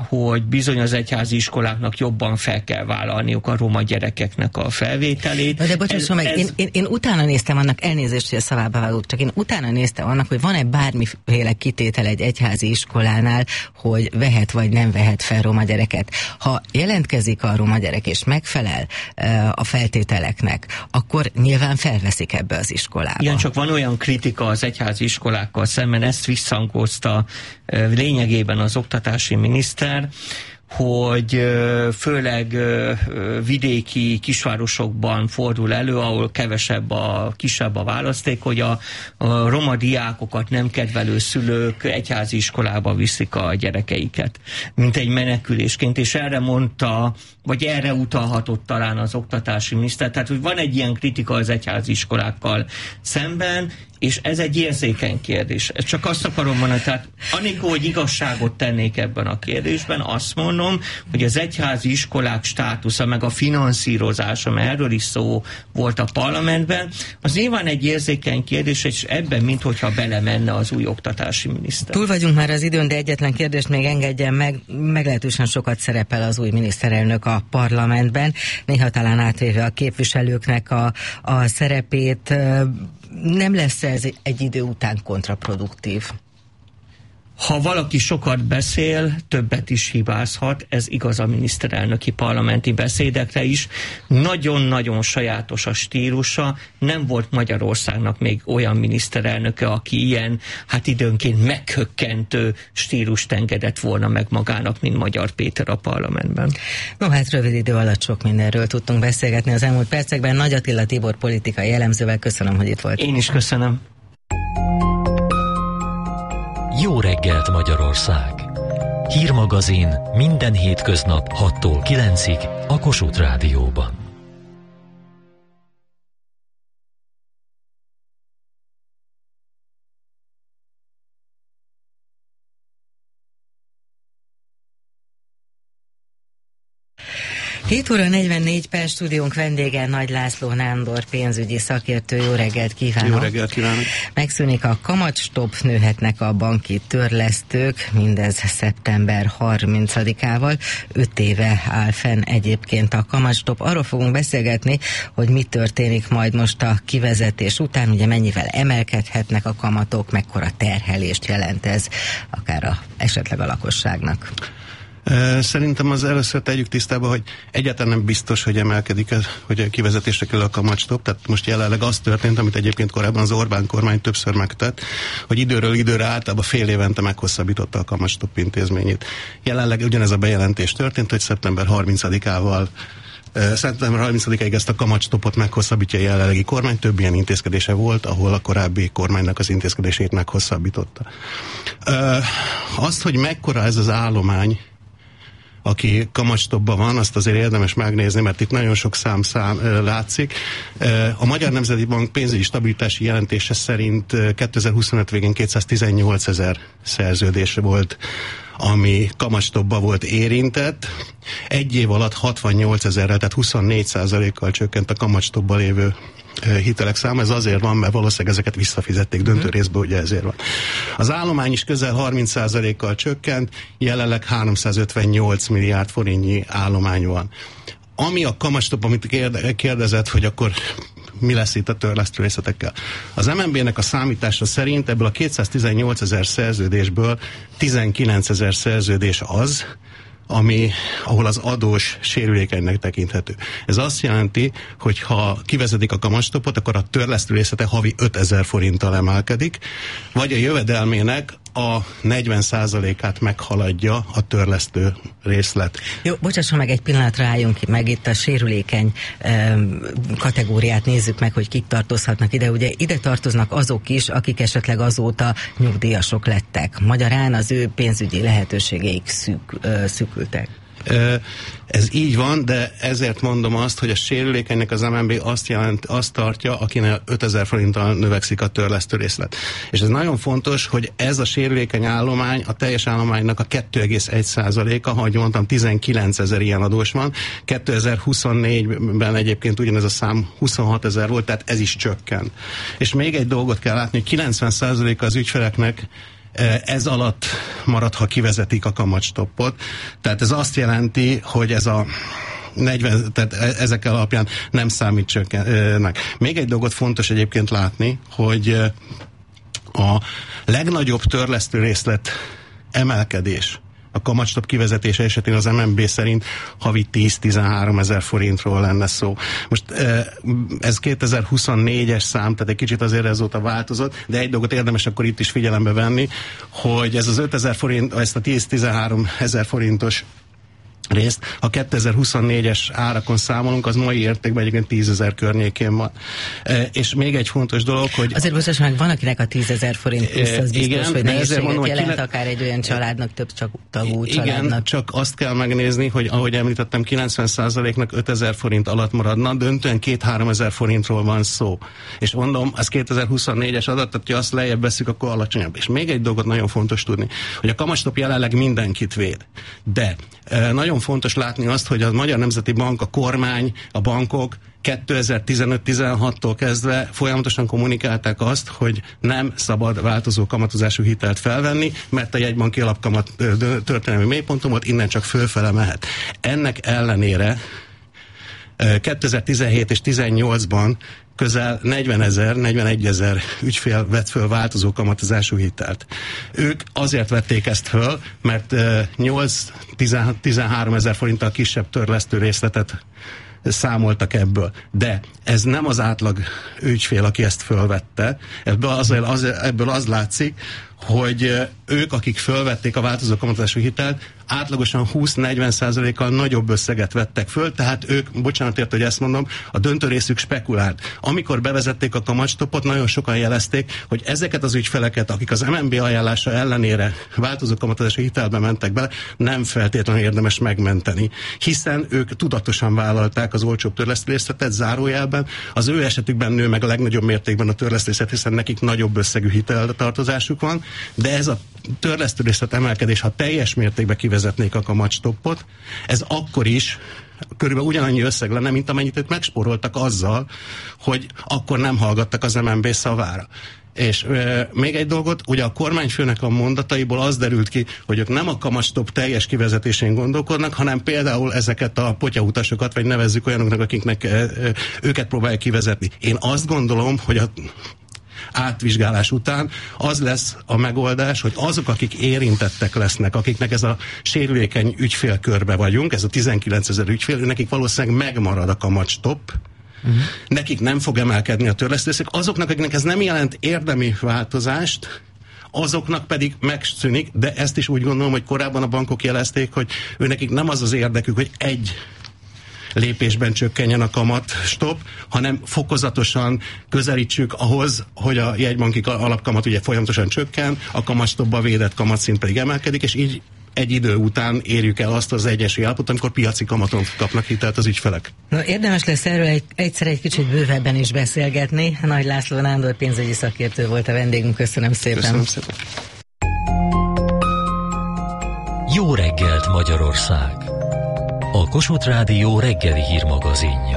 hogy bizony az egyházi iskoláknak jobban fel kell vállalniuk a roma gyerekeknek a felvételét. De bocsásson meg, ez... én, én, én utána néztem annak, elnézést, hogy a szavába vágok, csak én utána néztem annak, hogy van-e bármiféle kitétel egy egyházi iskolánál, hogy vehet vagy nem vehet fel roma gyereket. Ha jelentkezik a roma gyerek és megfelel uh, a feltételeknek, akkor nyilván felveszik ebbe az iskolába. Igen, csak van olyan kritika az egyházi iskolákkal szemben, ezt visszhangozta uh, lényegében az oktatási miniszter, hogy főleg vidéki kisvárosokban fordul elő, ahol kevesebb a, kisebb a választék, hogy a, a roma diákokat nem kedvelő szülők egyházi iskolába viszik a gyerekeiket, mint egy menekülésként, és erre mondta, vagy erre utalhatott talán az oktatási miniszter, tehát hogy van egy ilyen kritika az egyházi iskolákkal szemben, és ez egy érzékeny kérdés. Csak azt akarom mondani, tehát anélkül, hogy igazságot tennék ebben a kérdésben, azt mondom, hogy az egyházi iskolák státusza, meg a finanszírozása, mert erről is szó volt a parlamentben, az nyilván egy érzékeny kérdés, és ebben minthogyha belemenne az új oktatási miniszter. Túl vagyunk már az időn, de egyetlen kérdést még engedjen meg. Meglehetősen sokat szerepel az új miniszterelnök a parlamentben, néha talán átvéve a képviselőknek a, a szerepét. Nem lesz ez egy idő után kontraproduktív? Ha valaki sokat beszél, többet is hibázhat, ez igaz a miniszterelnöki parlamenti beszédekre is. Nagyon-nagyon sajátos a stílusa, nem volt Magyarországnak még olyan miniszterelnöke, aki ilyen, hát időnként meghökkentő stílust engedett volna meg magának, mint Magyar Péter a parlamentben. No, hát rövid idő alatt sok mindenről tudtunk beszélgetni az elmúlt percekben. Nagy Attila Tibor politikai elemzővel köszönöm, hogy itt volt. Én is köszönöm. Jó reggelt, Magyarország! Hírmagazin minden hétköznap hattól kilencig a Kossuth Rádióban. hét óra negyvennégy perc, stúdiónk vendége Nagy László Nándor, pénzügyi szakértő. Jó reggelt kívánok! Jó reggelt kívánok! Megszűnik a kamatstop, nőhetnek a banki törlesztők, mindez szeptember harmincadikával. Öt éve áll fenn egyébként a kamatstop. Arról fogunk beszélgetni, hogy mi történik majd most a kivezetés után, ugye mennyivel emelkedhetnek a kamatok, mekkora terhelést jelent ez, akár a, esetleg a lakosságnak. Szerintem az először tegyük tisztába, hogy egyáltalán nem biztos, hogy emelkedik, hogy kivezetésre kerül a kamatstop. Tehát most jelenleg az történt, amit egyébként korábban az Orbán kormány többször megtett, hogy időről időre általában fél évente meghosszabbította a kamatstop intézményét. Jelenleg ugyanez a bejelentés történt, hogy szeptember harmincadikával szeptember harmincadikáig ezt a kamatstopot meghosszabbítja a jelenlegi kormány. Több ilyen intézkedése volt, ahol a korábbi kormánynak az intézkedését meghosszabbította. Azt, hogy mekkora ez az állomány, aki kamatstopban van, azt azért érdemes megnézni, mert itt nagyon sok szám, szám látszik. A Magyar Nemzeti Bank pénzügyi stabilitási jelentése szerint kétezer-huszonöt végén kétszáztizennyolc ezer szerződés volt, ami kamatstopban volt érintett. Egy év alatt hatvannyolc ezerrel, tehát huszonnégy százalékkal csökkent a kamatstopban lévő hitelek száma. Ez azért van, mert valószínűleg ezeket visszafizették döntő részben, ugye ezért van. Az állomány is közel harminc százalékkal csökkent, jelenleg háromszázötvennyolc milliárd forintnyi állomány van. Ami a kamatstop, amit kérdezett, hogy akkor mi lesz itt a törlesztő részletekkel. Az em en bé-nek a számítása szerint ebből a kétszáztizennyolc ezer szerződésből tizenkilenc ezer szerződés az, ami, ahol az adós sérülékenynek tekinthető. Ez azt jelenti, hogy ha kivezetik a kamatstopot, akkor a törlesztő részlete havi ötezer forinttal emelkedik, vagy a jövedelmének a negyven százalékát meghaladja a törlesztő részlet. Jó, bocsásson meg, egy pillanatra álljunk ki, meg itt a sérülékeny um, kategóriát nézzük meg, hogy kik tartozhatnak ide. Ugye ide tartoznak azok is, akik esetleg azóta nyugdíjasok lettek. Magyarán az ő pénzügyi lehetőségeik szűk, uh, szűkültek. Ez így van, de ezért mondom azt, hogy a sérülékenynek az em en bé azt, jelent, azt tartja, akinek ötezer forinttal növekszik a törlesztő részlet. És ez nagyon fontos, hogy ez a sérülékeny állomány a teljes állománynak a kettő egész egy százaléka, ahogy mondtam, tizenkilenc ezer ilyen adós van. kétezer-huszonnégyben egyébként ugyanez a szám huszonhat ezer volt, tehát ez is csökken. És még egy dolgot kell látni, hogy kilencven százaléka az ügyfeleknek ez alatt marad, ha kivezetik a kamatstoppot. Tehát ez azt jelenti, hogy ez a negyven, tehát ezek alapján nem számít csökkennek. Még egy dolgot fontos egyébként látni, hogy a legnagyobb törlesztő részlet emelkedés a kamatstopp kivezetése esetén az em en bé szerint havi tíz-tizenhárom ezer forintról lenne szó. Most ez kétezer-huszonnégyes szám, tehát egy kicsit azért ezóta változott, de egy dolgot érdemes akkor itt is figyelembe venni, hogy ez az ötezer forint, ezt a tíz-tizenhárom ezer forintos részt, ha kétezer-huszonnégyes árakon számolunk, az mai értékben egyébként tízezer környékén van. E, és még egy fontos dolog, hogy... Azért most meg van, akinek a tízezer forint plusz, az biztos, igen, hogy nehézséget mondom, jelent, kile... akár egy olyan családnak, több csak tagú igen, családnak. Csak azt kell megnézni, hogy ahogy említettem, kilencven százaléknak ötezer forint alatt maradna, döntően két-három ezer forintról van szó. És mondom, ez kétezer-huszonnégyes adat, tehát ha azt lejjebb veszük, akkor alacsonyabb. És még egy dolgot nagyon fontos tudni, hogy a kamatstopp jelenleg mindenkit véd. De e, nagyon fontos látni azt, hogy a Magyar Nemzeti Bank, a kormány, a bankok kétezer-tizenöt-tizenhattól kezdve folyamatosan kommunikálták azt, hogy nem szabad változó kamatozású hitelt felvenni, mert a jegybanki alapkamat történelmi mélyponton volt, innen csak fölfele mehet. Ennek ellenére kétezer-tizenhét és tizennyolcban közel negyvenezer, negyvenegyezer ügyfél vett föl változó kamatozású hitelt. Ők azért vették ezt föl, mert nyolc-tizenhárom ezer forinttal kisebb törlesztő részletet számoltak ebből. De ez nem az átlag ügyfél, aki ezt fölvette. Ebből az, az, ebből az látszik, hogy ők, akik fölvették a változó kamatozású hitelt, átlagosan húsz-negyven százalékkal nagyobb összeget vettek föl, tehát ők, bocsánat ért, hogy ezt mondom, a döntő részük spekulált. Amikor bevezették a kamatstoppot, nagyon sokan jelezték, hogy ezeket az ügyfeleket, akik az em en bé ajánlása ellenére változó kamatozású hitelbe mentek bele, nem feltétlenül érdemes megmenteni, hiszen ők tudatosan vállalták az olcsóbb törlesztőrészletet, zárójelben, az ő esetükben nő meg a legnagyobb mértékben a törlesztőrészlet, hiszen nekik nagyobb összegű hiteltartozásuk van, de ez a törlesztőrészlet emelkedés, ha teljes mértékben kivezetnék a kamatstoppot, ez akkor is körülbelül ugyanannyi összeg lenne, mint amennyit ők megspóroltak azzal, hogy akkor nem hallgattak az em en bé szavára. És e, még egy dolgot, ugye a kormányfőnek a mondataiból az derült ki, hogy ők nem a kamatstopp teljes kivezetésén gondolkodnak, hanem például ezeket a potyautasokat, vagy nevezzük olyanoknak, akiknek e, e, őket próbálják kivezetni. Én azt gondolom, hogy a átvizsgálás után az lesz a megoldás, hogy azok, akik érintettek lesznek, akiknek ez a sérülékeny ügyfélkörbe vagyunk, ez a tizenkilencezer ügyfél, nekik valószínűleg megmarad a kamatstopp, uh-huh. nekik nem fog emelkedni a törlesztőszeg, azoknak, akiknek ez nem jelent érdemi változást, azoknak pedig megszűnik, de ezt is úgy gondolom, hogy korábban a bankok jelezték, hogy őnekik nem az az érdekük, hogy egy lépésben csökkenjen a kamatstopp, hanem fokozatosan közelítsük ahhoz, hogy a jegybanki alapkamat ugye folyamatosan csökken, a kamatstoppba védett kamatszint pedig emelkedik, és így egy idő után érjük el azt az egyensúly állapotot, amikor piaci kamaton kapnak hitelt az ügyfelek. No, érdemes lesz erről egy, egyszer egy kicsit bővebben is beszélgetni. Nagy László Nándor pénzügyi szakértő volt a vendégünk. Köszönöm szépen. Köszönöm szépen. Jó reggelt, Magyarország! A Kossuth Rádió reggeli hírmagazinja.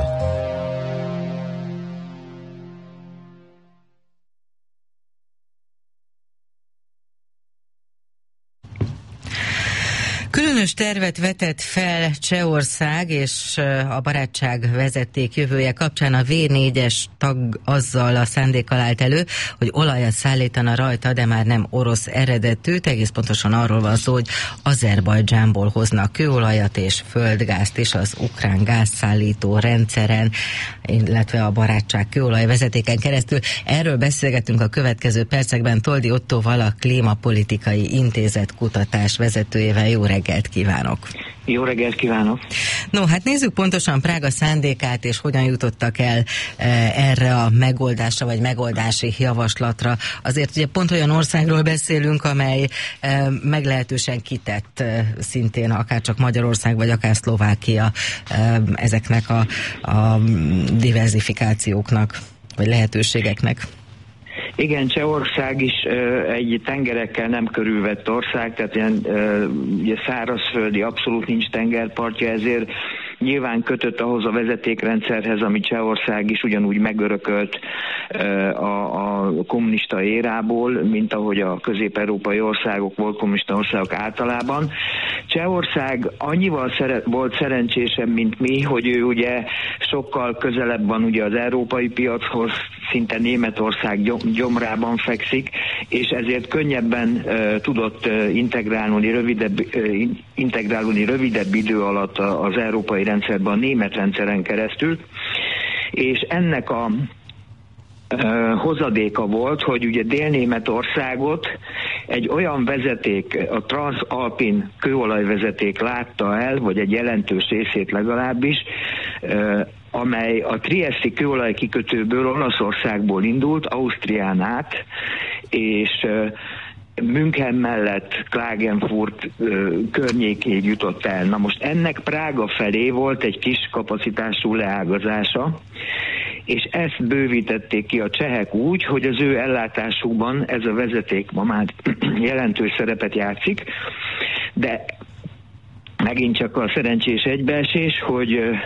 Különös tervet vetett fel Csehország és a barátság vezeték jövője kapcsán. A vé négyes tag azzal a szándékkal állt elő, hogy olajat szállítana rajta, de már nem orosz eredetű. Egész pontosan arról van szó, hogy Azerbajdzsánból hoznak kőolajat és földgázt is az ukrán gázszállító rendszeren, illetve a barátság kőolaj vezetéken keresztül. Erről beszélgetünk a következő percekben Toldi Ottóval, a Klímapolitikai Intézet kutatás vezetőjével. Jó reggelt kívánok! Jó reggelt kívánok! No, hát nézzük pontosan Prága szándékát, és hogyan jutottak el e, erre a megoldásra, vagy megoldási javaslatra. Azért ugye pont olyan országról beszélünk, amely e, meglehetősen kitett e, szintén, akár csak Magyarország, vagy akár Szlovákia e, ezeknek a, a diversifikációknak, vagy lehetőségeknek. Igen, Csehország is ö, egy tengerekkel nem körülvett ország, tehát ilyen ö, ugye szárazföldi, abszolút nincs tengerpartja, ezért nyilván kötött ahhoz a vezetékrendszerhez, amit Csehország is ugyanúgy megörökölt a, a kommunista érából, mint ahogy a közép-európai országok, volt kommunista országok általában. Csehország annyival szere- volt szerencsésebb, mint mi, hogy ő ugye sokkal közelebb van ugye az európai piachoz, szinte Németország gyom- gyomrában fekszik, és ezért könnyebben uh, tudott uh, integrálni, rövidebb, uh, integrálni rövidebb idő alatt az európai rendszerben, a német rendszeren keresztül, és ennek a uh, hozadéka volt, hogy ugye Dél-Németországot egy olyan vezeték, a transzalpin kőolajvezeték látta el, vagy egy jelentős részét legalábbis, uh, amely a trieszti kőolaj kikötőből, Olaszországból indult, Ausztrián át, és uh, München mellett Klagenfurt uh, környékéig jutott el. Na most ennek Prága felé volt egy kis kapacitású leágazása, és ezt bővítették ki a csehek úgy, hogy az ő ellátásukban ez a vezeték ma már jelentős szerepet játszik, de megint csak a szerencsés egybeesés, hogy uh,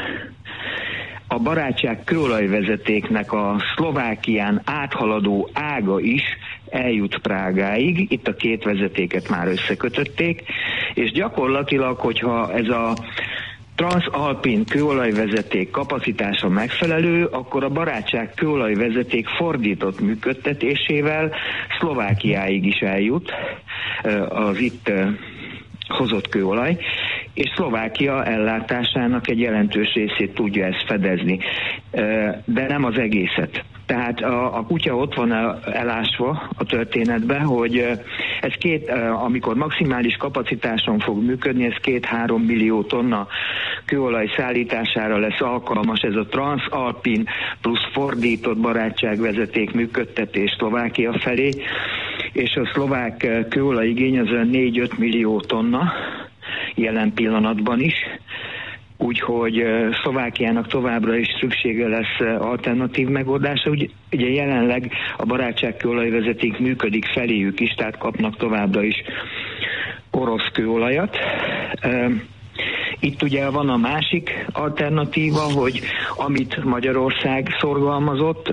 a barátság kőolajvezetéknek a Szlovákián áthaladó ága is eljut Prágáig, itt a két vezetéket már összekötötték, és gyakorlatilag, hogyha ez a transzalpin kőolajvezeték kapacitása megfelelő, akkor a barátság kőolajvezeték fordított működtetésével Szlovákiáig is eljut az itt hozott kőolaj, és Szlovákia ellátásának egy jelentős részét tudja ezt fedezni, de nem az egészet. Tehát a, a kutya ott van elásva a történetben, hogy ez két, amikor maximális kapacitáson fog működni, ez két-három millió tonna kőolaj szállítására lesz alkalmas ez a transzalpin plusz fordított barátságvezeték működtetés Szlovákia felé, és a szlovák kőolajigény az négy-öt millió tonna jelen pillanatban is, úgyhogy Szlovákiának továbbra is szüksége lesz alternatív megoldásra. Ugye jelenleg a barátság kőolajvezeték működik feléjük is, tehát kapnak továbbra is orosz kőolajat. Itt ugye van a másik alternatíva, hogy amit Magyarország szorgalmazott,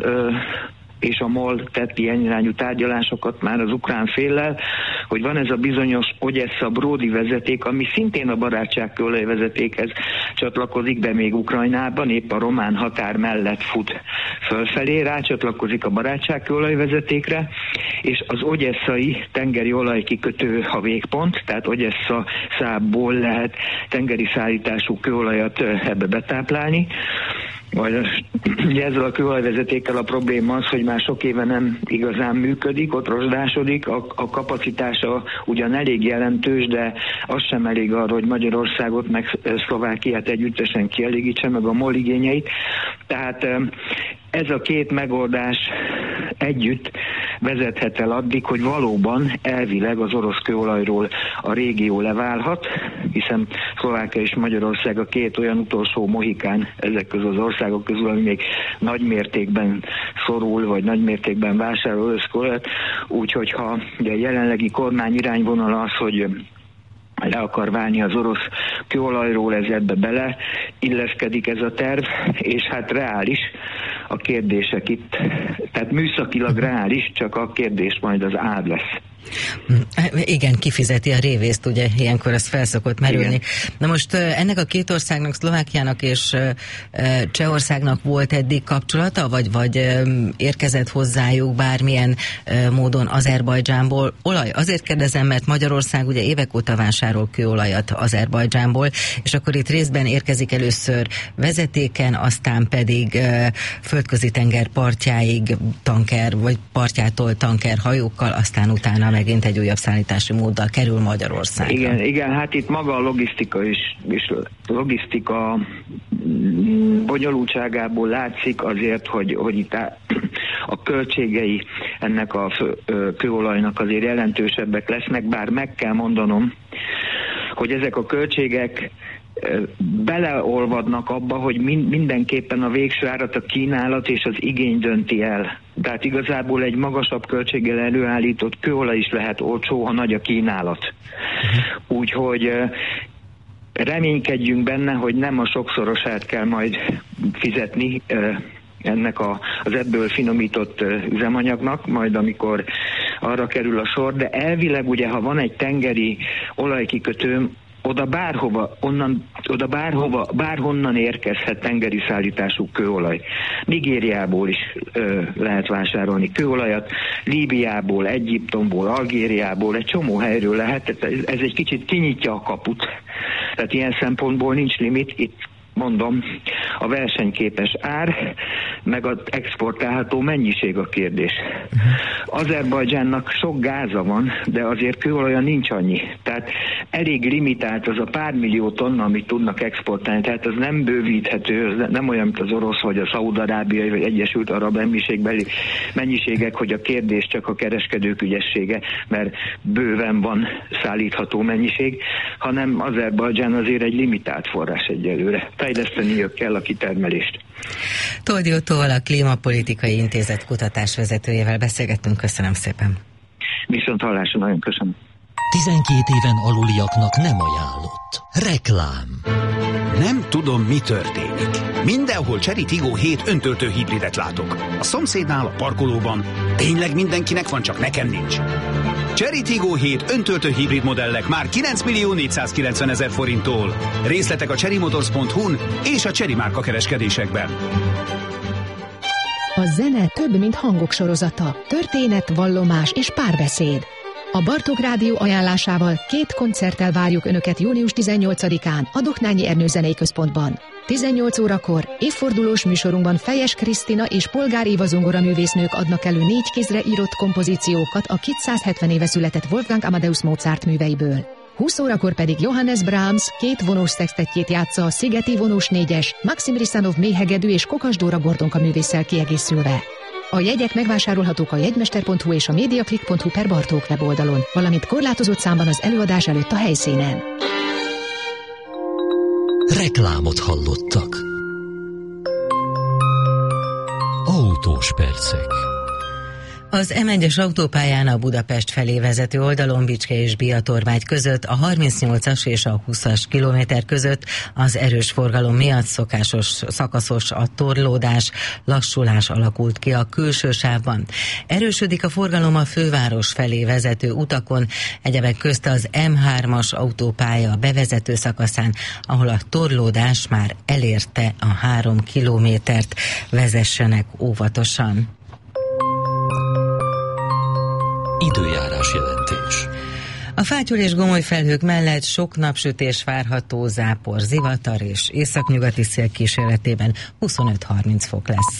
és a MOL tett ilyen irányú tárgyalásokat már az ukrán féllel, hogy van ez a bizonyos Ogyessa-Bródi vezeték, ami szintén a barátság kőolajvezetékhez csatlakozik, de még Ukrajnában, épp a román határ mellett fut fölfelé, rácsatlakozik a barátság kőolajvezetékre, és az ogyesszai tengeri olajkikötő a végpont, tehát Ogyessa szábból lehet tengeri szállítású kőolajat ebbe betáplálni. Vagy ugye ezzel a kőolajvezetékkel a probléma az, hogy már sok éve nem igazán működik, ott rozsdásodik, a, a kapacitása ugyan elég jelentős, de az sem elég arra, hogy Magyarországot meg Szlovákiát együttesen kielégítse, meg a MOL igényeit. Tehát ez a két megoldás együtt vezethet el addig, hogy valóban elvileg az orosz kőolajról a régió leválhat, hiszen Szlovákia és Magyarország a két olyan utolsó mohikán ezek közül az országok közül, ami még nagy mértékben szorul, vagy nagy mértékben vásárol orosz kőolajat, úgyhogy ha ugye a jelenlegi kormány irányvonal az, hogy le akar válni az orosz kőolajról, ez ebbe bele illeszkedik ez a terv, és hát reális a kérdések itt, tehát műszakilag reális, csak a kérdés majd az ár lesz. Igen, kifizeti a révészt, ugye ilyenkor ez felszokott merülni. Igen. Na most ennek a két országnak, Szlovákiának és Csehországnak volt eddig kapcsolata, vagy, vagy érkezett hozzájuk bármilyen módon Azerbajdzsánból olaj? Azért kérdezem, mert Magyarország ugye évek óta vásárol kőolajat Azerbajdzsánból, és akkor itt részben érkezik először vezetéken, aztán pedig földközi tenger partjáig tanker, vagy partjától tanker hajókkal, aztán utána megint egy újabb szállítási móddal kerül Magyarországra. Igen, igen, hát itt maga a logisztika is, és logisztika bonyolultságából látszik azért, hogy, hogy itt a költségei ennek a kőolajnak azért jelentősebbek lesznek, bár meg kell mondanom, hogy ezek a költségek beleolvadnak abba, hogy mindenképpen a végső árat a kínálat és az igény dönti el. Tehát igazából egy magasabb költséggel előállított kőolaj is lehet olcsó, ha nagy a kínálat. Úgyhogy reménykedjünk benne, hogy nem a sokszorosát kell majd fizetni ennek a, az ebből finomított üzemanyagnak, majd amikor arra kerül a sor, de elvileg ugye, ha van egy tengeri olajkikötő, oda bárhova, onnan, oda bárhova, bárhonnan érkezhet tengeri szállítású kőolaj. Nigériából is ö, lehet vásárolni kőolajat, Líbiából, Egyiptomból, Algériából, egy csomó helyről lehet, ez, ez egy kicsit kinyitja a kaput. Tehát ilyen szempontból nincs limit, itt mondom, a versenyképes ár, meg az exportálható mennyiség a kérdés. Azerbajdzsánnak sok gáza van, de azért kőolaja nincs annyi. Tehát elég limitált az a pár millió tonna, amit tudnak exportálni. Tehát az nem bővíthető, az nem olyan, mint az orosz, vagy a szaúd-arábiai, vagy Egyesült Arab Emírségbeli mennyiségek, hogy a kérdés csak a kereskedők ügyessége, mert bőven van szállítható mennyiség, hanem Azerbajdzsán azért egy limitált forrás egyelőre. Fejleszteniük kell a kitermelést. Toldi Ottóval, a Klímapolitikai Intézet kutatásvezetőjével beszélgettünk. Köszönöm szépen. Viszont hallásra, nagyon köszönöm. tizenkét éven aluliaknak nem ajánlott. Reklám. Nem tudom, mi történik. Mindenhol Chery Tiggo hét öntöltő hibridet látok. A szomszédnál, a parkolóban. Tényleg mindenkinek van, csak nekem nincs. Chery Tiggo hét öntöltő hibrid modellek már kilenc millió négyszázkilencven ezer forinttól. Részletek a chery motors pont hu-n és a Chery márka kereskedésekben. A zene több, mint hangok sorozata. Történet, vallomás és párbeszéd. A Bartók Rádió ajánlásával két koncerttel várjuk Önöket június tizennyolcadikán a Doknányi Ernő Zenei Központban. tizennyolc órakor évfordulós műsorunkban Fejes Krisztina és Polgár Éva zongoraművésznők adnak elő négy kézre írott kompozíciókat a kétszázhetven éve született Wolfgang Amadeus Mozart műveiből. húsz órakor pedig Johannes Brahms két vonós szextettjét játsza a Szigeti vonós négyes, Maxim Risanov méhegedű és Kokas Dóra Gordonka művésszel kiegészülve. A jegyek megvásárolhatók a jegymester pont hu és a mediaclick pont hu per Bartók weboldalon, valamint korlátozott számban az előadás előtt a helyszínen. Reklámot hallottak. Autós percek. Az em egyes autópályán a Budapest felé vezető oldalon Bicske és Biatormágy között, a harmincnyolcas és a húszas kilométer között az erős forgalom miatt szokásos szakaszos a torlódás, lassulás alakult ki a külső sávban. Erősödik a forgalom a főváros felé vezető utakon, egyebek közt az em hármas autópálya bevezető szakaszán, ahol a torlódás már elérte a három kilométert. Vezessenek óvatosan. Időjárás jelentés. A fátyol és gomoly felhők mellett sok napsütés várható, zápor, zivatar és északnyugati szél kíséretében huszonöt-harminc fok lesz.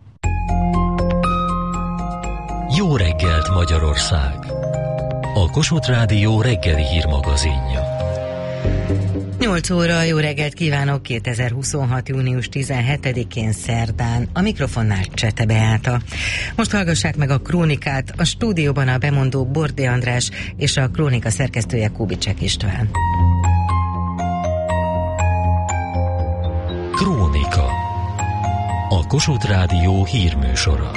Jó reggelt, Magyarország! A Kossuth Rádió reggeli hírmagazinja. nyolc óra, jó reggelt kívánok, kétezer-huszonhat. június tizenhetedikén szerdán, a mikrofonnál Csete Beáta. Most hallgassák meg a krónikát, a stúdióban a bemondó Bordé András és a krónika szerkesztője Kubicsek István. Krónika. A Kossuth Rádió hírműsora.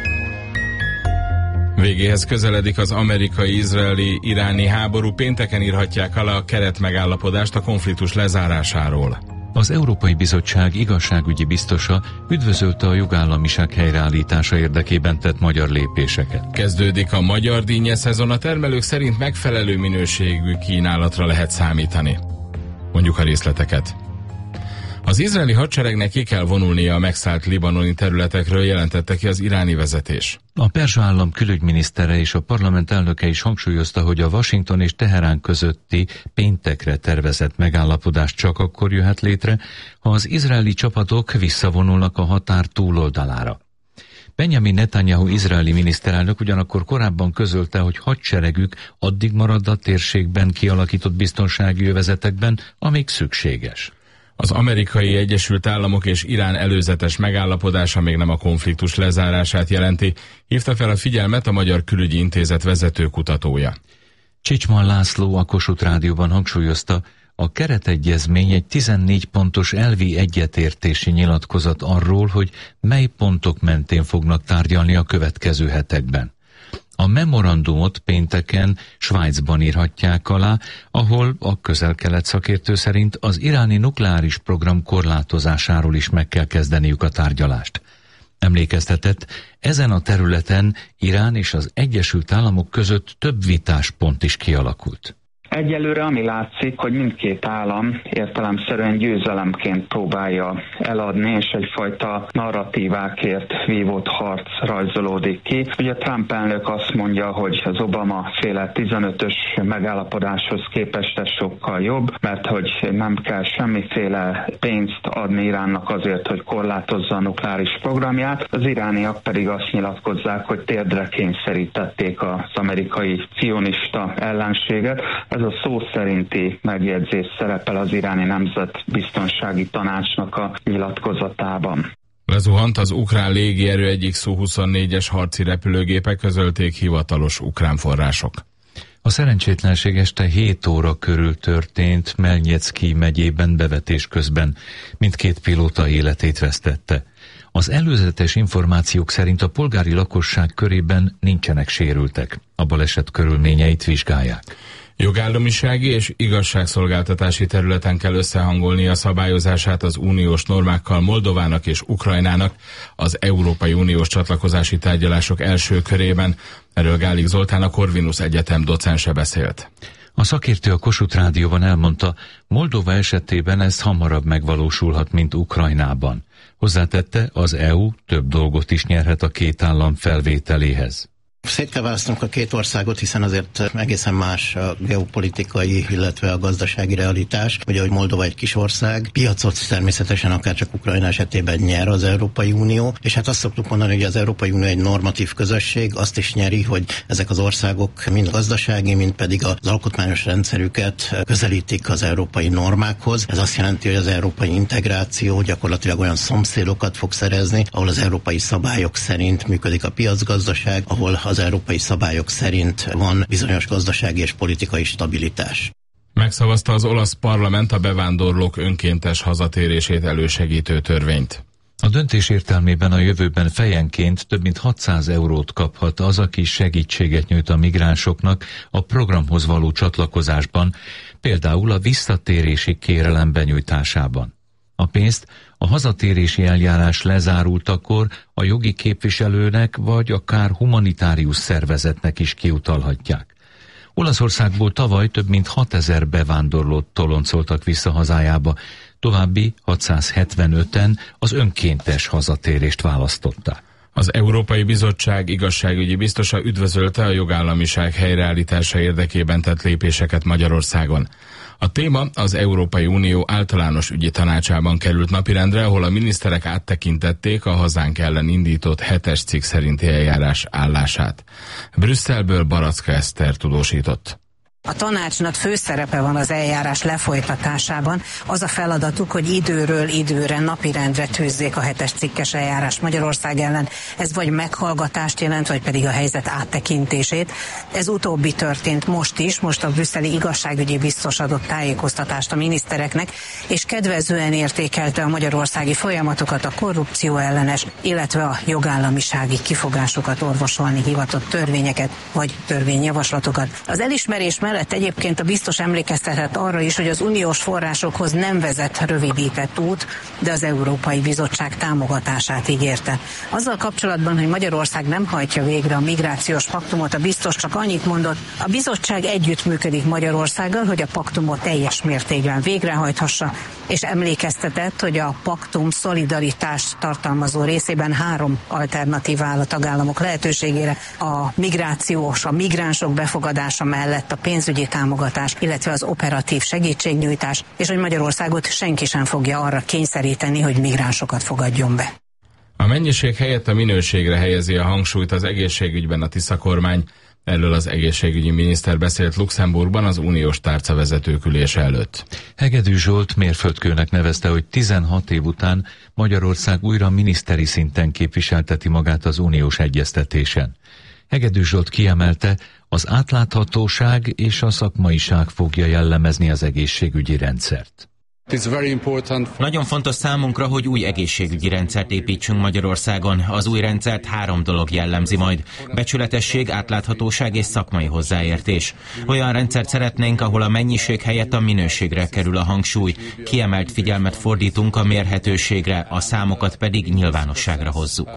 Végéhez közeledik az amerikai-izraeli-iráni háború, pénteken írhatják alá a keretmegállapodást a konfliktus lezárásáról. Az Európai Bizottság igazságügyi biztosa üdvözölte a jogállamiság helyreállítása érdekében tett magyar lépéseket. Kezdődik a magyar dinnye szezon, a termelők szerint megfelelő minőségű kínálatra lehet számítani. Mondjuk a részleteket. Az izraeli hadseregnek ki kell vonulnia a megszállt libanoni területekről, jelentette ki az iráni vezetés. A perzsa állam külügyminisztere és a parlament elnöke is hangsúlyozta, hogy a Washington és Teherán közötti péntekre tervezett megállapodás csak akkor jöhet létre, ha az izraeli csapatok visszavonulnak a határ túloldalára. Benjamin Netanyahu izraeli miniszterelnök ugyanakkor korábban közölte, hogy hadseregük addig marad a térségben kialakított biztonsági övezetekben, amíg szükséges. Az Amerikai Egyesült Államok és Irán előzetes megállapodása még nem a konfliktus lezárását jelenti, hívta fel a figyelmet a Magyar Külügyi Intézet vezető kutatója. Csicsman László a Kossuth Rádióban hangsúlyozta, a keretegyezmény egy tizennégy pontos elvi egyetértési nyilatkozat arról, hogy mely pontok mentén fognak tárgyalni a következő hetekben. A memorandumot pénteken Svájcban írhatják alá, ahol a Közel-Kelet szakértő szerint az iráni nukleáris program korlátozásáról is meg kell kezdeniük a tárgyalást. Emlékeztetett, ezen a területen Irán és az Egyesült Államok között több vitáspont is kialakult. Egyelőre ami látszik, hogy mindkét állam értelemszerűen győzelemként próbálja eladni, és egyfajta narratívákért vívott harc rajzolódik ki. Ugye Trump elnök azt mondja, hogy az Obama féle tizenötös megállapodáshoz képest ez sokkal jobb, mert hogy nem kell semmiféle pénzt adni Iránnak azért, hogy korlátozza a nukleáris programját. Az irániak pedig azt nyilatkozzák, hogy térdre kényszerítették az amerikai cionista ellenséget. Ez a szó szerinti megjegyzés szerepel az iráni Nemzetbiztonsági Tanácsnak a nyilatkozatában. Lezuhant az ukrán légierő egyik szú huszonnégyes harci repülőgépe, közölték hivatalos ukrán források. A szerencsétlenség este hét óra körül történt Melnyecki megyében bevetés közben. Mindkét pilóta életét vesztette. Az előzetes információk szerint a polgári lakosság körében nincsenek sérültek. A baleset körülményeit vizsgálják. Jogállamisági és igazságszolgáltatási területen kell összehangolni a szabályozását az uniós normákkal Moldovának és Ukrajnának az Európai Uniós csatlakozási tárgyalások első körében. Erről Gálik Zoltán, a Corvinus Egyetem docense beszélt. A szakértő a Kossuth Rádióban elmondta, Moldova esetében ez hamarabb megvalósulhat, mint Ukrajnában. Hozzátette, az é u több dolgot is nyerhet a két állam felvételéhez. Szét kell választanunk a két országot, hiszen azért egészen más a geopolitikai, illetve a gazdasági realitás. Ugye, hogy Moldova egy kis ország, piacot természetesen akár csak Ukrajna esetében nyer az Európai Unió, és hát azt szoktuk mondani, hogy az Európai Unió egy normatív közösség, azt is nyeri, hogy ezek az országok mind gazdasági, mind pedig az alkotmányos rendszerüket közelítik az európai normákhoz. Ez azt jelenti, hogy az európai integráció gyakorlatilag olyan szomszédokat fog szerezni, ahol az európai szabályok szerint működik a piacgazdaság, ahol az európai szabályok szerint van bizonyos gazdasági és politikai stabilitás. Megszavazta az olasz parlament a bevándorlók önkéntes hazatérését elősegítő törvényt. A döntés értelmében a jövőben fejenként több mint hatszáz eurót kaphat az, aki segítséget nyújt a migránsoknak a programhoz való csatlakozásban, például a visszatérési kérelem benyújtásában. A pénzt a hazatérési eljárás lezárultakor a jogi képviselőnek vagy akár humanitárius szervezetnek is kiutalhatják. Olaszországból tavaly több mint hatezer bevándorlót toloncoltak vissza hazájába, további hatszázhetvenöten az önkéntes hazatérést választották. Az Európai Bizottság igazságügyi biztosa üdvözölte a jogállamiság helyreállítása érdekében tett lépéseket Magyarországon. A téma az Európai Unió általános ügyi tanácsában került napirendre, ahol a miniszterek áttekintették a hazánk ellen indított hetes cikk szerinti eljárás állását. Brüsszelből Baracka Eszter tudósított. A tanácsnak fő szerepe van az eljárás lefolytatásában. Az a feladatuk, hogy időről időre napirendre tűzzék a hetes cikkes eljárás Magyarország ellen. Ez vagy meghallgatást jelent, vagy pedig a helyzet áttekintését. Ez utóbbi történt most is, most a brüsszeli igazságügyi biztos adott tájékoztatást a minisztereknek, és kedvezően értékelte a magyarországi folyamatokat, a korrupció ellenes, illetve a jogállamisági kifogásokat orvosolni hivatott törvényeket, vagy törvényjavaslatokat. Az elismerés mellett egyébként a biztos emlékeztetett arra is, hogy az uniós forrásokhoz nem vezet rövidített út, de az Európai Bizottság támogatását ígérte. Azzal kapcsolatban, hogy Magyarország nem hajtja végre a migrációs paktumot, a biztos csak annyit mondott, a bizottság együttműködik Magyarországgal, hogy a paktumot teljes mértékben végrehajthassa, és emlékeztetett, hogy a paktum szolidaritást tartalmazó részében három alternatíva áll a tagállamok lehetőségére: a migrációs, a migránsok befogadása mellett a pénzügyi támogatás, illetve az operatív segítségnyújtás, és hogy Magyarországot senki sem fogja arra kényszeríteni, hogy migránsokat fogadjon be. A mennyiség helyett a minőségre helyezi a hangsúlyt az egészségügyben a Tisza kormány. Erről az egészségügyi miniszter beszélt Luxemburgban az uniós tárcavezetők ülése előtt. Hegedű Zsolt mérföldkőnek nevezte, hogy tizenhat év után Magyarország újra miniszteri szinten képviselteti magát az uniós egyeztetésen. Hegedű Zsolt kiemelte, az átláthatóság és a szakmaiság fogja jellemezni az egészségügyi rendszert. Nagyon fontos számunkra, hogy új egészségügyi rendszert építsünk Magyarországon. Az új rendszert három dolog jellemzi majd. Becsületesség, átláthatóság és szakmai hozzáértés. Olyan rendszert szeretnénk, ahol a mennyiség helyett a minőségre kerül a hangsúly. Kiemelt figyelmet fordítunk a mérhetőségre, a számokat pedig nyilvánosságra hozzuk.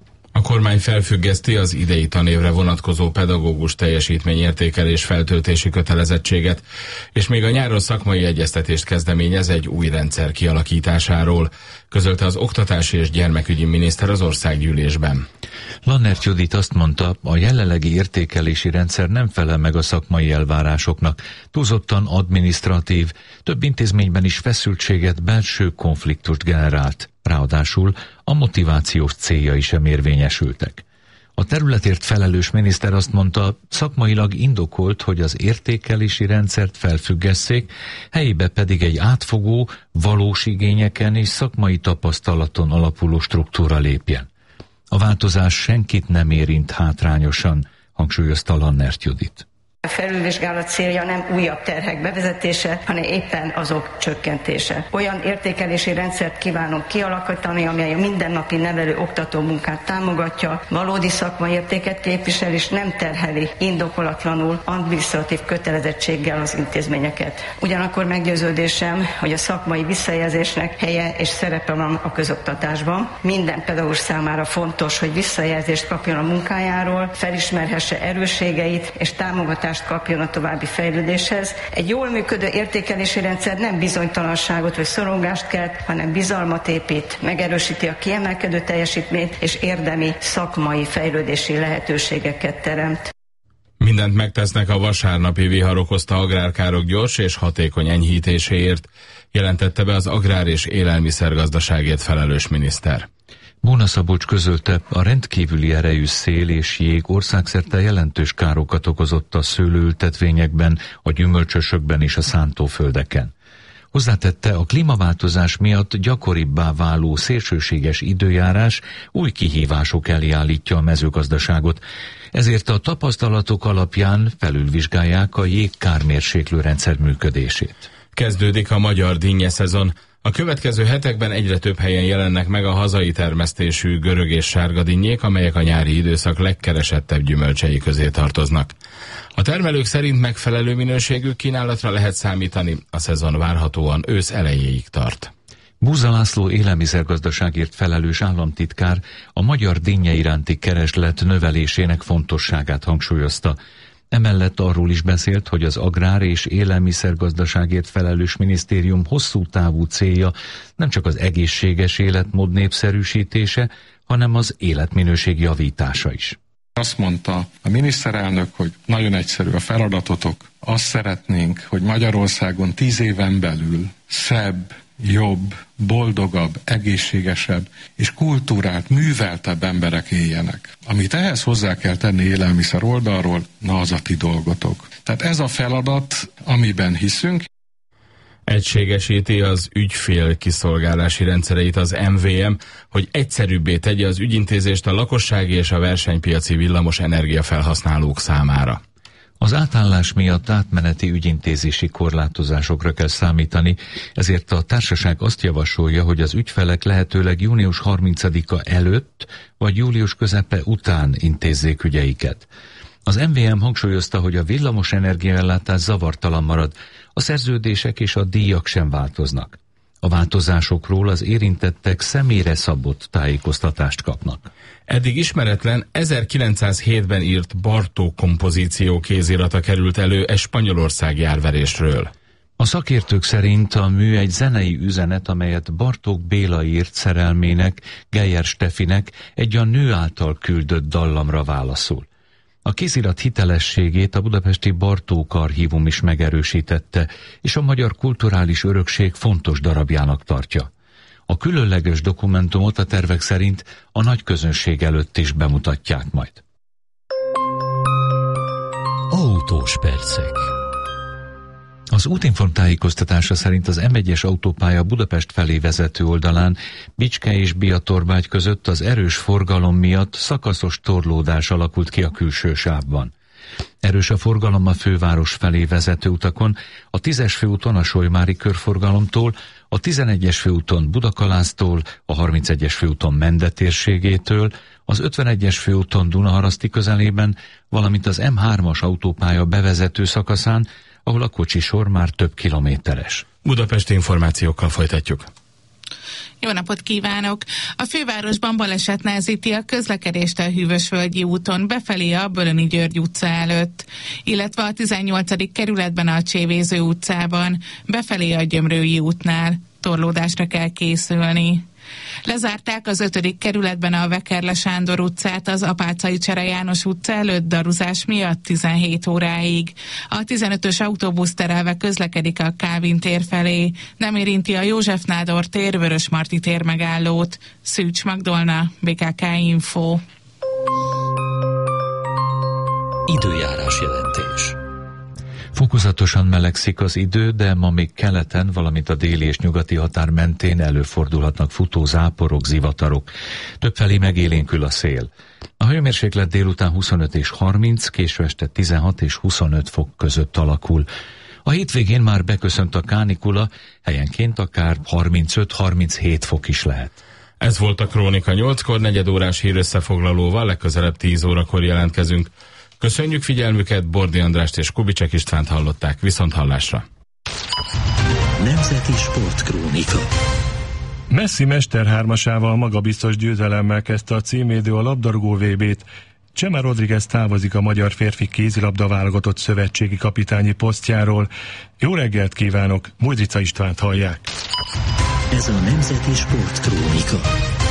A kormány felfüggeszti az idei tanévre vonatkozó pedagógus teljesítményértékelés feltöltési kötelezettséget, és még a nyáron szakmai egyeztetést kezdeményez egy új rendszer kialakításáról, közölte az oktatási és gyermekügyi miniszter az országgyűlésben. Lannert Judit azt mondta, a jelenlegi értékelési rendszer nem felel meg a szakmai elvárásoknak, túlzottan adminisztratív, több intézményben is feszültséget, belső konfliktust generált. Ráadásul a motivációs céljai sem érvényesültek. A területért felelős miniszter azt mondta, szakmailag indokolt, hogy az értékelési rendszert felfüggesszék, helyébe pedig egy átfogó, valós igényeken és szakmai tapasztalaton alapuló struktúra lépjen. A változás senkit nem érint hátrányosan, hangsúlyozta Lannert Judit. A felülvizsgálat célja nem újabb terhek bevezetése, hanem éppen azok csökkentése. Olyan értékelési rendszert kívánunk kialakítani, amely a mindennapi nevelő-oktató munkát támogatja, valódi szakmai értéket képvisel és nem terheli indokolatlanul adminisztratív kötelezettséggel az intézményeket. Ugyanakkor meggyőződésem, hogy a szakmai visszajelzésnek helye és szerepe van a közoktatásban. Minden pedagógus számára fontos, hogy visszajelzést kapjon a munkájáról, felismerhesse erősségeit és támogatást kapjon a további fejlődéshez. Egy jól működő értékelési rendszer nem bizonytalanságot vagy szorongást kelt, hanem bizalmat épít, megerősíti a kiemelkedő teljesítményt és érdemi szakmai fejlődési lehetőségeket teremt. Mindent megtesznek a vasárnapi vihar okozta agrárkárok gyors és hatékony enyhítéséért, jelentette be az agrár- és élelmiszergazdaságért felelős miniszter. Bóna Szabolcs közölte, a rendkívüli erejű szél és jég országszerte jelentős károkat okozott a szőlőültetvényekben, a gyümölcsösökben és a szántóföldeken. Hozzátette, a klímaváltozás miatt gyakoribbá váló szélsőséges időjárás új kihívások elé állítja a mezőgazdaságot, ezért a tapasztalatok alapján felülvizsgálják a jégkármérséklő rendszer működését. Kezdődik a magyar dinnye szezon. A következő hetekben egyre több helyen jelennek meg a hazai termesztésű görög és sárga dinnyék, amelyek a nyári időszak legkeresettebb gyümölcsei közé tartoznak. A termelők szerint megfelelő minőségű kínálatra lehet számítani, a szezon várhatóan ősz elejéig tart. Búza László élelmiszergazdaságért felelős államtitkár a magyar dinnye iránti kereslet növelésének fontosságát hangsúlyozta. Emellett arról is beszélt, hogy az agrár- és élelmiszergazdaságért felelős minisztérium hosszú távú célja nem csak az egészséges életmód népszerűsítése, hanem az életminőség javítása is. Azt mondta a miniszterelnök, hogy nagyon egyszerű a feladatotok. Azt szeretnénk, hogy Magyarországon tíz éven belül szebb, jobb, boldogabb, egészségesebb és kultúrált, műveltebb emberek éljenek. Amit ehhez hozzá kell tenni élelmiszer oldalról, na az a ti dolgotok. Tehát ez a feladat, amiben hiszünk. Egységesíti az ügyfél kiszolgálási rendszereit az em vé em, hogy egyszerűbbé tegye az ügyintézést a lakossági és a versenypiaci villamos energiafelhasználók számára. Az átállás miatt átmeneti ügyintézési korlátozásokra kell számítani, ezért a társaság azt javasolja, hogy az ügyfelek lehetőleg június harmincadika előtt vagy július közepe után intézzék ügyeiket. Az em vé em hangsúlyozta, hogy a villamos energiaellátás zavartalan marad, a szerződések és a díjak sem változnak. A változásokról az érintettek személyre szabott tájékoztatást kapnak. Eddig ismeretlen ezerkilencszázhétben írt Bartók kompozíció kézirata került elő egy spanyolországi árverésről. A szakértők szerint a mű egy zenei üzenet, amelyet Bartók Béla írt szerelmének, Geyer Stefinek egy a nő által küldött dallamra válaszul. A kézirat hitelességét a budapesti Bartók Archívum is megerősítette, és a magyar kulturális örökség fontos darabjának tartja. A különleges dokumentumot a tervek szerint a nagy közönség előtt is bemutatják majd. Autós percek. Az útinform tájékoztatása szerint az em egyes autópálya Budapest felé vezető oldalán Bicske és Biatorbágy között az erős forgalom miatt szakaszos torlódás alakult ki a külső sávban. Erős a forgalom a főváros felé vezető utakon, a tízes főúton a Solymári körforgalomtól, a tizenegyes főúton Budakalásztól, a harmincegyes főúton Mende térségétől, az ötvenegyes főúton Dunaharaszti közelében, valamint az M hármas autópálya bevezető szakaszán, ahol a kocsisor már több kilométeres. Budapesti információkkal folytatjuk. Jó napot kívánok! A fővárosban baleset nehezíti a közlekedést a Hűvösvölgyi úton befelé a Bölöni György utca előtt, illetve a tizennyolcadik kerületben a Csévéző utcában befelé a Gyömrői útnál. Torlódásra kell készülni. Lezárták az ötödik kerületben a Vekerle Sándor utcát az Apáczai Csere János utca előtt daruzás miatt tizenhét óráig. A tizenötös autóbusz terelve közlekedik a Kálvin tér felé. Nem érinti a József Nádor tér, Vörösmarty tér megállót. Szűcs Magdolna, bé ká ká Info. Időjárás jelentés. Fokozatosan melegszik az idő, de ma még keleten, valamint a déli és nyugati határ mentén előfordulhatnak futó záporok, zivatarok. Többfelé megélénkül a szél. A hőmérséklet délután huszonöt és harminc, késő este tizenhat és huszonöt fok között alakul. A hétvégén már beköszönt a kánikula, helyenként akár harmincöt-harminchét fok is lehet. Ez volt a Krónika nyolckor, negyedórás hírösszefoglalóval, legközelebb tíz órakor jelentkezünk. Köszönjük figyelmüket, Bordi Andrást és Kubicsek Istvánt hallották, viszont hallásra. Nemzeti Sportkrónika. Messi mesterhármasával magabiztos győzelemmel kezdte a címvédő a labdarúgó vé bét. Chema Rodriguez távozik a magyar férfi kézilabda válogatott szövetségi kapitányi posztjáról. Jó reggelt kívánok, Mújdrica Istvánt hallják. Ez a Nemzeti Sportkrónika.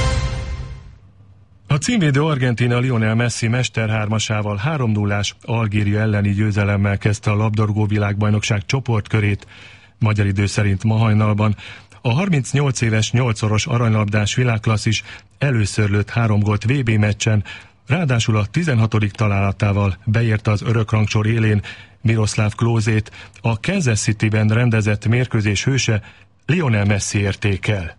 A címvédő Argentína Lionel Messi mesterhármasával három nullás Algéria elleni győzelemmel kezdte a labdarúgó világbajnokság csoportkörét, magyar idő szerint ma hajnalban. A harmincnyolc éves nyolcszoros aranylabdás világklasszis először lőtt három gólt vé bé meccsen, ráadásul a tizenhatodik találatával beérte az örökrangsor élén Miroslav Klózét, a Kansas Cityben rendezett mérkőzés hőse Lionel Messi értékel.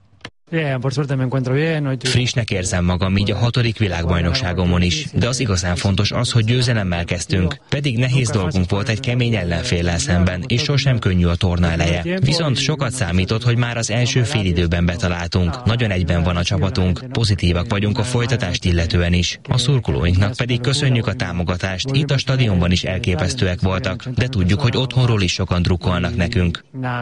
Frissnek érzem magam így a hatodik világbajnokságomon is, de az igazán fontos az, hogy győzelemmel kezdtünk. Pedig nehéz dolgunk volt egy kemény ellenféllel szemben, és sosem könnyű a torna eleje. Viszont sokat számított, hogy már az első félidőben betaláltunk. Nagyon egyben van a csapatunk, pozitívak vagyunk a folytatást illetően is. A szurkolóinknak pedig köszönjük a támogatást, itt a stadionban is elképesztőek voltak, de tudjuk, hogy otthonról is sokan drukkolnak nekünk.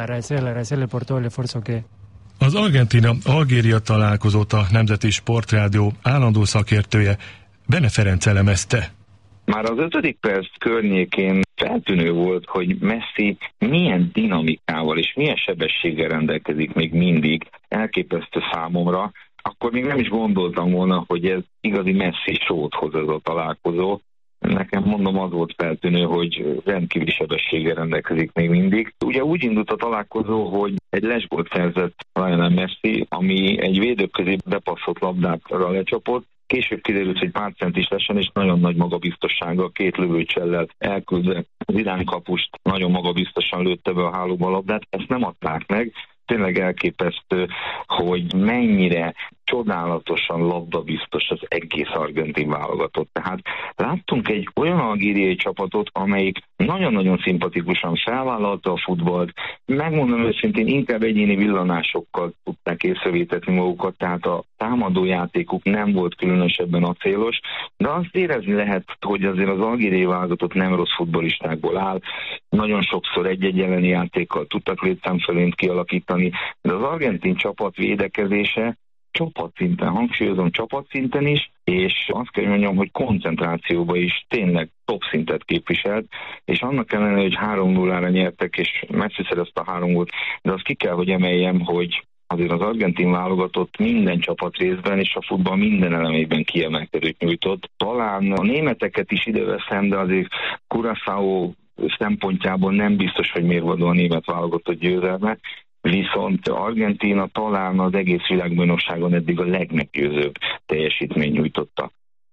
Az Argentína-Algéria találkozót a Nemzeti Sportrádió állandó szakértője Bene Ferenc elemezte. Már az ötödik perc környékén feltűnő volt, hogy Messi milyen dinamikával és milyen sebességgel rendelkezik még mindig, elképesztő számomra. Akkor még nem is gondoltam volna, hogy ez igazi Messi sót hoz ez a találkozó. Nekem mondom, az volt feltűnő, hogy rendkívüli sebességgel rendelkezik még mindig. Ugye úgy indult a találkozó, hogy egy lesgólt szerzett Lionel Messi, ami egy védők közé bepasszott labdákra lecsapott. Később kiderült, hogy pár centis lesen, és nagyon nagy magabiztossággal, két lövőcsellel elküldve az iránykapust, nagyon magabiztosan lőtte be a hálóba a labdát. Ezt nem adták meg. Tényleg elképesztő, hogy mennyire csodálatosan labdabiztos az egész argentin válogatott. Tehát láttunk egy olyan algériai csapatot, amelyik nagyon-nagyon szimpatikusan felvállalta a futballt, megmondom őszintén, inkább egyéni villanásokkal tudták észrevétetni magukat, tehát a támadójátékuk nem volt különösebben acélos, de azt érezni lehet, hogy azért az algériai válogatott nem rossz futballistákból áll, nagyon sokszor egy-egy elleni játékkal tudtak létszámfölényt kialakítani, de az argentin csapat védekezése csapatszinten, hangsúlyozom csapatszinten is, és azt kell mondjam, hogy koncentrációban is tényleg top szintet képviselt, és annak ellenére, hogy három nullára nyertek, és Messi szerezte a három gólt, de azt ki kell, hogy emeljem, hogy azért az argentin válogatott minden csapat részben és a futball minden elemében kiemelkedőt nyújtott. Talán a németeket is ideveszem, de azért Curaçao szempontjából nem biztos, hogy mérvadó a német válogatott győzelme, viszont Argentína talán az egész világbajnokságon eddig a legmeggyőzőbb teljesítmény nyújtotta.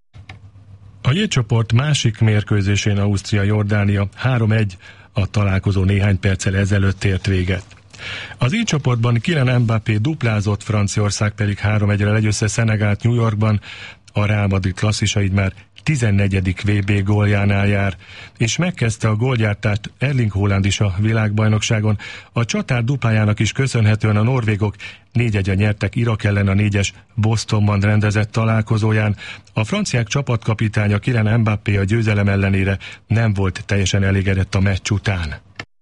A J-csoport másik mérkőzésén Ausztria-Jordánia három egy, a találkozó néhány perccel ezelőtt ért véget. Az I-csoportban Kylian Mbappé duplázott, Franciaország pedig három egyre legyőzte Szenegált New Yorkban, a Real Madrid klasszisait már tizennegyedik vé bé góljánál jár, és megkezdte a gólgyártást Erling Haaland is a világbajnokságon. A csatár duplájának is köszönhetően a norvégok négy egyen nyertek Irak ellen a négyes Bostonban rendezett találkozóján. A franciák csapatkapitánya Kylian Mbappé a győzelem ellenére nem volt teljesen elégedett a meccs után.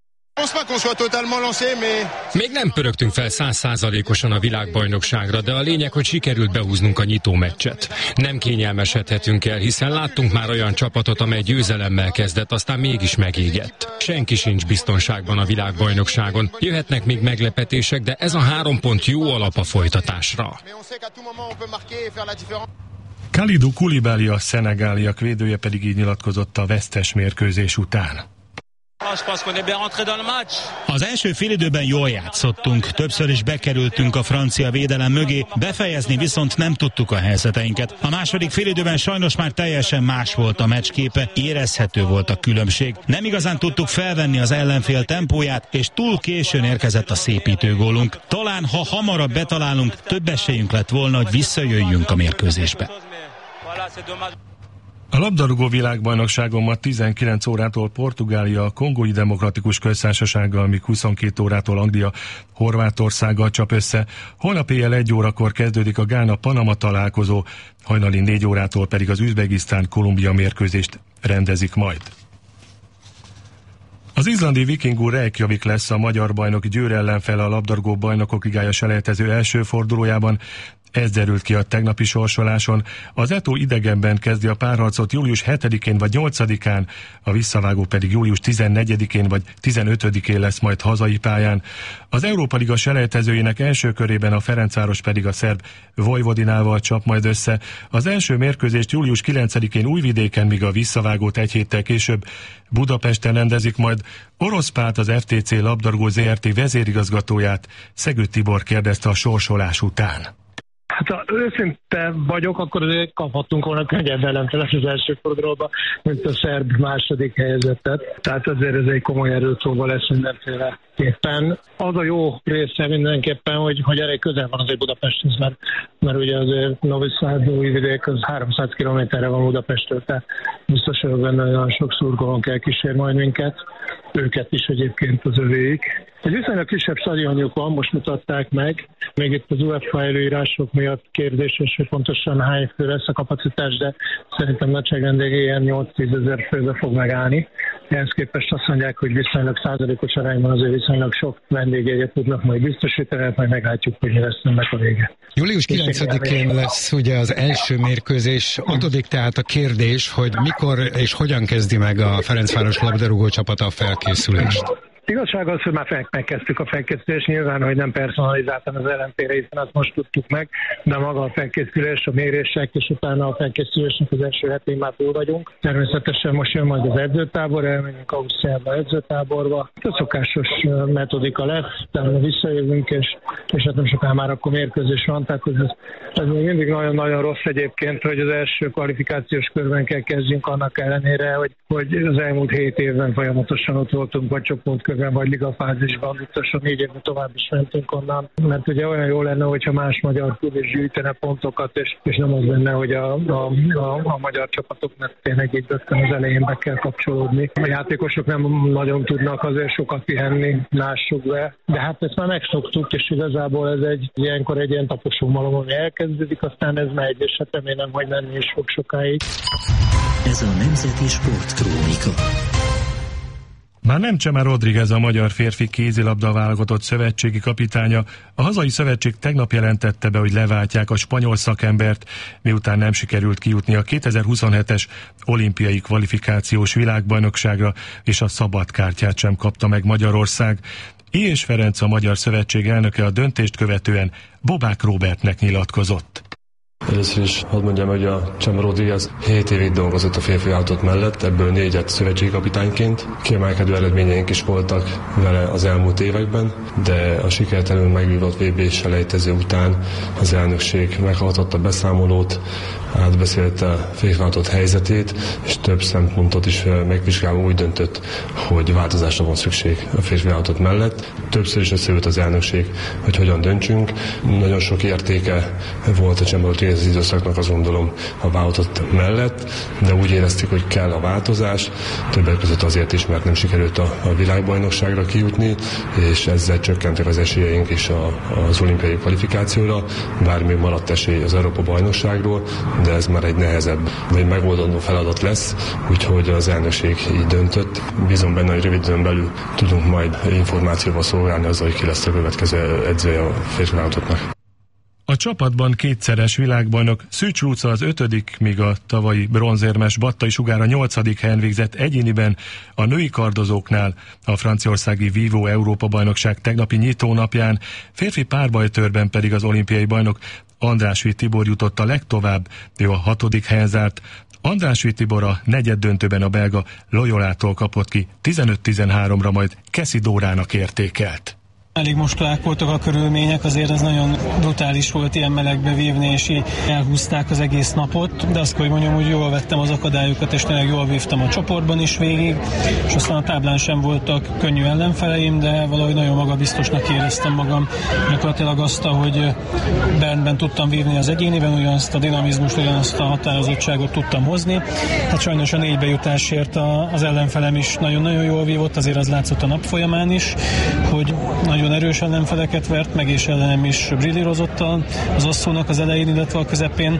Még nem pörögtünk fel száz százalékosan a világbajnokságra, de a lényeg, hogy sikerült behúznunk a nyitó meccset. Nem kényelmesedhetünk el, hiszen láttunk már olyan csapatot, amely győzelemmel kezdett, aztán mégis megégett. Senki sincs biztonságban a világbajnokságon. Jöhetnek még meglepetések, de ez a három pont jó alap a folytatásra. Kalidou Koulibaly, a szenegáliak védője pedig így nyilatkozott a vesztes mérkőzés után. Az első félidőben jól játszottunk, többször is bekerültünk a francia védelem mögé, befejezni viszont nem tudtuk a helyzeteinket. A második félidőben sajnos már teljesen más volt a meccsképe, érezhető volt a különbség. Nem igazán tudtuk felvenni az ellenfél tempóját, és túl későn érkezett a szépítő gólunk. Talán, ha hamarabb betalálunk, több esélyünk lett volna, hogy visszajöjjünk a mérkőzésbe. A labdarúgó világbajnokságon ma tizenkilenc órától Portugália a Kongói Demokratikus Köztársasággal, míg huszonkét órától Anglia Horvátországgal csap össze. Holnap éjjel egy órakor kezdődik a Gána-Panama találkozó, hajnali négy órától pedig az Üzbegisztán-Kolumbia mérkőzést rendezik majd. Az izlandi Vikingur Reykjavik lesz a magyar bajnok Győr ellenfele a labdarúgó bajnokok ligája selejtező első fordulójában. Ez derült ki a tegnapi sorsoláson. Az é té o idegenben kezdi a párharcot július hetedikén vagy nyolcadikán, a visszavágó pedig július tizennegyedikén vagy tizenötödikén lesz majd hazai pályán. Az Európa Liga selejtezőjének első körében a Ferencváros pedig a szerb Vojvodinával csap majd össze. Az első mérkőzést július kilencedikén Újvidéken, míg a visszavágót egy héttel később Budapesten rendezik majd. Orosz Pált, az ef té cé labdarúgó zé er té vezérigazgatóját Szegő Tibor kérdezte a sorsolás után. Hát ha őszinte vagyok, akkor azért kaphattunk volna könnyebb ellenfelet az első fordulóba, mint a szerb második helyezettet. Tehát azért ez egy komoly erőszóba lesz mindenféleképpen. Az a jó része mindenképpen, hogy, hogy elég közel van azért Budapesthez, mert, mert ugye azért Novi Sad, Újvidék az háromszáz kilométerre van Budapesttől, tehát biztos, hogy benne olyan sok szurkolón kell kísér majd minket, őket is egyébként az övéik. Egy viszonylag kisebb stadionjuk van, most mutatták meg, még itt az u ef á előírások miatt kérdéses, hogy pontosan hány fő lesz a kapacitás, de szerintem nagyságrendileg ilyen nyolc-tízezer főbe fog megállni. Ehhez képest azt mondják, hogy viszonylag százalékos arányban azért viszonylag sok vendégjegyet tudnak majd biztosítani, majd meglátjuk, hogy mi lesz ennek a vége. július kilencedikén lesz ugye az első mérkőzés, adódik tehát a kérdés, hogy mikor és hogyan kezdi meg a Ferencváros labdarúgó csapata a felkészülést. Igazság az, hogy már megkezdtük a felkészülést, nyilván, hogy nem personalizáltan az ellenfélre, hiszen azt most tudtuk meg, de maga a felkészülés, a mérések, és utána a felkészülésnek az első hetén már túl vagyunk. Természetesen most jön majd az edzőtábor, elmenjünk Ausztriába edzőtáborba. A szokásos metodika lesz, utána visszajövünk, és, és hát nem sokára már akkor mérkőzés van, tehát ez, ez még mindig nagyon-nagyon rossz egyébként, hogy az első kvalifikációs körben kell kezdjünk, annak ellenére, hogy, hogy az elmúlt hét évben folyamatosan ott voltunk, vagy csoport vagy ligafázisban, biztosan négy évben tovább is mentünk onnan, mert ugye olyan jó lenne, hogyha más magyar klub is gyűjtene pontokat, és, és nem az lenne, hogy a, a, a, a magyar csapatoknak tényleg így rögtön az elején be kell kapcsolódni. A játékosok nem nagyon tudnak azért sokat pihenni, lássuk be, de hát ezt már megszoktuk, és igazából ez egy ilyenkor egy ilyen taposó malom, ami elkezdődik, aztán ez megy, és hát remélem, hogy menni is fog sokáig. Ez a Nemzeti Sportkrónika. Már nem Csema Rodriguez a magyar férfi kézilabda válogatott szövetségi kapitánya. A hazai szövetség tegnap jelentette be, hogy leváltják a spanyol szakembert, miután nem sikerült kijutni a kétezer-huszonhetes olimpiai kvalifikációs világbajnokságra, és a szabadkártyát sem kapta meg Magyarország. Ilyes Ferenc, a Magyar Szövetség elnöke a döntést követően Bobák Róbertnek nyilatkozott. Először is hadd mondjam, hogy a Csema Rodriguez hét évig dolgozott a férfi válogatott mellett, ebből négyet szövetségi kapitányként. Kiemelkedő eredményeink is voltak vele az elmúlt években, de a sikertelenül megvívott vé bé selejtező után az elnökség meghallgatta a beszámolót, átbeszélte a férfi válogatott helyzetét, és több szempontot is megvizsgálva úgy döntött, hogy változásra van szükség a férfi válogatott mellett. többször is összeült az elnökség, hogy hogyan döntsünk. Nagyon sok értéke volt a Chamber of Commerce időszaknak, azt gondolom, a vállalatot mellett, de úgy éreztük, hogy kell a változás, többek között azért is, mert nem sikerült a, a világbajnokságra kijutni, és ezzel csökkentek az esélyeink is a, az olimpiai kvalifikációra, bár még maradt esély az Európa bajnokságról, de ez már egy nehezebb, vagy megoldandó feladat lesz, úgyhogy az elnökség így döntött. Bízom benne, hogy rövid időn belül tudunk majd információval szolgálni azzal, hogy ki lesz a következő edzője a férfi vállalatoknak. A csapatban kétszeres világbajnok Szűcs Lúca az ötödik, míg a tavalyi bronzérmes Battai Sugár a nyolcadik helyen végzett egyéniben. A női kardozóknál a franciaországi Vivo Európa-bajnokság tegnapi nyitónapján, férfi párbajtőrben pedig az olimpiai bajnok Andrásy Tibor jutott a legtovább, ő a hatodik helyen zárt. Andrásy Tibor a negyed döntőben a belga Loyolától kapott ki tizenöt tizenháromra, majd Keszi Dórának értékelt. Elég mostalák voltak a körülmények, azért ez nagyon brutális volt ilyen melegbe vívni, és így elhúzták az egész napot, de azt kell, hogy mondjam, hogy jól vettem az akadályokat, és tényleg jól vívtam a csoportban is végig, és aztán a táblán sem voltak könnyű ellenfeleim, de valahogy nagyon magabiztosnak éreztem magam. Gyakorlatilag azt, hogy Bernben tudtam vívni az egyéniben, ugyanazt a dinamizmust, ugyanazt a határozottságot tudtam hozni. Hát sajnos a négybe jutásért az ellenfelem is nagyon-nagyon jól vívott, azért az látszott a nap folyamán is, hogy nagyon erős ellenfeleket vert meg, és ellenem is brillírozott az asszónak az elején, illetve a közepén.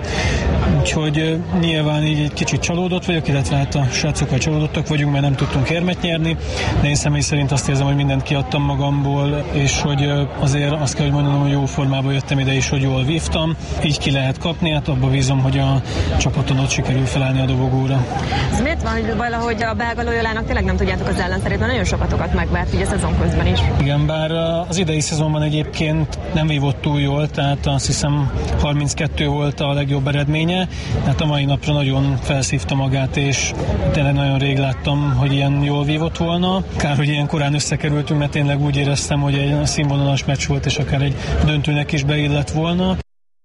Úgyhogy nyilván így egy kicsit csalódott vagyok, illetve hát a srácokkal csalódottak vagyunk, mert nem tudtunk érmet nyerni, de én személy szerint azt érzem, hogy mindent kiadtam magamból, és hogy azért azt kell, hogy mondanom, hogy jó formában jöttem ide is, hogy jól vívtam. Így ki lehet kapni, hát abba bízom, hogy a csapaton ott sikerül felállni a dobogóra. Ez miért van, hogy valahogy a belga Loyolának tényleg nem tudjátok az ellenszerét, mert nagyon sokatokat megvert, ugye a szezon közben is. Igen, bár az idei szezonban egyébként nem vívott túl jól, tehát azt hiszem harminckettő volt a legjobb eredménye, tehát a mai napra nagyon felszívta magát, és tényleg nagyon rég láttam, hogy ilyen jól vívott volna. Kár, hogy ilyen korán összekerültünk, mert tényleg úgy éreztem, hogy egy színvonalas meccs volt, és akár egy döntőnek is beillett volna.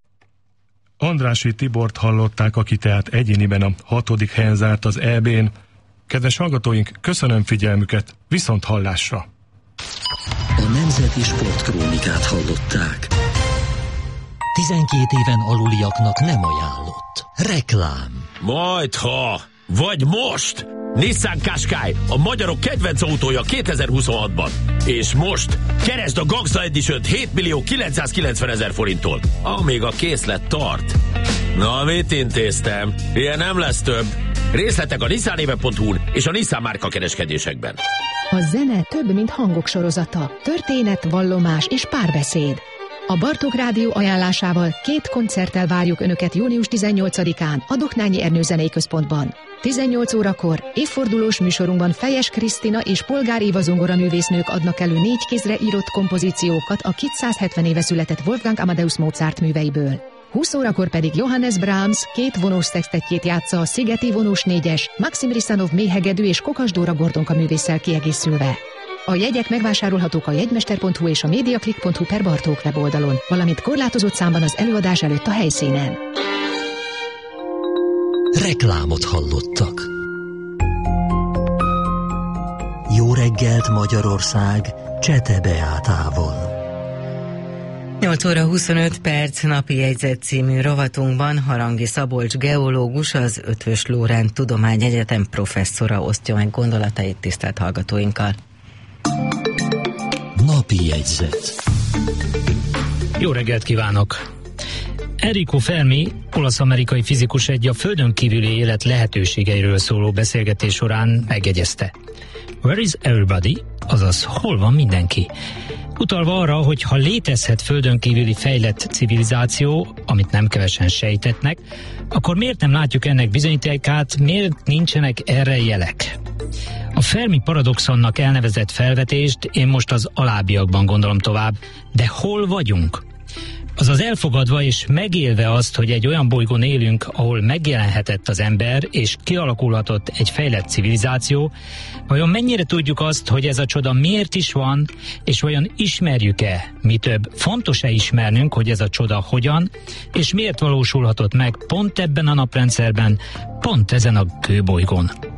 Andrásy Tibort hallották, aki tehát egyéniben a hatodik helyen zárt az é bén. Kedves hallgatóink, köszönöm figyelmüket, viszont hallásra! A Nemzeti Sportkrónikát hallották. tizenkét éven aluliaknak nem ajánlott. Reklám. Majdha, vagy most! Nissan Qashqai, a magyarok kedvenc autója kétezer-huszonhatban. És most keresd a Gangsta Edition hét millió kilencszázkilencven ezer forinttól, amíg a készlet tart. Na, mit intéztem? Ilyen nem lesz több. Részletek a nissanéve pont hu-n és a Nissan márka kereskedésekben. A zene több, mint hangok sorozata. Történet, vallomás és párbeszéd. A Bartók Rádió ajánlásával két koncerttel várjuk Önöket június tizennyolcadikán a Doknányi Ernő Zenei Központban. tizennyolc órakor évfordulós műsorunkban Fejes Krisztina és Polgár Éva zongoraművésznők adnak elő négy kézre írott kompozíciókat a kétszázhetven éve született Wolfgang Amadeus Mozart műveiből. húsz órakor pedig Johannes Brahms két vonós szextettjét játsza a Szigeti vonós négyes, Maxim Risanov méhegedű és Kokas Dóra Gordonka művésszel kiegészülve. A jegyek megvásárolhatók a jegymester pont hu és a mediaclick pont hu per Bartók weboldalon, valamint korlátozott számban az előadás előtt a helyszínen. Reklámot hallottak. Jó reggelt Magyarország, Csete Beátával. nyolc óra huszonöt perc, napi jegyzet című rovatunkban Harangi Szabolcs geológus, az Eötvös Loránd Tudományegyetem professzora osztja meg gondolatait tisztelt hallgatóinkkal. Napi jegyzet. Jó reggelt kívánok! Enrico Fermi, olasz-amerikai fizikus egy a földön kívüli élet lehetőségeiről szóló beszélgetés során megjegyezte: Where is everybody? Azaz, hol van mindenki? Utalva arra, hogy ha létezhet földön kívüli fejlett civilizáció, amit nem kevesen sejtetnek, akkor miért nem látjuk ennek bizonyítékát, miért nincsenek erre jelek? A Fermi paradoxonnak elnevezett felvetést én most az alábbiakban gondolom tovább, de hol vagyunk? Azaz elfogadva és megélve azt, hogy egy olyan bolygón élünk, ahol megjelenhetett az ember, és kialakulhatott egy fejlett civilizáció, vajon mennyire tudjuk azt, hogy ez a csoda miért is van, és vajon ismerjük-e, mi több, fontos-e ismernünk, hogy ez a csoda hogyan, és miért valósulhatott meg pont ebben a naprendszerben, pont ezen a kőbolygón?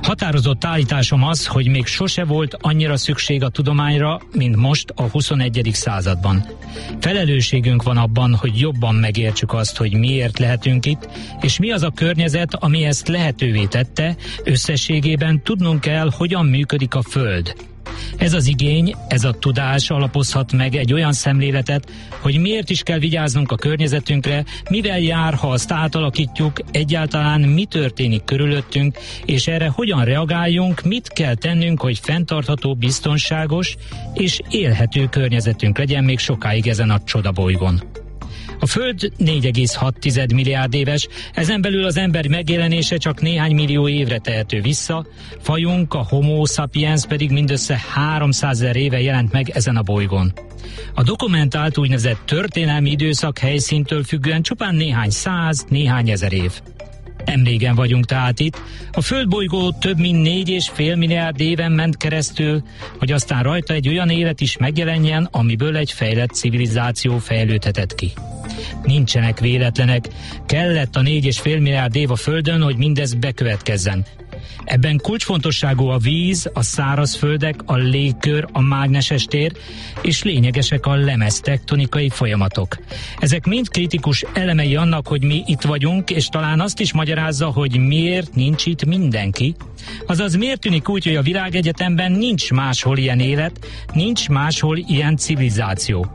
Határozott állításom az, hogy még sose volt annyira szükség a tudományra, mint most a huszonegyedik században. Felelősségünk van abban, hogy jobban megértsük azt, hogy miért lehetünk itt, és mi az a környezet, ami ezt lehetővé tette, összességében tudnunk kell, hogyan működik a Föld. Ez az igény, ez a tudás alapozhat meg egy olyan szemléletet, hogy miért is kell vigyáznunk a környezetünkre, mivel jár, ha azt átalakítjuk, egyáltalán mi történik körülöttünk, és erre hogyan reagáljunk, mit kell tennünk, hogy fenntartható, biztonságos és élhető környezetünk legyen még sokáig ezen a csodabolygón. A Föld négy egész hat milliárd éves, ezen belül az ember megjelenése csak néhány millió évre tehető vissza, fajunk, a Homo sapiens pedig mindössze háromszázezer éve jelent meg ezen a bolygón. A dokumentált úgynevezett történelmi időszak helyszíntől függően csupán néhány száz, néhány ezer év. Emlégen vagyunk tehát itt, a Földbolygó több mint négy és fél milliárd éven ment keresztül, hogy aztán rajta egy olyan élet is megjelenjen, amiből egy fejlett civilizáció fejlődhetett ki. Nincsenek véletlenek, kellett a négy és fél milliárd év a Földön, hogy mindez bekövetkezzen. Ebben kulcsfontosságú a víz, a szárazföldek, a légkör, a mágneses tér, és lényegesek a lemeztektonikai folyamatok. Ezek mind kritikus elemei annak, hogy mi itt vagyunk, és talán azt is magyarázza, hogy miért nincs itt mindenki. Azaz miért tűnik úgy, hogy a világegyetemben nincs máshol ilyen élet, nincs máshol ilyen civilizáció.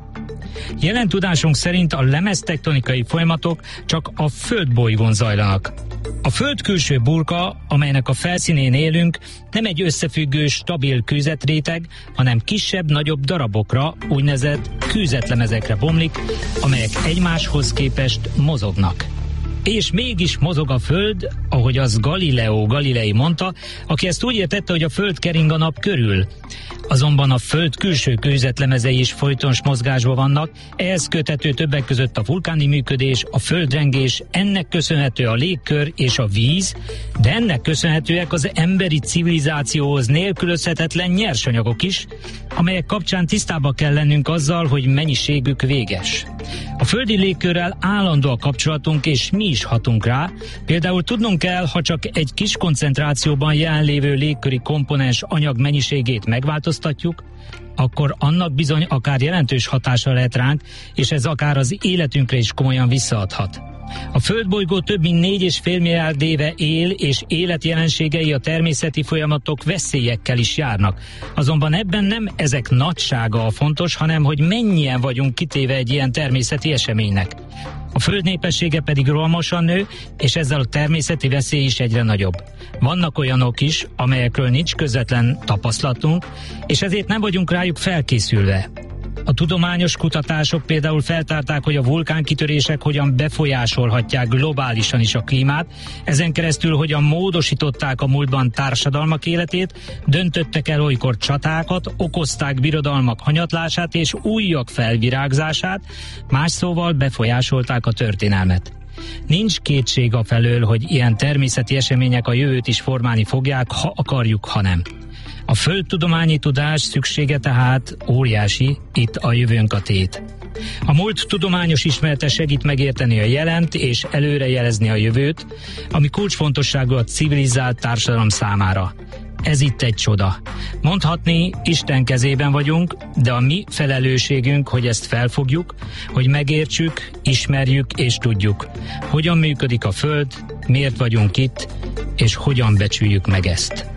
Jelen tudásunk szerint a lemeztektonikai folyamatok csak a Földbolygón zajlanak. A Föld külső burka, amelynek a felszínén élünk, nem egy összefüggő, stabil kőzetréteg, hanem kisebb-nagyobb darabokra, úgynevezett kőzetlemezekre bomlik, amelyek egymáshoz képest mozognak. És mégis mozog a Föld, ahogy az Galileo Galilei mondta, aki ezt úgy értette, hogy a Föld kering a nap körül. Azonban a Föld külső kőzetlemezei is folytonos mozgásban vannak, ehhez köthető többek között a vulkáni működés, a földrengés, ennek köszönhető a légkör és a víz, de ennek köszönhetőek az emberi civilizációhoz nélkülözhetetlen nyersanyagok is, amelyek kapcsán tisztában kell lennünk azzal, hogy mennyiségük véges. A földi légkörrel állandó a kapcsolatunk, és mi is hatunk rá. Például tudnunk kell, ha csak egy kis koncentrációban jelenlévő légköri komponens anyag mennyiségét megváltoztatjuk, akkor annak bizony akár jelentős hatása lehet ránk, és ez akár az életünkre is komolyan visszaadhat. A Földbolygó több mint négy és fél milliárd éve él, és életjelenségei, a természeti folyamatok veszélyekkel is járnak. Azonban ebben nem ezek nagysága a fontos, hanem hogy mennyien vagyunk kitéve egy ilyen természeti eseménynek. A Föld népessége pedig rohamosan nő, és ezzel a természeti veszély is egyre nagyobb. Vannak olyanok is, amelyekről nincs közvetlen tapasztalatunk, és ezért nem vagyunk rájuk felkészülve. A tudományos kutatások például feltárták, hogy a vulkánkitörések hogyan befolyásolhatják globálisan is a klímát, ezen keresztül hogyan módosították a múltban társadalmak életét, döntöttek el olykor csatákat, okozták birodalmak hanyatlását és újak felvirágzását, más szóval befolyásolták a történelmet. Nincs kétség afelől, hogy ilyen természeti események a jövőt is formálni fogják, ha akarjuk, ha nem. A földtudományi tudás szüksége tehát óriási, itt a jövőnk a tét. A múlt tudományos ismerete segít megérteni a jelent és előrejelezni a jövőt, ami kulcsfontosságú a civilizált társadalom számára. Ez itt egy csoda. Mondhatni, Isten kezében vagyunk, de a mi felelősségünk, hogy ezt felfogjuk, hogy megértsük, ismerjük és tudjuk. Hogyan működik a Föld, miért vagyunk itt, és hogyan becsüljük meg ezt.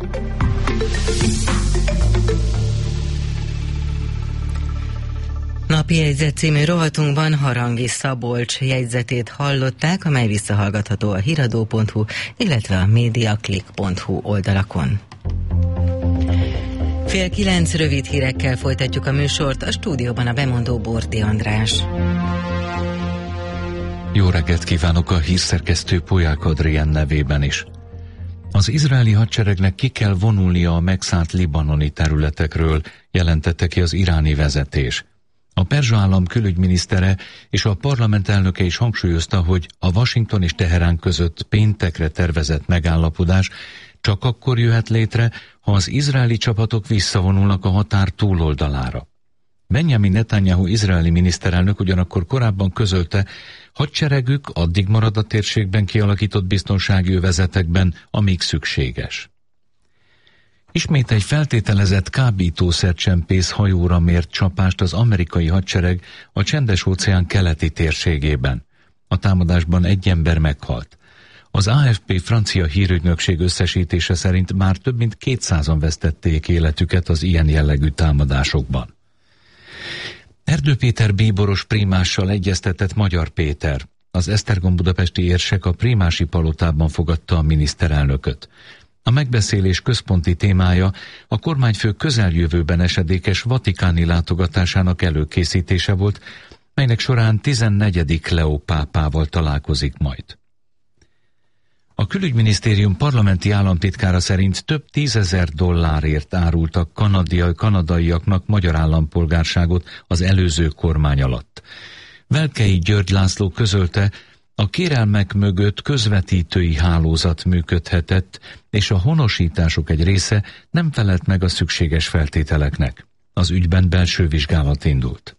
Napi jegyzet című rovatunkban Harangi Szabolcs jegyzetét hallották, amely visszahallgatható a híradó pont hu, illetve a mediaclick pont hu oldalakon. Fél kilenc rövid hírekkel folytatjuk a műsort, a stúdióban a bemondó Bordi András. Jó reggelt kívánok a hírszerkesztő Polyák Adrien nevében is. Az izraeli hadseregnek ki kell vonulnia a megszállt libanoni területekről, jelentette ki az iráni vezetés. A perzsa állam külügyminisztere és a parlament elnöke is hangsúlyozta, hogy a Washington és Teherán között péntekre tervezett megállapodás csak akkor jöhet létre, ha az izraeli csapatok visszavonulnak a határ túloldalára. Benjamin Netanyahu izraeli miniszterelnök ugyanakkor korábban közölte, hadseregük addig marad a térségben kialakított biztonsági övezetekben, amíg szükséges. Ismét egy feltételezett kábítószercsempész hajóra mért csapást az amerikai hadsereg a Csendes-óceán keleti térségében. A támadásban egy ember meghalt. Az á ef pé francia hírügynökség összesítése szerint már több mint kétszázan vesztették életüket az ilyen jellegű támadásokban. Erdő Péter bíboros prímással egyeztetett Magyar Péter. Az Esztergom budapesti érsek a prímási palotában fogadta a miniszterelnököt. A megbeszélés központi témája a kormányfő közeljövőben esedékes vatikáni látogatásának előkészítése volt, melynek során tizennegyedik Leó pápával találkozik majd. A külügyminisztérium parlamenti államtitkára szerint több tízezer dollárért árultak kanadiai, kanadaiaknak magyar állampolgárságot az előző kormány alatt. Velkei György László közölte, a kérelmek mögött közvetítői hálózat működhetett, és a honosítások egy része nem felelt meg a szükséges feltételeknek. Az ügyben belső vizsgálat indult.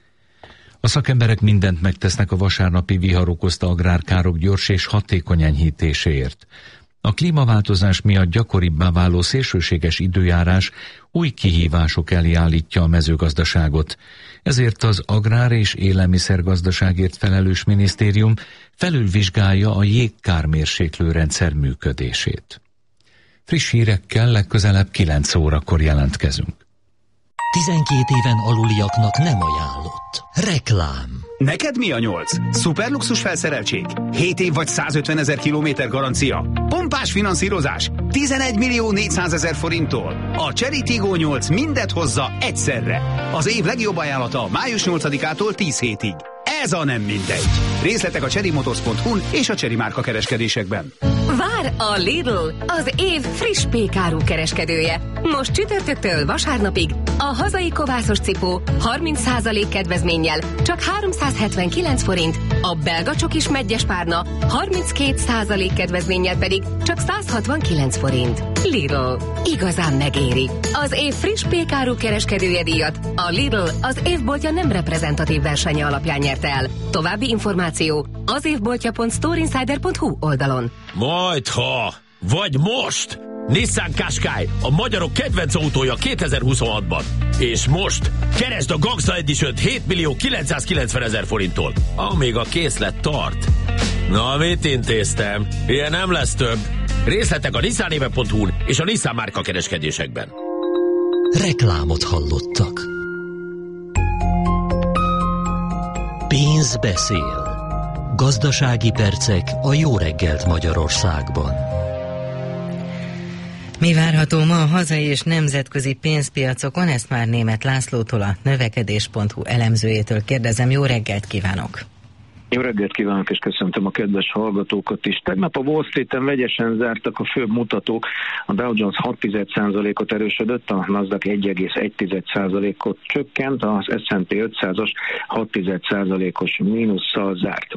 A szakemberek mindent megtesznek a vasárnapi vihar okozta agrárkárok gyors és hatékony enyhítéséért. A klímaváltozás miatt gyakoribbá váló szélsőséges időjárás új kihívások elé állítja a mezőgazdaságot. Ezért az Agrár- és Élelmiszergazdaságért felelős minisztérium felülvizsgálja a jégkármérséklő rendszer működését. Friss hírekkel legközelebb kilenc órakor jelentkezünk. tizenkét éven aluliaknak nem ajánlott. Reklám. Neked mi a nyolc? Szuperluxus felszereltség? hét év vagy százötven ezer kilométer garancia? Pompás finanszírozás? tizenegy millió négyszázezer forinttól. A Chery Tiggo nyolc mindet hozza egyszerre. Az év legjobb ajánlata május nyolcadikától tíz hétig. Ez a nem mindegy. Részletek a cherrymotors pont hu-n és a Chery márka kereskedésekben. Vár a Lidl, az év friss pékáru kereskedője. Most csütörtöktől vasárnapig a hazai kovászos cipó harminc százalék kedvezménnyel csak háromszázhetvenkilenc forint, a belga csokis meggyes párna harminckét százalék kedvezménnyel pedig csak száz hatvankilenc forint. Lidl, igazán megéri. Az év friss pékáru kereskedője díjat a Lidl az évboltja nem reprezentatív versenye alapján nyert el. További információ az évboltja pont storeinsider pont hu oldalon. Majdha, vagy most! Nissan Qashqai, a magyarok kedvenc autója kétezer-huszonhatban. És most keresd a Gagza Edition hét millió kilencszázkilencvenezer forinttól, amíg a készlet tart. Na, mit intéztem? Ilyen nem lesz több. Részletek a nissanéve pont hu-n és a Nissan márka kereskedésekben. Reklámot hallottak. Pénz beszél. Gazdasági percek a Jó reggelt Magyarországban. Mi várható ma a hazai és nemzetközi pénzpiacokon? Ezt már Németh Lászlótól, a növekedés pont hu elemzőjétől kérdezem. Jó reggelt kívánok! Jó reggelt kívánok, és köszöntöm a kedves hallgatókat is. Tegnap a Wall Streeten vegyesen zártak a főbb mutatók. A Dow Jones hat százalékot erősödött, a Nasdaq egy egész egy százalékot csökkent, az es and pé ötszázas hat százalékos mínusszal zárt.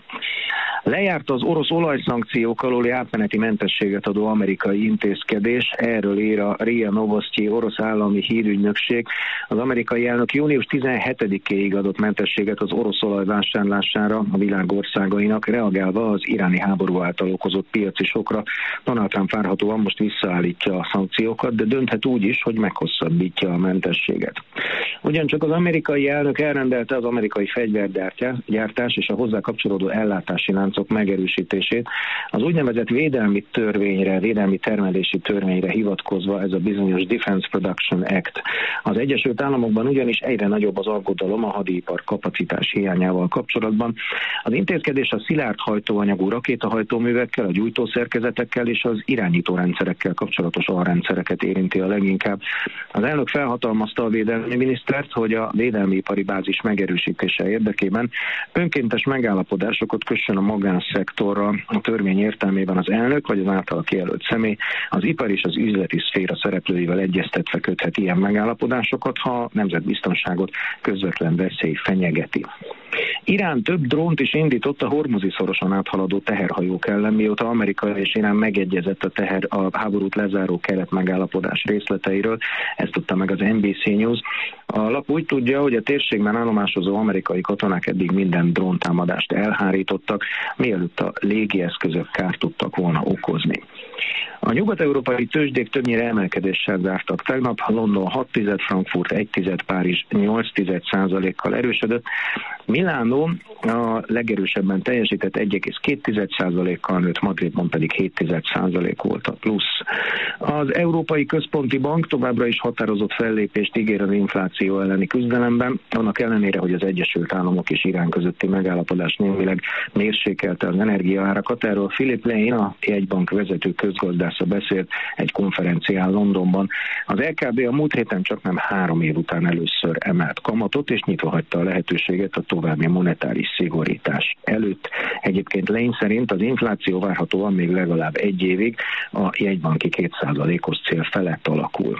Lejárt az orosz olajszankciók alóli átmeneti mentességet adó amerikai intézkedés, erről ír a er i á Novosti orosz állami hírügynökség. Az amerikai elnök június tizenhetedikéig adott mentességet az orosz olaj vásárlására a világ országainak, reagálva az iráni háború által okozott piaci sokra. Donald Trump várhatóan most visszaállítja a szankciókat, de dönthet úgy is, hogy meghosszabbítja a mentességet. Ugyancsak az amerikai elnök elrendelte az amerikai fegyvergyártás és a hozzá kapcsolódó ellátási láncok megerősítését. Az úgynevezett védelmi törvényre, védelmi termelési törvényre hivatkozva, ez a bizonyos Defense Production Act. Az Egyesült Államokban ugyanis egyre nagyobb az aggodalom a hadipar kapacitás hiányával kapcsolatban. Az intézkedés a szilárd hajtóanyagú rakétahajtóművekkel, a gyújtószerkezetekkel és az irányítórendszerekkel kapcsolatos alrendszereket érinti a leginkább. Az elnök felhatalmazta a védelmi minisztert, hogy a védelmi ipari bázis megerősítése érdekében önkéntes megállapodásokat kössön a magánszektorra. A törvény értelmében az elnök vagy az általa kijelölt személy az ipar és az üzleti szféra szereplőivel egyeztetve köthet ilyen megállapodásokat, ha a nemzetbiztonságot közvetlen veszély fenyegeti. Irán több drónt is indított a Hormuzi szoroson áthaladó teherhajók ellen, mióta Amerika és Irán megegyezett a, teher, a háborút lezáró keret megállapodás részleteiről. Ezt tudta meg az en bé cé News. A lap úgy tudja, hogy a térségben állomásozó amerikai katonák eddig minden dróntámadást elhárítottak, mielőtt a légieszközök kárt tudtak volna okozni. A nyugat-európai tőzsdék többnyire emelkedéssel zártak tegnap. London hat tized, Frankfurt egy tized, Párizs nyolc tized százalékkal erősödött. Milánó a legerősebben teljesített egy egész két tized százalékkal nőtt, Madridban pedig hét tized százalék volt a plusz. Az Európai Központi Bank továbbra is határozott fellépést ígér az infláció elleni küzdelemben, annak ellenére, hogy az Egyesült Államok és Irán közötti megállapodás némileg mérsékelte az energiaárakat. Erről Philip Lane, a jegybank vezető közgazdásza beszélt egy konferencián Londonban. Az é ká bé a múlt héten csak nem három év után először emelt kamatot, és nyitva hagyta a lehetőséget a további monetáris szigorítás előtt. Egyébként Lane szerint az infláció várhatóan még legalább egy évig a jegybanki két százalékos cél felett alakul.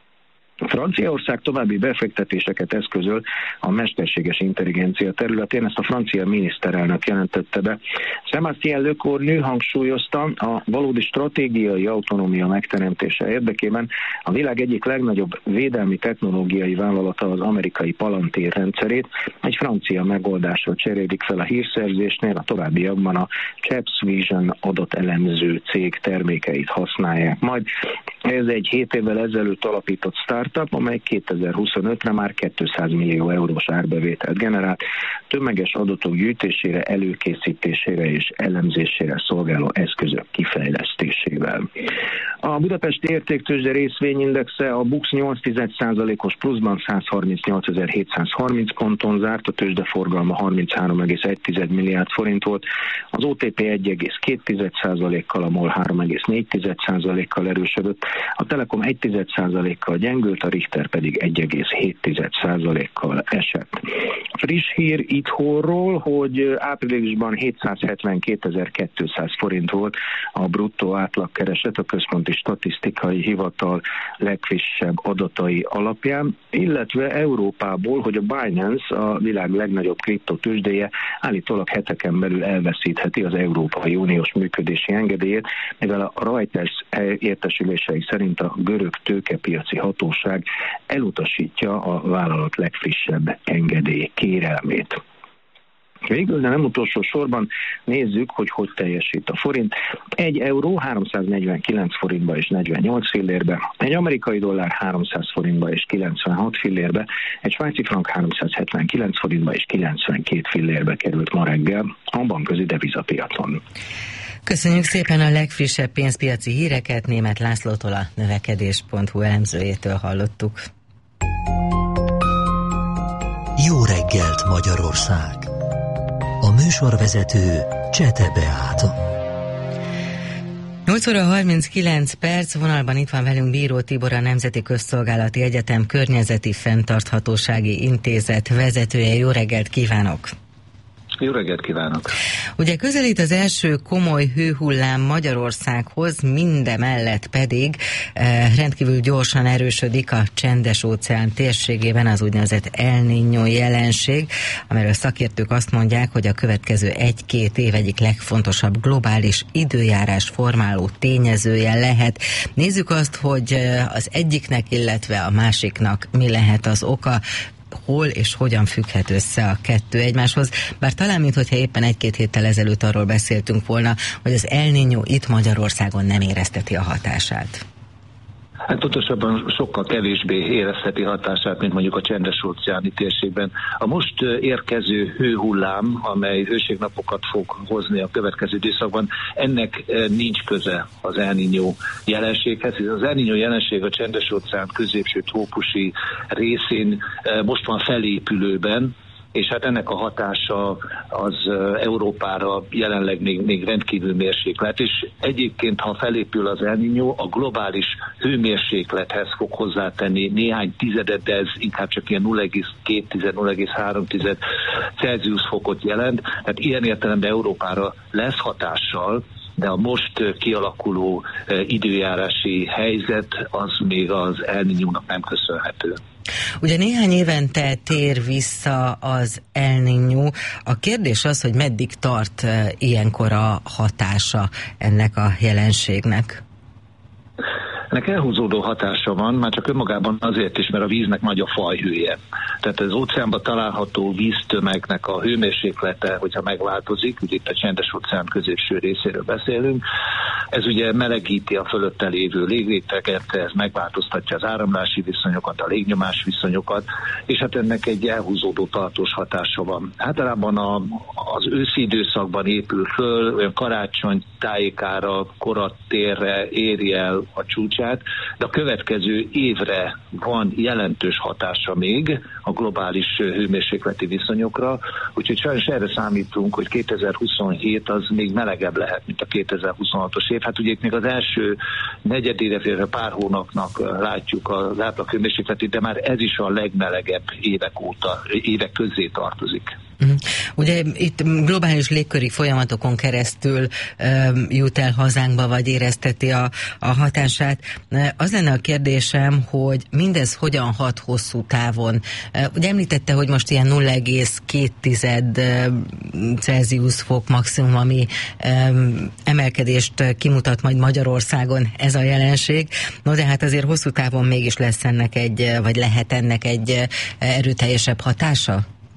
Franciaország további befektetéseket eszközöl a mesterséges intelligencia területén, ezt a francia miniszterelnök jelentette be. Sébastien Lecornu hangsúlyozta, a valódi stratégiai autonómia megteremtése érdekében a világ egyik legnagyobb védelmi technológiai vállalata, az amerikai Palantir rendszerét egy francia megoldásra cserélik fel a hírszerzésnél, a továbbiakban a Chaps Vision adatelemző cég termékeit használják majd. Ez egy hét évvel ezelőtt alapított startup, amely kétezer-huszonötre már kétszáz millió eurós árbevételt generált, tömeges adatok gyűjtésére, előkészítésére és elemzésére szolgáló eszközök kifejlesztésével. A Budapesti Értéktőzsde részvényindexe a BUX nyolc tized százalékos pluszban százharmincnyolcezer-hétszázharminc ponton zárt, a tőzsdeforgalma harminchárom egész egy tized milliárd forint volt, az o té pé egy egész két tized százalékkal, a MOL három egész négy tized százalékkal erősödött, a Telekom egy tized százalékkal gyengült, a Richter pedig egy egész hét tized százalékkal esett. Friss hír itthonról, hogy áprilisban hétszázhetvenkétezer-kétszáz forint volt a bruttó átlagkereset a Központi Statisztikai Hivatal legfrissebb adatai alapján, illetve Európából, hogy a Binance, a világ legnagyobb kriptotőzsdéje állítólag heteken belül elveszítheti az Európai Uniós működési engedélyét, mivel a Reuters értesülései szerint a görög tőkepiaci hatóság elutasítja a vállalat legfrissebb engedély kérelmét. Végül, de nem utolsó sorban nézzük, hogy hogy teljesít a forint. Egy euró háromszáznegyvenkilenc forintba és negyvennyolc fillérbe, egy amerikai dollár háromszáz forintba és kilencvenhat fillérbe, egy svájci frank háromszázhetvenkilenc forintba és kilencvenkét fillérbe került ma reggel a bankközi devizapiacon. Köszönjük szépen a legfrissebb pénzpiaci híreket, Németh Lászlótól, a növekedés pont hu elemzőjétől hallottuk. Jó reggelt, Magyarország! A műsorvezető Csete Beáta. nyolc óra harminckilenc perc, vonalban itt van velünk Bíró Tibor, a Nemzeti Közszolgálati Egyetem Környezeti Fenntarthatósági Intézet vezetője. Jó reggelt kívánok! Jó reggelt kívánok! Ugye közelít az első komoly hőhullám Magyarországhoz, mindemellett pedig eh, rendkívül gyorsan erősödik a Csendes-óceán térségében az úgynevezett El Niño jelenség, amiről szakértők azt mondják, hogy a következő egy-két év egyik legfontosabb globális időjárás formáló tényezője lehet. Nézzük azt, hogy az egyiknek, illetve a másiknak mi lehet az oka, hol és hogyan függhet össze a kettő egymáshoz, bár talán minthogyha éppen egy-két héttel ezelőtt arról beszéltünk volna, hogy az El Niño itt Magyarországon nem érezteti a hatását. Hát pontosabban sokkal kevésbé érezheti hatását, mint mondjuk a Csendes-óceáni térségben. A most érkező hőhullám, amely hőségnapokat fog hozni a következő időszakban, ennek nincs köze az El Niño jelenséghez. Az El Niño jelenség a Csendes-óceán középső trópusi részén most van felépülőben, és hát ennek a hatása az Európára jelenleg még, még rendkívül mérséklet, és egyébként, ha felépül az El Niño, a globális hőmérséklethez fog hozzátenni néhány tizedet, de ez inkább csak ilyen nulla egész két - nulla egész három Celsius fokot jelent, tehát ilyen értelemben Európára lesz hatással, de a most kialakuló időjárási helyzet az még az El Niñónak nem köszönhető. Ugye néhány évente tér vissza az El Niño. A kérdés az, hogy meddig tart ilyenkor a hatása ennek a jelenségnek? Ennek elhúzódó hatása van, már csak önmagában azért is, mert a víznek nagy a fajhője. Tehát az óceánban található víztömegnek a hőmérséklete, hogyha megváltozik, ugye itt a csendes óceán középső részéről beszélünk, ez ugye melegíti a fölötte lévő légréteget, ez megváltoztatja az áramlási viszonyokat, a légnyomás viszonyokat, és hát ennek egy elhúzódó tartós hatása van. Általában a, az őszi időszakban épül föl, olyan karácsony tájékára, korattérre éri el a csúcsát, de a következő évre van jelentős hatása még a globális hőmérsékleti viszonyokra, úgyhogy sajnos erre számítunk, hogy kétezer-huszonhét az még melegebb lehet, mint a kétezer-huszonhatos év. Hát ugye itt még az első negyedére, pár hónapnak látjuk az átlag hőmérsékletét, de már ez is a legmelegebb évek óta, évek közé tartozik. Uh-huh. Ugye itt globális légköri folyamatokon keresztül um, jut el hazánkba, vagy érezteti a, a hatását. Az lenne a kérdésem, hogy mindez hogyan hat hosszú távon. Uh, ugye említette, hogy most ilyen nulla egész két Celsius fok maximum, ami um, emelkedést kimutat majd Magyarországon ez a jelenség. No, de hát azért hosszú távon mégis lesz ennek egy, vagy lehet ennek egy erőteljesebb hatása?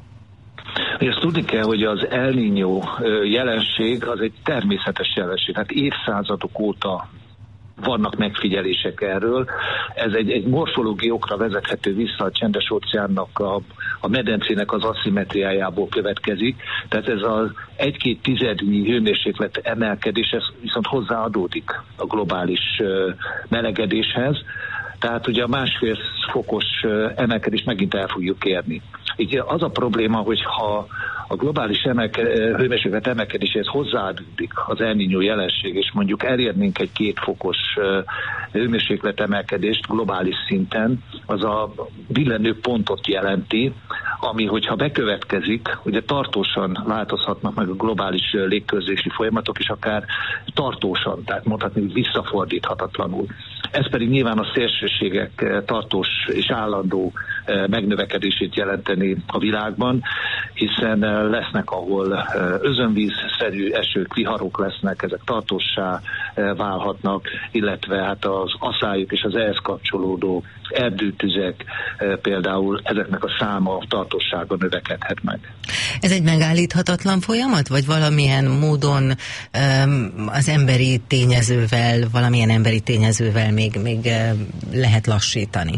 Ezt tudni kell, hogy az El Niño jelenség az egy természetes jelenség. Hát évszázadok óta vannak megfigyelések erről. Ez egy, egy morfológiai okra vezethető vissza, a csendes óceánnak, a, a medencének az aszimmetriájából következik. Tehát ez az egy-két tizednyi hőmérséklet emelkedés, ez viszont hozzáadódik a globális melegedéshez. Tehát ugye a másfél fokos emelkedést megint el fogjuk érni. Így az a probléma, hogy ha a globális emelke, hőmérséklet emelkedéséhez hozzáadódik az El Niño jelenség, és mondjuk elérnénk egy két fokos hőmérséklet emelkedést globális szinten, az a billenő pontot jelenti, ami, hogyha bekövetkezik, ugye tartósan változhatnak meg a globális légkörzési folyamatok, és akár tartósan, tehát mondhatni, hogy visszafordíthatatlanul. Ez pedig nyilván a szélsőségek tartós és állandó megnövekedését jelenteni a világban, hiszen lesznek, ahol özönvízszerű esők, viharok lesznek, ezek tartóssá válhatnak, illetve hát az aszályok és az ehhez kapcsolódó erdőtüzek például, ezeknek a száma, tartóssága növekedhet meg. Ez egy megállíthatatlan folyamat, vagy valamilyen módon um, az emberi tényezővel, valamilyen emberi tényezővel még, még uh, lehet lassítani?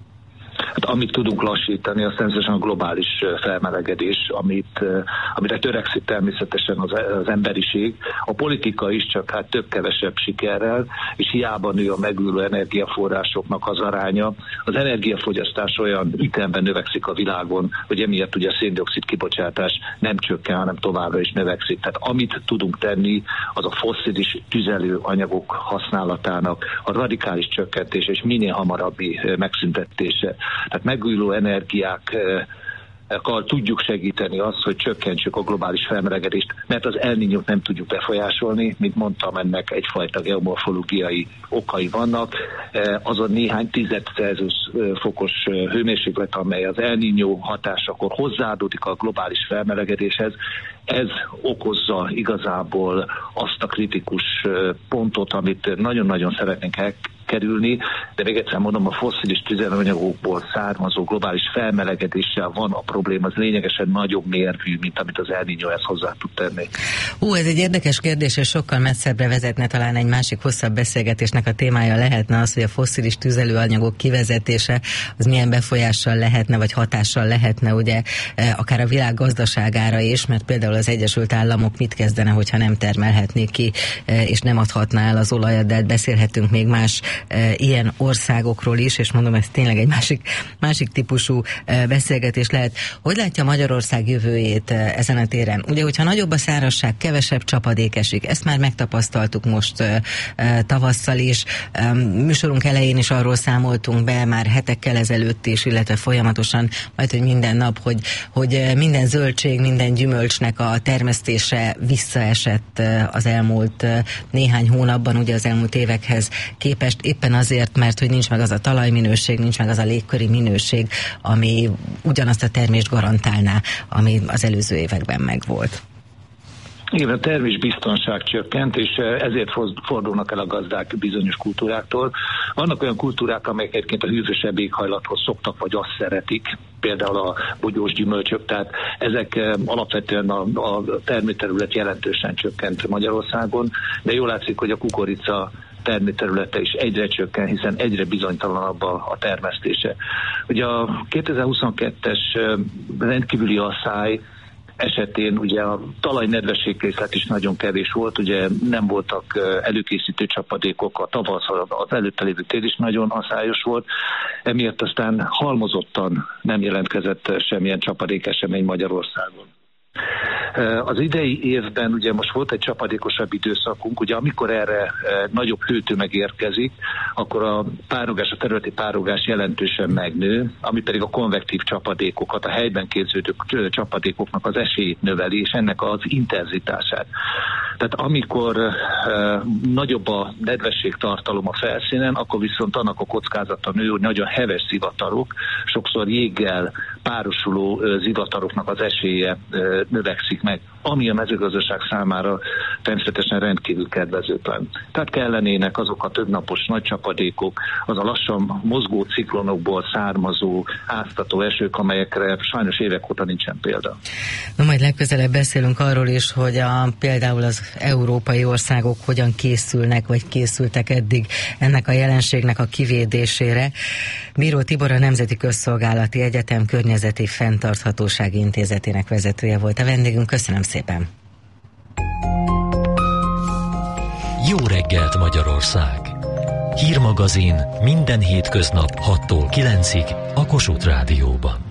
Hát amit tudunk lassítani, az természetesen a globális felmelegedés, amit, amire törekszik természetesen az, az emberiség. A politika is csak hát több-kevesebb sikerrel, és hiába nő a megújuló energiaforrásoknak az aránya. Az energiafogyasztás olyan ütemben növekszik a világon, hogy emiatt ugye a szén-dioxid kibocsátás nem csökken, hanem továbbra is növekszik. Tehát amit tudunk tenni, az a fosszilis tüzelőanyagok használatának a radikális csökkentése és minél hamarabbi megszüntetése. Tehát megújuló energiákkal tudjuk segíteni azt, hogy csökkentsük a globális felmelegedést, mert az El Niñót nem tudjuk befolyásolni, mint mondtam, ennek egyfajta geomorfológiai okai vannak. Az a néhány tized Celsius fokos hőmérséklet, amely az El Niñó hatásakor hozzáadódik a globális felmelegedéshez, ez okozza igazából azt a kritikus pontot, amit nagyon-nagyon szeretnénk kerülni, de még egyszer mondom, a fosszilis tüzelőanyagokból származó globális felmelegedéssel van a probléma, az lényegesen nagyobb mérvű, mint amit az El Niño ezt hozzá tud tenni. Ú, ez egy érdekes kérdés, és sokkal messzebbre vezetne, talán egy másik hosszabb beszélgetésnek a témája lehetne az, hogy a fosszilis tüzelőanyagok kivezetése az milyen befolyással lehetne, vagy hatással lehetne, ugye, akár a világ gazdaságára is, mert például az Egyesült Államok mit kezdene, hogyha nem termelhetné ki, és nem adhatná el az olajat, de beszélhetünk még más ilyen országokról is, és mondom, ez tényleg egy másik, másik típusú beszélgetés lehet. Hogy látja Magyarország jövőjét ezen a téren? Ugye, hogyha nagyobb a szárazság, kevesebb csapadék esik, ezt már megtapasztaltuk most tavasszal is. Műsorunk elején is arról számoltunk be már hetekkel ezelőtt is, illetve folyamatosan, majd, hogy minden nap, hogy, hogy minden zöldség, minden gyümölcsnek a termesztése visszaesett az elmúlt néhány hónapban, ugye az elmúlt évekhez képest, éppen azért, mert hogy nincs meg az a talajminőség, nincs meg az a légköri minőség, ami ugyanazt a termést garantálná, ami az előző években megvolt. Igen, a termésbiztonság csökkent, és ezért fordulnak el a gazdák bizonyos kultúráktól. Vannak olyan kultúrák, amelyek egyébként a hűvösebb éghajlathoz szoktak, vagy azt szeretik, például a bogyós gyümölcsök, tehát ezek alapvetően a, a termőterület jelentősen csökkent Magyarországon, de jól látszik, hogy a kukorica termőterülete is egyre csökken, hiszen egyre bizonytalanabb a, a termesztése. Ugye a kétezer-huszonkettes rendkívüli asszály esetén ugye a talajnedvességkészlet is nagyon kevés volt, ugye nem voltak előkészítő csapadékok, a tavasz, az előtte lévő tél is nagyon asszályos volt, emiatt aztán halmozottan nem jelentkezett semmilyen csapadékesemény Magyarországon. Az idei évben ugye most volt egy csapadékosabb időszakunk, ugye amikor erre nagyobb hőtömeg érkezik, akkor a párogás, a területi párogás jelentősen megnő, ami pedig a konvektív csapadékokat, a helyben képződő csapadékoknak az esélyét növeli, és ennek az intenzitását. Tehát amikor uh, nagyobb a nedvességtartalom a felszínen, akkor viszont annak a kockázata nő, hogy nagyon heves zivatarok, sokszor jéggel párosuló uh, zivataroknak az esélye uh, növekszik meg, ami a mezőgazdaság számára természetesen rendkívül kedvezőtlen. Tehát kellenének azok a többnapos nagy csapadékok, az a lassan mozgó ciklonokból származó áztató esők, amelyekre sajnos évek óta nincsen példa. Na majd legközelebb beszélünk arról is, hogy a, például az európai országok hogyan készülnek, vagy készültek eddig ennek a jelenségnek a kivédésére. Bíró Tibor, a Nemzeti Közszolgálati Egyetem Környezeti Fenntarthatósági Intézetének vezetője volt a vendégünk. Köszönöm szépen! Jó reggelt, Magyarország! Hírmagazin minden hétköznap hattól kilencig a Kossuth Rádióban.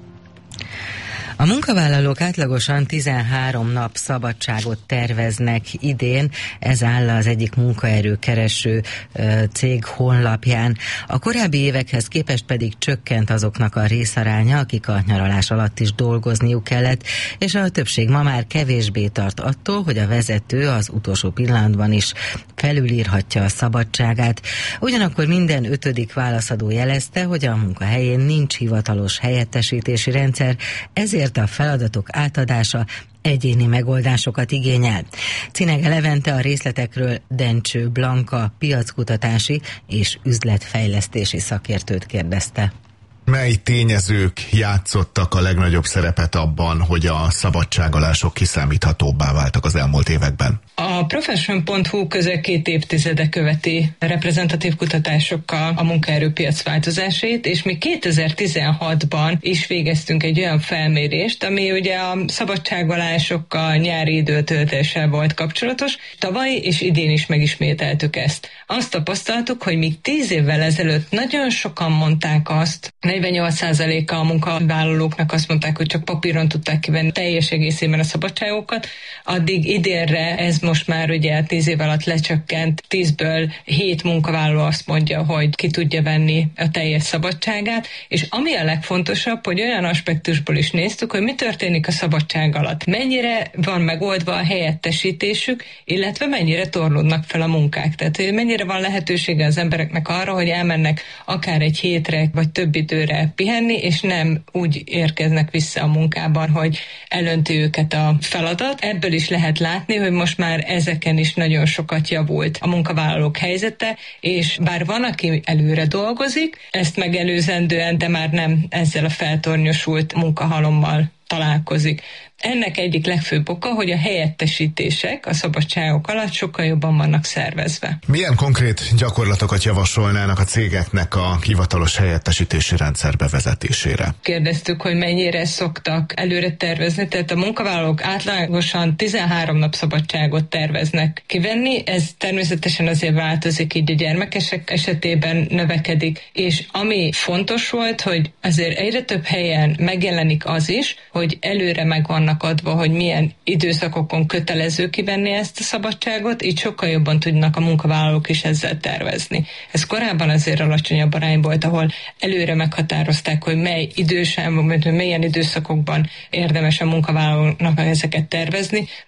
A munkavállalók átlagosan tizenhárom nap szabadságot terveznek idén, ez áll az egyik munkaerőkereső cég honlapján. A korábbi évekhez képest pedig csökkent azoknak a részaránya, akik a nyaralás alatt is dolgozniuk kellett, és a többség ma már kevésbé tart attól, hogy a vezető az utolsó pillanatban is felülírhatja a szabadságát. Ugyanakkor minden ötödik válaszadó jelezte, hogy a munkahelyén nincs hivatalos helyettesítési rendszer, ezért a feladatok átadása egyéni megoldásokat igényel. Cinege Levente a részletekről Dencső Blanka piackutatási és üzletfejlesztési szakértőt kérdezte. Mely tényezők játszottak a legnagyobb szerepet abban, hogy a szabadságalások kiszámíthatóbbá váltak az elmúlt években? A Profession pont hu közel két évtizede követi reprezentatív kutatásokkal a munkaerőpiac változásait, és mi kétezer-tizenhatban is végeztünk egy olyan felmérést, ami ugye a szabadságvalásokkal, nyári időtöltéssel volt kapcsolatos. Tavaly és idén is megismételtük ezt. Azt tapasztaltuk, hogy még tíz évvel ezelőtt nagyon sokan mondták azt, negyvennyolc százaléka a munkavállalóknak azt mondták, hogy csak papíron tudták kivenni teljes egészében a szabadságokat, addig idénre ez most már ugye tíz év alatt lecsökkent, tízből hét munkavállaló azt mondja, hogy ki tudja venni a teljes szabadságát, és ami a legfontosabb, hogy olyan aspektusból is néztük, hogy mi történik a szabadság alatt. Mennyire van megoldva a helyettesítésük, illetve mennyire torlódnak fel a munkák. Tehát mennyire van lehetősége az embereknek arra, hogy elmennek akár egy hétre, vagy több időre pihenni, és nem úgy érkeznek vissza a munkában, hogy elönti őket a feladat. Ebből is lehet látni, hogy most már ezeken is nagyon sokat javult a munkavállalók helyzete, és bár van, aki előre dolgozik, ezt megelőzendően, de már nem ezzel a feltornyosult munkahalommal találkozik. Ennek egyik legfőbb oka, hogy a helyettesítések a szabadságok alatt sokkal jobban vannak szervezve. Milyen konkrét gyakorlatokat javasolnának a cégeknek a hivatalos helyettesítési rendszer bevezetésére? Kérdeztük, hogy mennyire szoktak előre tervezni, tehát a munkavállalók átlagosan tizenhárom nap szabadságot terveznek kivenni, ez természetesen azért változik, így a gyermekesek esetében növekedik, és ami fontos volt, hogy azért egyre több helyen megjelenik az is, hogy előre megvan adva, hogy milyen időszakokon kötelező kivenni ezt a szabadságot, így sokkal jobban tudnak a munkavállalók is ezzel tervezni. Ez korábban azért alacsonyabb arány volt, ahol előre meghatározták, hogy mely idősávban, milyen időszakokban érdemes a munkavállalóknak ezeket tervezni.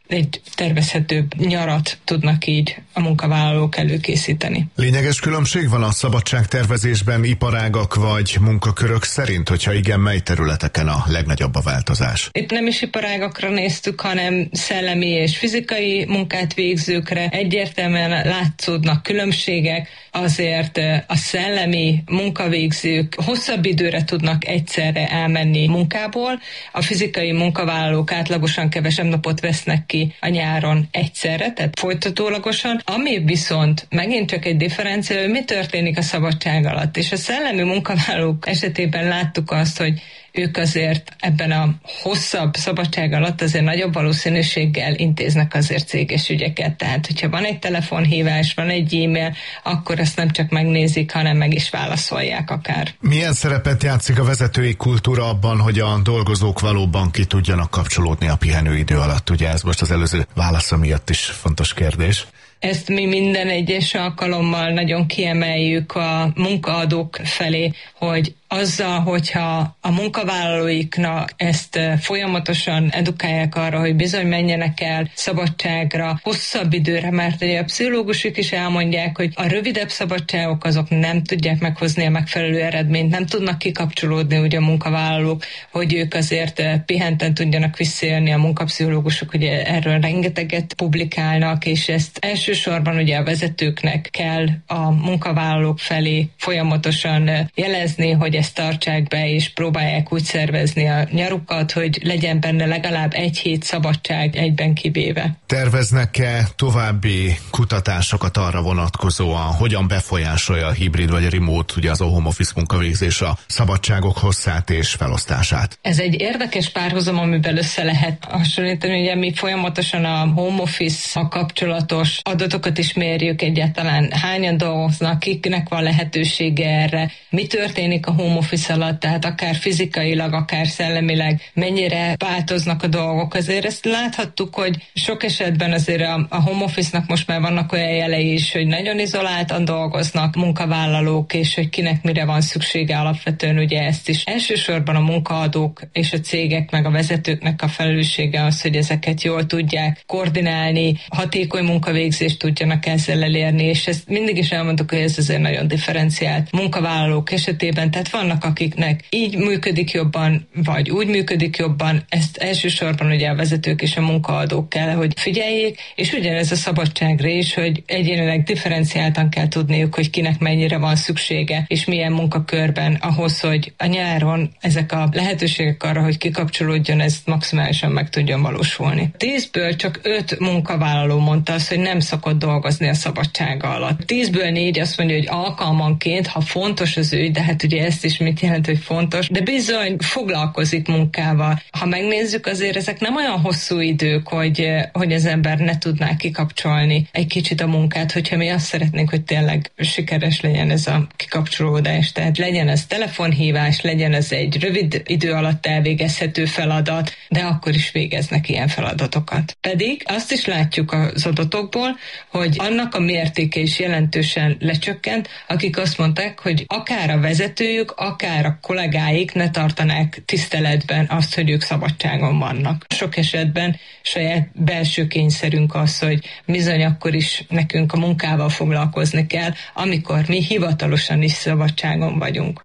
egy tervezhetőbb nyarat tudnak így a munkavállalók előkészíteni. Lényeges különbség van a szabadságtervezésben iparágak vagy munkakörök szerint, hogyha igen, mely területeken a legnagyobb a változás? Itt nem is iparágakra néztük, hanem szellemi és fizikai munkát végzőkre. Egyértelműen látszódnak különbségek, azért a szellemi munkavégzők hosszabb időre tudnak egyszerre elmenni munkából, a fizikai munkavállalók átlagosan kevesebb napot vesznek ki a nyáron egyszerre, tehát folytatólagosan, ami viszont megint csak egy differencia, hogy mi történik a szabadság alatt. És a szellemi munkavállalók esetében láttuk azt, hogy ők azért ebben a hosszabb szabadság alatt azért nagyobb valószínűséggel intéznek azért céges ügyeket. Tehát, hogyha van egy telefonhívás, van egy e-mail, akkor ezt nem csak megnézik, hanem meg is válaszolják akár. Milyen szerepet játszik a vezetői kultúra abban, hogy a dolgozók valóban ki tudjanak kapcsolódni a pihenőidő alatt? Ugye ez most az előző válasza miatt is fontos kérdés. Ezt mi minden egyes alkalommal nagyon kiemeljük a munkaadók felé, hogy azzal, hogyha a munkavállalóiknak ezt folyamatosan edukálják arra, hogy bizony menjenek el szabadságra, hosszabb időre, mert ugye a pszichológusok is elmondják, hogy a rövidebb szabadságok azok nem tudják meghozni a megfelelő eredményt, nem tudnak kikapcsolódni ugye a munkavállalók, hogy ők azért pihenten tudjanak visszaélni. A munkapszichológusok ugye erről rengeteget publikálnak, és ezt elsősorban ugye a vezetőknek kell a munkavállalók felé folyamatosan jelezni, hogy ezt tartsák be, és próbálják úgy szervezni a nyarukat, hogy legyen benne legalább egy hét szabadság egyben kivéve. Terveznek-e további kutatásokat arra vonatkozóan, hogyan befolyásolja a hibrid vagy a remote, ugye az a home office munkavégzés a szabadságok hosszát és felosztását? Ez egy érdekes párhuzam, amiben össze lehet hasonlítani. Ugye mi folyamatosan a home office-a kapcsolatos adatokat is mérjük, egyáltalán hányan dolgoznak, kiknek van lehetősége erre, mi történik a home office alatt, tehát akár fizikailag, akár szellemileg, mennyire változnak a dolgok. Azért ezt láthattuk, hogy sok esetben azért a, a home office-nak most már vannak olyan jelei is, hogy nagyon izoláltan dolgoznak munkavállalók, és hogy kinek mire van szüksége alapvetően, ugye ezt is. Elsősorban a munkaadók és a cégek meg a vezetőknek a felelőssége az, hogy ezeket jól tudják koordinálni, hatékony munkavégzést tudjanak ezzel elérni, és ezt mindig is elmondtuk, hogy ez azért nagyon differenciált munkavállalók esetében, tehát vannak, akiknek így működik jobban, vagy úgy működik jobban, ezt elsősorban ugye a vezetők és a munkaadók kell, hogy figyeljék, és ugyanez a szabadságra is, hogy egyénileg differenciáltan kell tudniuk, hogy kinek mennyire van szüksége, és milyen munkakörben ahhoz, hogy a nyáron ezek a lehetőségek arra, hogy kikapcsolódjon, ez maximálisan meg tudjon valósulni. Tízből csak öt munkavállaló mondta azt, hogy nem szokott dolgozni a szabadsága alatt. Tízből négy azt mondja, hogy alkalmanként, ha fontos az ügy, de hát ugye ezt is mit jelent, hogy fontos, de bizony foglalkozik munkával. Ha megnézzük, azért ezek nem olyan hosszú idők, hogy, hogy az ember ne tudná kikapcsolni egy kicsit a munkát, hogyha mi azt szeretnénk, hogy tényleg sikeres legyen ez a kikapcsolódás. Tehát legyen ez telefonhívás, legyen ez egy rövid idő alatt elvégezhető feladat, de akkor is végeznek ilyen feladatokat. Pedig azt is látjuk az adatokból, hogy annak a mértéke is jelentősen lecsökkent, akik azt mondták, hogy akár a vezetőjük, akár a kollégáik ne tartanák tiszteletben azt, hogy ők szabadságon vannak. Sok esetben saját belső kényszerünk az, hogy bizony akkor is nekünk a munkával foglalkozni kell, amikor mi hivatalosan is szabadságon vagyunk.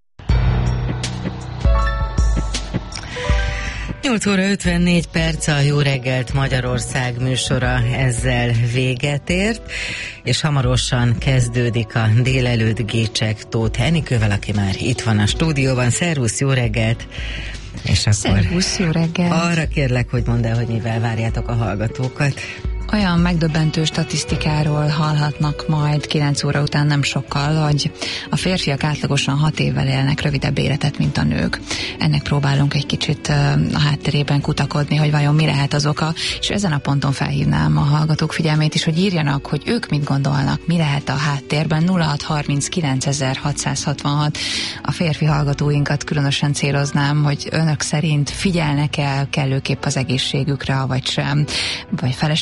nyolc óra ötvennégy perc, a Jó reggelt Magyarország műsora ezzel véget ért, és hamarosan kezdődik a délelőtt Gécsek Tóth Enikővel, aki már itt van a stúdióban. Szervusz, jó reggelt! És akkor Szervusz, jó reggelt! Arra kérlek, hogy mondd el, hogy mivel várjátok a hallgatókat. Olyan megdöbbentő statisztikáról hallhatnak majd kilenc óra után nem sokkal, hogy a férfiak átlagosan hat évvel élnek rövidebb életet, mint a nők. Ennek próbálunk egy kicsit a hátterében kutakodni, hogy vajon mi lehet az oka, és ezen a ponton felhívnám a hallgatók figyelmét is, hogy írjanak, hogy ők mit gondolnak, mi lehet a háttérben. Nulla hat harminckilencezer-hatszázhatvanhat a férfi hallgatóinkat különösen céloznám, hogy önök szerint figyelnek el kellőképp az egészségükre, vagy sem, vagy feleségüktől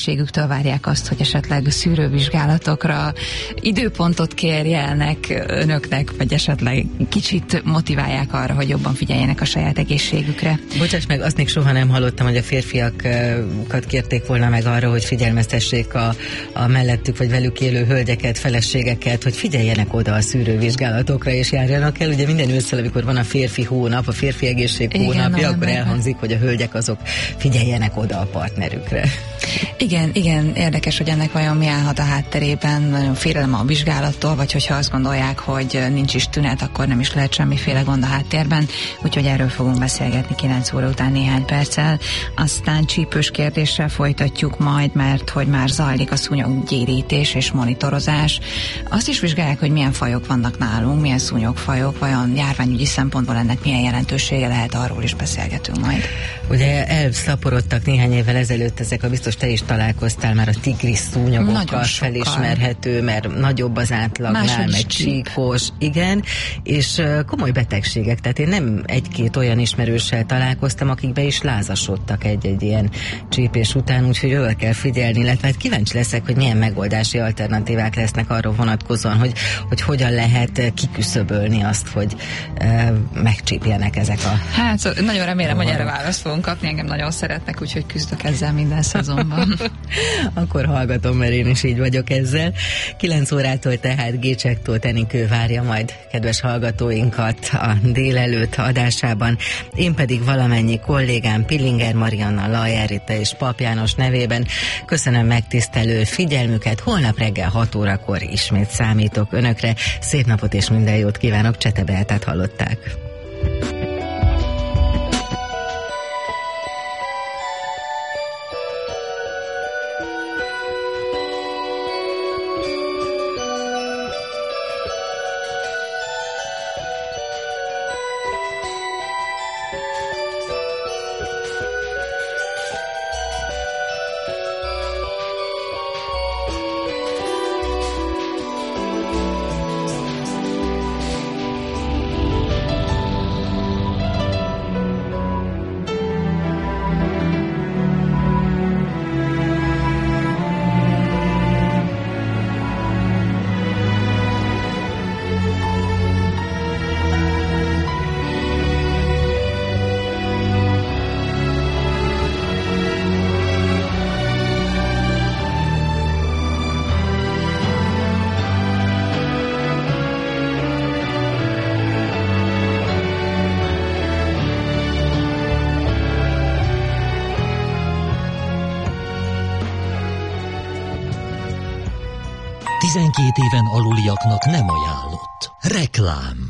mitől várják azt, hogy esetleg szűrővizsgálatokra időpontot kérjelnek önöknek, vagy esetleg kicsit motiválják arra, hogy jobban figyeljenek a saját egészségükre? Bocsáss meg, azt még soha nem hallottam, hogy a férfiakat kérték volna meg arra, hogy figyelmeztessék a, a mellettük vagy velük élő hölgyeket, feleségeket, hogy figyeljenek oda a szűrővizsgálatokra és járjanak el. Ugye minden ősszel, amikor van a férfi hónap, a férfi egészség hónapja, akkor elhangzik, hogy a hölgyek azok figyeljenek oda a partnerükre. Igen, igen, érdekes, hogy ennek vajon mi állhat a hátterében, nagyon félelem a vizsgálattól, vagy hogyha azt gondolják, hogy nincs is tünet, akkor nem is lehet semmiféle gond a háttérben, úgyhogy erről fogunk beszélgetni kilenc óra után néhány perccel. Aztán csípős kérdéssel folytatjuk majd, mert hogy már zajlik a szúnyoggyérítés és monitorozás. Azt is vizsgálják, hogy milyen fajok vannak nálunk, milyen szúnyogfajok, vajon járványügyi szempontból ennek milyen jelentősége lehet, arról is beszélgetünk majd. Ugye elszaporodtak néhány évvel ezelőtt ezek, a biztos te is találkoztál már a tigris szúnyogokkal felismerhető, mert nagyobb az átlagnál, meg csíkos, igen, és komoly betegségek, tehát én nem egy-két olyan ismerőssel találkoztam, akik be is lázasodtak egy-egy ilyen csípés után, úgyhogy oda kell figyelni, illetve hát kíváncsi leszek, hogy milyen megoldási alternatívák lesznek arra vonatkozóan, hogy, hogy hogyan lehet kiküszöbölni azt, hogy e, megcsípjenek ezek a... Hát nagyon remélem, hogy erre választ fogunk kapni, engem nagyon szeretnek, úgyhogy küzdök ezzel minden szezonban. Akkor hallgatom, mert én is így vagyok ezzel. kilenc órától tehát Gécsektől Tenikő várja majd kedves hallgatóinkat a délelőtt adásában. Én pedig valamennyi kollégám Pillinger Marianna, Lajer Rita és Pap János nevében köszönöm megtisztelő figyelmüket. Holnap reggel hat órakor ismét számítok önökre. Szép napot és minden jót kívánok. Csete Beátát hallották. tizenkét éven aluliaknak nem ajánlott. Reklám.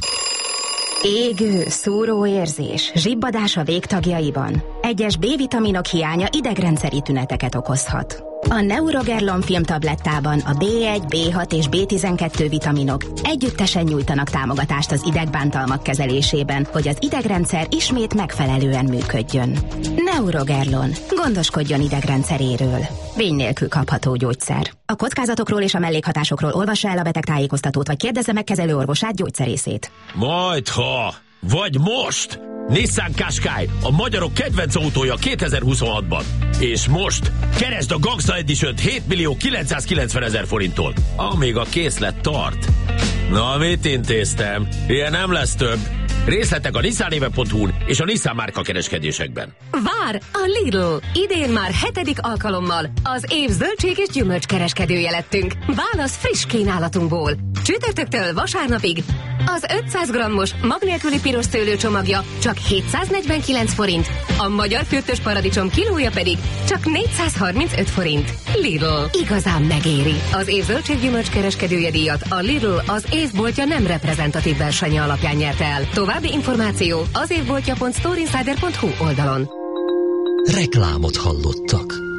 Égő, szúró érzés, zsibbadás a végtagjaiban. Egyes B-vitaminok hiánya idegrendszeri tüneteket okozhat. A Neurogerlon filmtablettában a bé egy, bé hat és bé tizenkettő vitaminok együttesen nyújtanak támogatást az idegbántalmak kezelésében, hogy az idegrendszer ismét megfelelően működjön. Neurogerlon. Gondoskodjon idegrendszeréről. Vény nélkül kapható gyógyszer. A kockázatokról és a mellékhatásokról olvassa el a betegtájékoztatót, vagy kérdezze meg kezelőorvosát, gyógyszerészét. Majdha, vagy most! Nissan Qashqai, a magyarok kedvenc autója kétezer-huszonhatban. És most keresd a Gangsta Edition-t hét millió kilencszázkilencvenezer forinttól, amíg a készlet tart. Na, mit intéztem? Ilyen nem lesz több. Részletek a nissanéve pont hu-n és a Nissan márka kereskedésekben. Vár a Lidl! Idén már hetedik alkalommal az év zöldség és gyümölcs kereskedője lettünk. Válasz friss kínálatunkból. Csütörtöktől vasárnapig az ötszáz grammos mag nélküli piros szőlőcsomagja csak hétszáznegyvenkilenc forint, a magyar fürtös paradicsom kilója pedig csak négyszázharmincöt forint. Lidl, igazán megéri. Az év zöldséggyümölcs kereskedője díjat a Lidl az évboltja nem reprezentatív versenye alapján nyerte el. További információ az évboltja pont storeinsider pont hu oldalon. Reklámot hallottak.